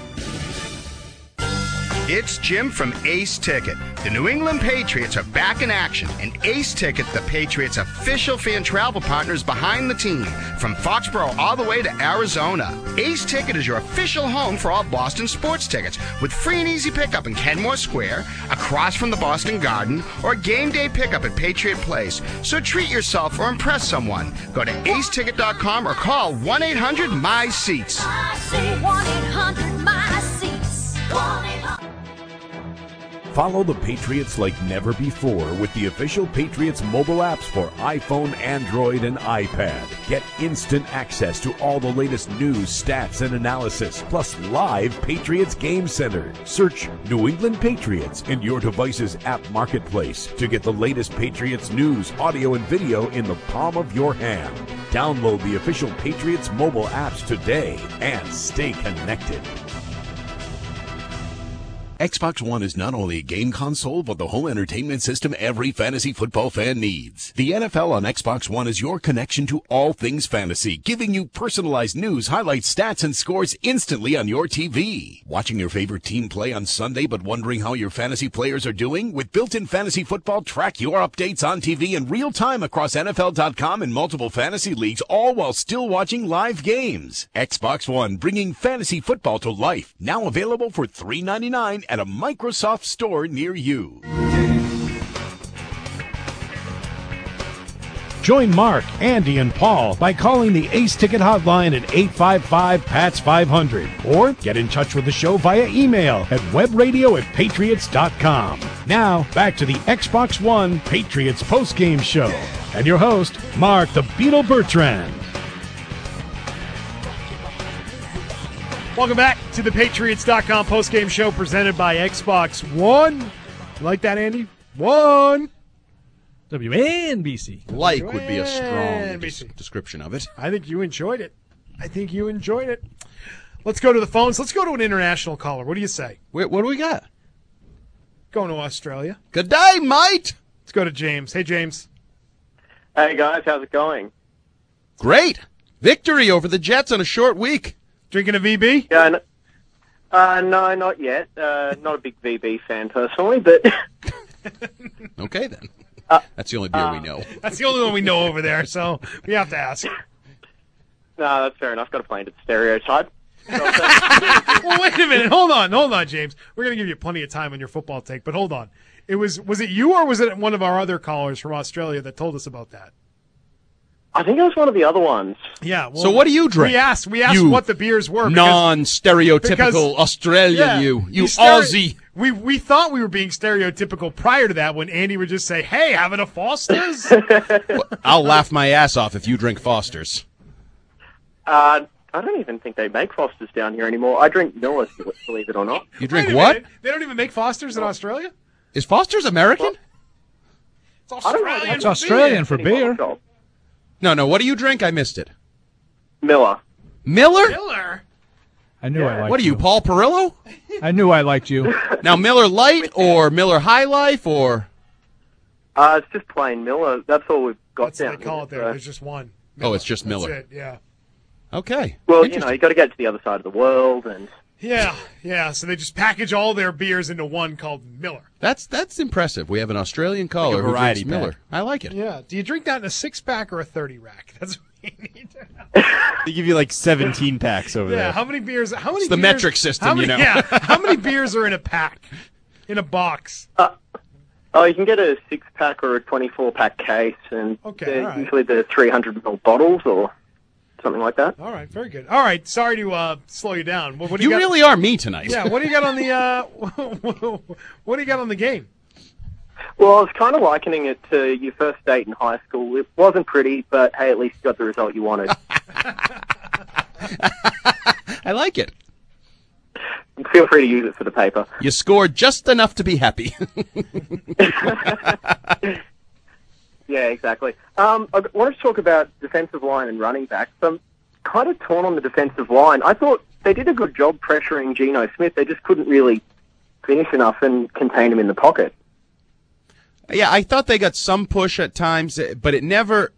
It's Jim from Ace Ticket. The New England Patriots are back in action, and Ace Ticket, the Patriots' official fan travel partner, is behind the team from Foxborough all the way to Arizona. Ace Ticket is your official home for all Boston sports tickets, with free and easy pickup in Kenmore Square, across from the Boston Garden, or game day pickup at Patriot Place. So treat yourself or impress someone. Go to aceticket.com or call 1-800-MY-SEATS. I say 1-800-MY-SEATS. 1-800. Follow the Patriots like never before with the official Patriots mobile apps for iPhone, Android, and iPad. Get instant access to all the latest news, stats, and analysis, plus live Patriots Game Center. Search New England Patriots in your device's app marketplace to get the latest Patriots news, audio, and video in the palm of your hand. Download the official Patriots mobile apps today and stay connected. Xbox One is not only a game console, but the home entertainment system every fantasy football fan needs. The NFL on Xbox One is your connection to all things fantasy, giving you personalized news, highlights, stats, and scores instantly on your TV. Watching your favorite team play on Sunday, but wondering how your fantasy players are doing? With built-in fantasy football, track your updates on TV in real time across NFL.com and multiple fantasy leagues, all while still watching live games. Xbox One, bringing fantasy football to life. Now available for $3.99 at a Microsoft store near you. Join Mark, Andy, and Paul by calling the Ace Ticket hotline at 855-PATS-500 or get in touch with the show via email at webradio@patriots.com. Now, back to the Xbox One Patriots postgame show and your host, Mark the Beetle Bertrand. Welcome back to the Patriots.com postgame show presented by Xbox One. You like that, Andy? One. WNBC. Like would be a strong description of it. I think you enjoyed it. Let's go to the phones. Let's go to an international caller. What do you say? Wait, what do we got? Going to Australia. Good day, mate. Let's go to James. Hey, James. Hey, guys. How's it going? Great. Victory over the Jets on a short week. Drinking a VB? Yeah, no, not yet. Not a big VB fan personally, but... Okay, then. That's the only beer we know. That's the only one we know over there, so we have to ask. No, that's fair enough. Got to play into the stereotype. Well, wait a minute. Hold on, James. We're going to give you plenty of time on your football take, but hold on. Was it you or was it one of our other callers from Australia that told us about that? I think it was one of the other ones. Yeah. Well, so what do you drink? We asked you what the beers were. Non-stereotypical Australian, you Aussie. We thought we were being stereotypical prior to that when Andy would just say, "Hey, having a Foster's?" Well, I'll laugh my ass off if you drink Foster's. I don't even think they make Foster's down here anymore. I drink Miller, believe it or not. You drink what? They don't even make Foster's in Australia? Is Foster's American? It's Australian. It's Australian for beer. No. What do you drink? I missed it. Miller. Miller? I knew I liked you. What are you, Paul Perillo? I knew I liked you. Now, Miller Lite or Miller High Life or? It's just plain Miller. That's all we've got That's down what they call it there. There's just one. Oh, it's just Miller. That's it, yeah. Okay. Well, you got to get to the other side of the world, and yeah. So they just package all their beers into one called Miller. That's impressive. We have an Australian caller who drinks Miller. I like it. Yeah. Do you drink that in a 6-pack or a 30-rack? That's what you need. They give you like 17 packs over there. Yeah. How many beers? It's the metric system, you know. Yeah. How many beers are in a pack? In a box? You can get a 6-pack or a 24-pack case, and usually they're 300ml bottles or something like that. All right, very good. All right, sorry to slow you down. What do you got? Really are me tonight. Yeah, what do you got on the what do you got on the game? Well, I was kind of likening it to your first date in high school. It wasn't pretty, but hey, at least you got the result you wanted. I like it. Feel free to use it for the paper. You scored just enough to be happy. Yeah, exactly. I wanted to talk about defensive line and running backs. I'm kind of torn on the defensive line. I thought they did a good job pressuring Geno Smith. They just couldn't really finish enough and contain him in the pocket. Yeah, I thought they got some push at times, but it never.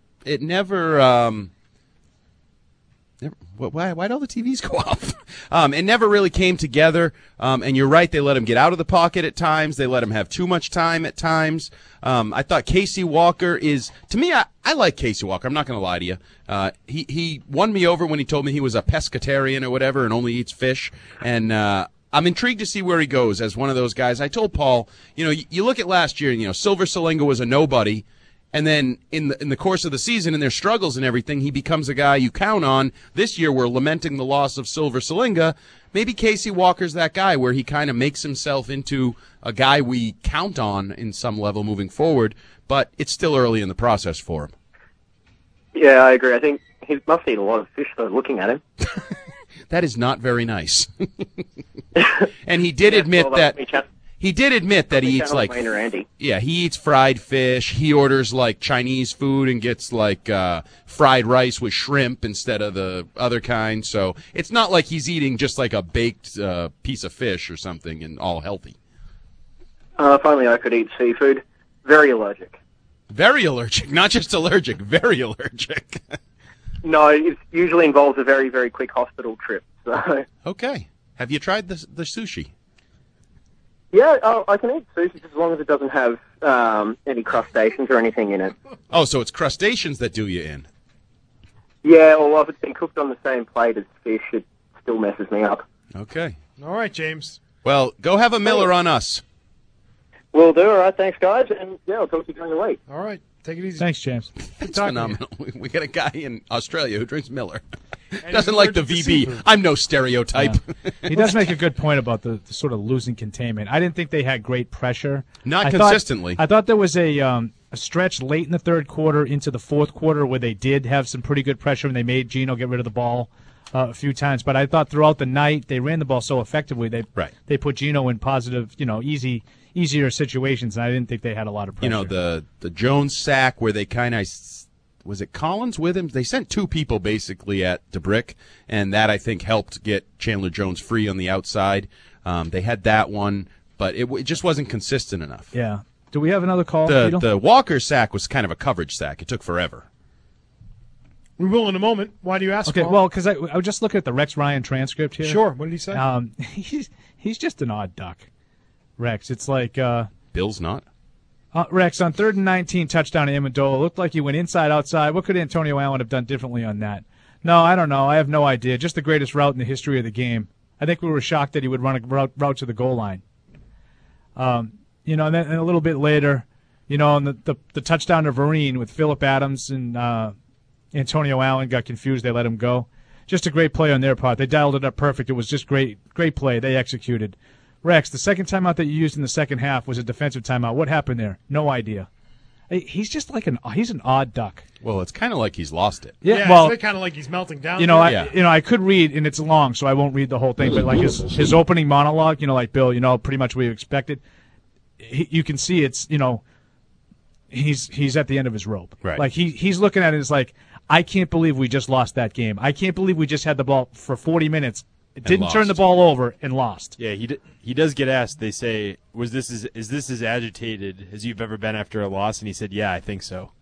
Why'd all the TVs go off? It never really came together. And you're right, they let him get out of the pocket at times. They let him have too much time at times. I thought Casey Walker to me, I like Casey Walker. I'm not going to lie to you. He won me over when he told me he was a pescatarian or whatever and only eats fish. And, I'm intrigued to see where he goes as one of those guys. I told Paul, you look at last year, Silver Salinga was a nobody. And then in the course of the season and their struggles and everything, he becomes a guy you count on. This year we're lamenting the loss of Silver Salinga. Maybe Casey Walker's that guy where he kind of makes himself into a guy we count on in some level moving forward, but it's still early in the process for him. Yeah, I agree. I think he must eat a lot of fish, though, looking at him. That is not very nice. And he did admit that... He did admit that he eats he eats fried fish. He orders like Chinese food and gets like fried rice with shrimp instead of the other kind. So it's not like he's eating just like a baked piece of fish or something and all healthy. If only I could eat seafood. Very allergic. Very allergic. Not just allergic, very allergic. No, it usually involves a very, very quick hospital trip. So. Okay. Have you tried the sushi? Yeah, I can eat sushi as long as it doesn't have any crustaceans or anything in it. Oh, so it's crustaceans that do you in? Yeah, well, if it's been cooked on the same plate as fish, it still messes me up. Okay. All right, James. Well, go have a Miller on us. Will do. All right, thanks, guys. And, yeah, I'll talk to you during the week. All right. Take it easy. Thanks, James. It's phenomenal. We got a guy in Australia who drinks Miller. Doesn't like the VB. I'm no stereotype. Yeah. He does make a good point about the sort of losing containment. I didn't think they had great pressure. Not consistently. I thought there was a stretch late in the third quarter into the fourth quarter where they did have some pretty good pressure and they made Geno get rid of the ball a few times. But I thought throughout the night they ran the ball so effectively. They put Geno in positive, easier situations, and I didn't think they had a lot of pressure. The Jones sack where they kind of, was it Collins with him? They sent two people basically at DeBrick, and that I think helped get Chandler Jones free on the outside. They had that one, but it just wasn't consistent enough. Yeah. Do we have another call? The Walker sack was kind of a coverage sack. It took forever. We will in a moment. Why do you ask? Okay, Paul? well, because I was just looking at the Rex Ryan transcript here. Sure. What did he say? He's just an odd duck, Rex. It's like Bill's not. Rex, on 3rd and 19, touchdown to Amendola. Looked like he went inside, outside. What could Antonio Allen have done differently on that? No, I don't know. I have no idea. Just the greatest route in the history of the game. I think we were shocked that he would run a route to the goal line. And then a little bit later, on the touchdown to Vereen with Phillip Adams and Antonio Allen got confused. They let him go. Just a great play on their part. They dialed it up perfect. It was just great play. They executed. Rex, the second timeout that you used in the second half was a defensive timeout. What happened there? No idea. He's just like he's an odd duck. Well, it's kind of like he's lost it. Yeah, well, it's kind of like he's melting down. I could read, and it's long, so I won't read the whole thing. But like his opening monologue, like Bill, pretty much what you expected. You can see it's, he's at the end of his rope. Right. Like he's looking at it as like, I can't believe we just lost that game. I can't believe we just had the ball for 40 minutes. It didn't turn the ball over and lost. Yeah, he does get asked. They say, is this as agitated as you've ever been after a loss? And he said, yeah, I think so.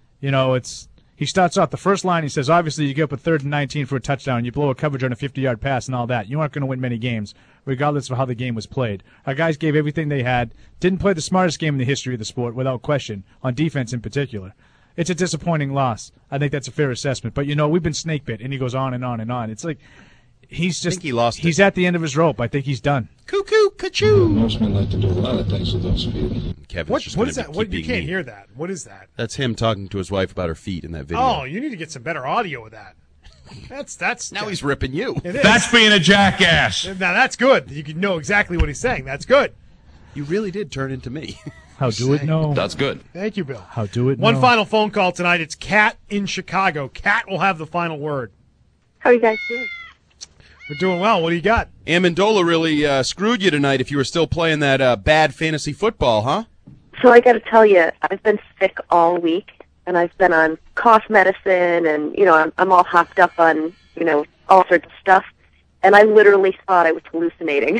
He starts off the first line. He says, obviously you get up a 3rd and 19 for a touchdown. You blow a coverage on a 50-yard pass and all that. You aren't going to win many games, regardless of how the game was played. Our guys gave everything they had. Didn't play the smartest game in the history of the sport, without question, on defense in particular. It's a disappointing loss. I think that's a fair assessment. But, we've been snake bit, and he goes on and on and on. It's like he's just he lost he's at the end of his rope. I think he's done. Cuckoo, ka-choo. Most men like to do a lot of things with those feet. Kevin's what is that? You can't hear that. What is that? That's him talking to his wife about her feet in that video. Oh, you need to get some better audio of that. That's now he's ripping you. It is. That's being a jackass. Now that's good. You can know exactly what he's saying. That's good. You really did turn into me. How do it know? That's good. Thank you, Bill. How do it know? One final phone call tonight. It's Kat in Chicago. Kat will have the final word. How are you guys doing? We're doing well. What do you got? Amendola really screwed you tonight if you were still playing that bad fantasy football, huh? So I got to tell you, I've been sick all week, and I've been on cough medicine, and, I'm all hopped up on, all sorts of stuff, and I literally thought I was hallucinating.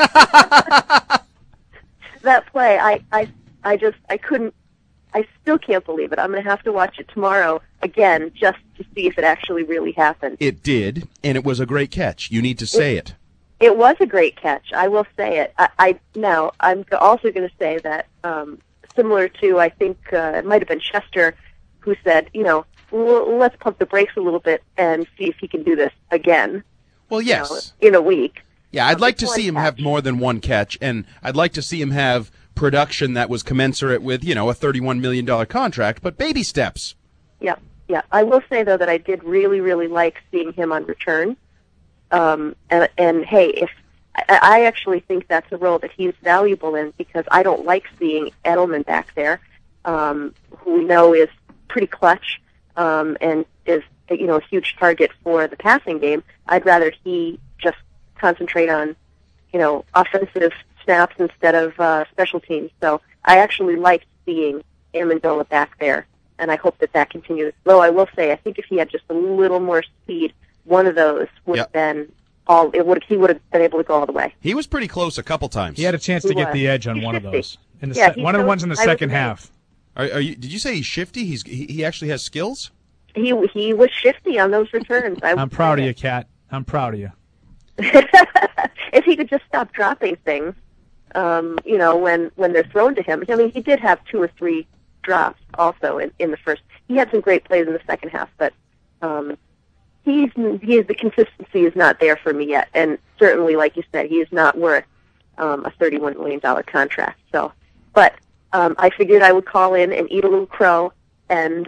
That play, I couldn't, I still can't believe it. I'm going to have to watch it tomorrow again just to see if it actually really happened. It did, and it was a great catch. You need to say it. It was a great catch. I will say it. Now, I'm also going to say that similar to, I think, it might have been Chester who said, let's pump the brakes a little bit and see if he can do this again. Well, yes. In a week. Yeah, I'd like to see him have more than one catch, and I'd like to see him have production that was commensurate with, a $31 million contract, but baby steps. Yeah. I will say, though, that I did really, really like seeing him on return. And hey, if I actually think that's a role that he's valuable in, because I don't like seeing Edelman back there, who we know is pretty clutch and is a huge target for the passing game. I'd rather he just concentrate on offensive snaps instead of special teams. So I actually liked seeing Amendola back there, and I hope that continues. Though I will say, I think if he had just a little more speed, one of those would have been he would have been able to go all the way. He was pretty close a couple times. He had a chance to get the edge on one of those. One of the ones in the second half. Did you say he's shifty? He actually has skills? He was shifty on those returns. I'm proud of you, Kat. I'm proud of you. If he could just stop dropping things, when they're thrown to him. I mean, he did have 2 or 3 drops also in the first. He had some great plays in the second half, but the consistency is not there for me yet. And certainly, like you said, he is not worth a $31 million contract. So, but I figured I would call in and eat a little crow and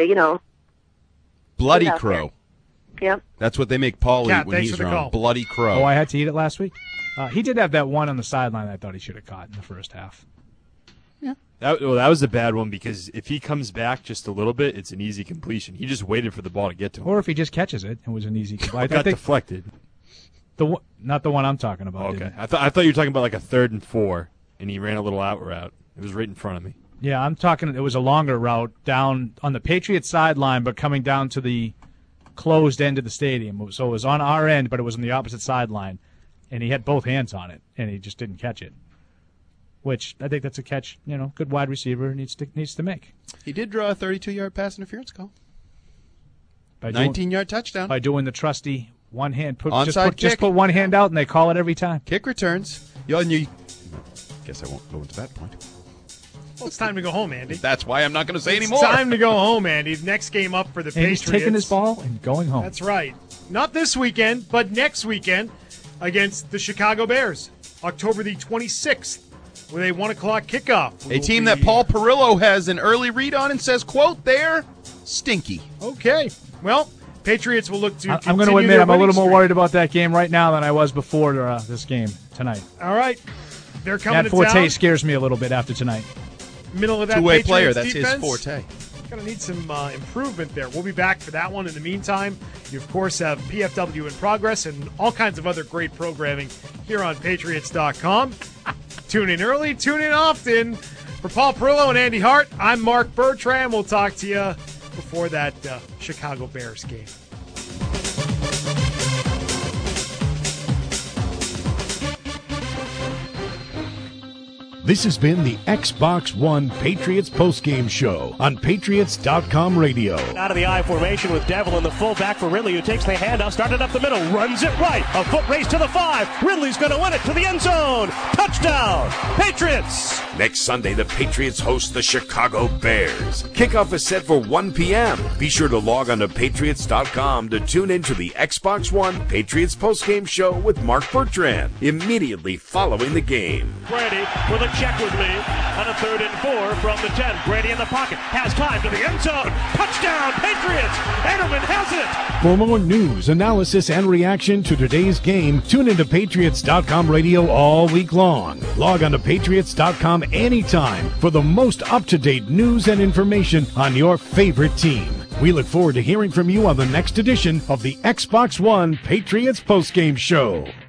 Bloody Crow. Yep. That's what they make Paul eat when he's around. Bloody Crow. Oh, I had to eat it last week? He did have that one on the sideline I thought he should have caught in the first half. Yeah. That was a bad one because if he comes back just a little bit, it's an easy completion. He just waited for the ball to get to him. Or if he just catches it, it was an easy completion. Got deflected. Not the one I'm talking about. Okay. I thought you were talking about like a 3rd and 4, and he ran a little out route. It was right in front of me. Yeah, I'm talking. It was a longer route down on the Patriots sideline, but coming down to the closed end of the stadium. So it was on our end, but it was on the opposite sideline, and he had both hands on it, and he just didn't catch it. Which I think that's a catch. Good wide receiver needs to make. He did draw a 32-yard pass interference call. 19-yard touchdown by doing the trusty one hand put. Onside Just put one hand out, and they call it every time. Kick returns. Guess I won't go into that point. Well, it's time to go home, Andy. That's why I'm not going to say anymore. It's time to go home, Andy. Next game up for the Patriots. He's taking his ball and going home. That's right. Not this weekend, but next weekend against the Chicago Bears, October the 26th, with a 1 o'clock kickoff. A team that Paul Perillo has an early read on and says, quote, they're stinky. Okay. Well, Patriots will look to I'm going to admit I'm a little more worried about that game right now than I was before this game tonight. All right. They're coming to town. Matt Forte scares me a little bit after tonight. Middle of that two-way Patriots player, that's defense. his forte. Going to need some improvement there. We'll be back for that one. In the meantime, you, of course, have PFW in progress and all kinds of other great programming here on Patriots.com. Tune in early, tune in often. For Paul Perillo and Andy Hart, I'm Mark Bertrand. We'll talk to you before that Chicago Bears game. This has been the Xbox One Patriots postgame show on Patriots.com radio. Out of the I formation with Devlin, the fullback for Ridley, who takes the handoff, started up the middle, runs it right. A foot race to the 5. Ridley's going to win it to the end zone. Touchdown, Patriots! Next Sunday, the Patriots host the Chicago Bears. Kickoff is set for 1 p.m. Be sure to log on to Patriots.com to tune into the Xbox One Patriots postgame show with Mark Bertrand immediately following the game. Brady with a check with me on a 3rd and 4 from the 10. Brady in the pocket, has time to the end zone. Touchdown, Patriots! Edelman has it! For more news, analysis, and reaction to today's game, tune into Patriots.com radio all week long. Log on to Patriots.com anytime for the most up-to-date news and information on your favorite team. We look forward to hearing from you on the next edition of the Xbox One Patriots postgame show.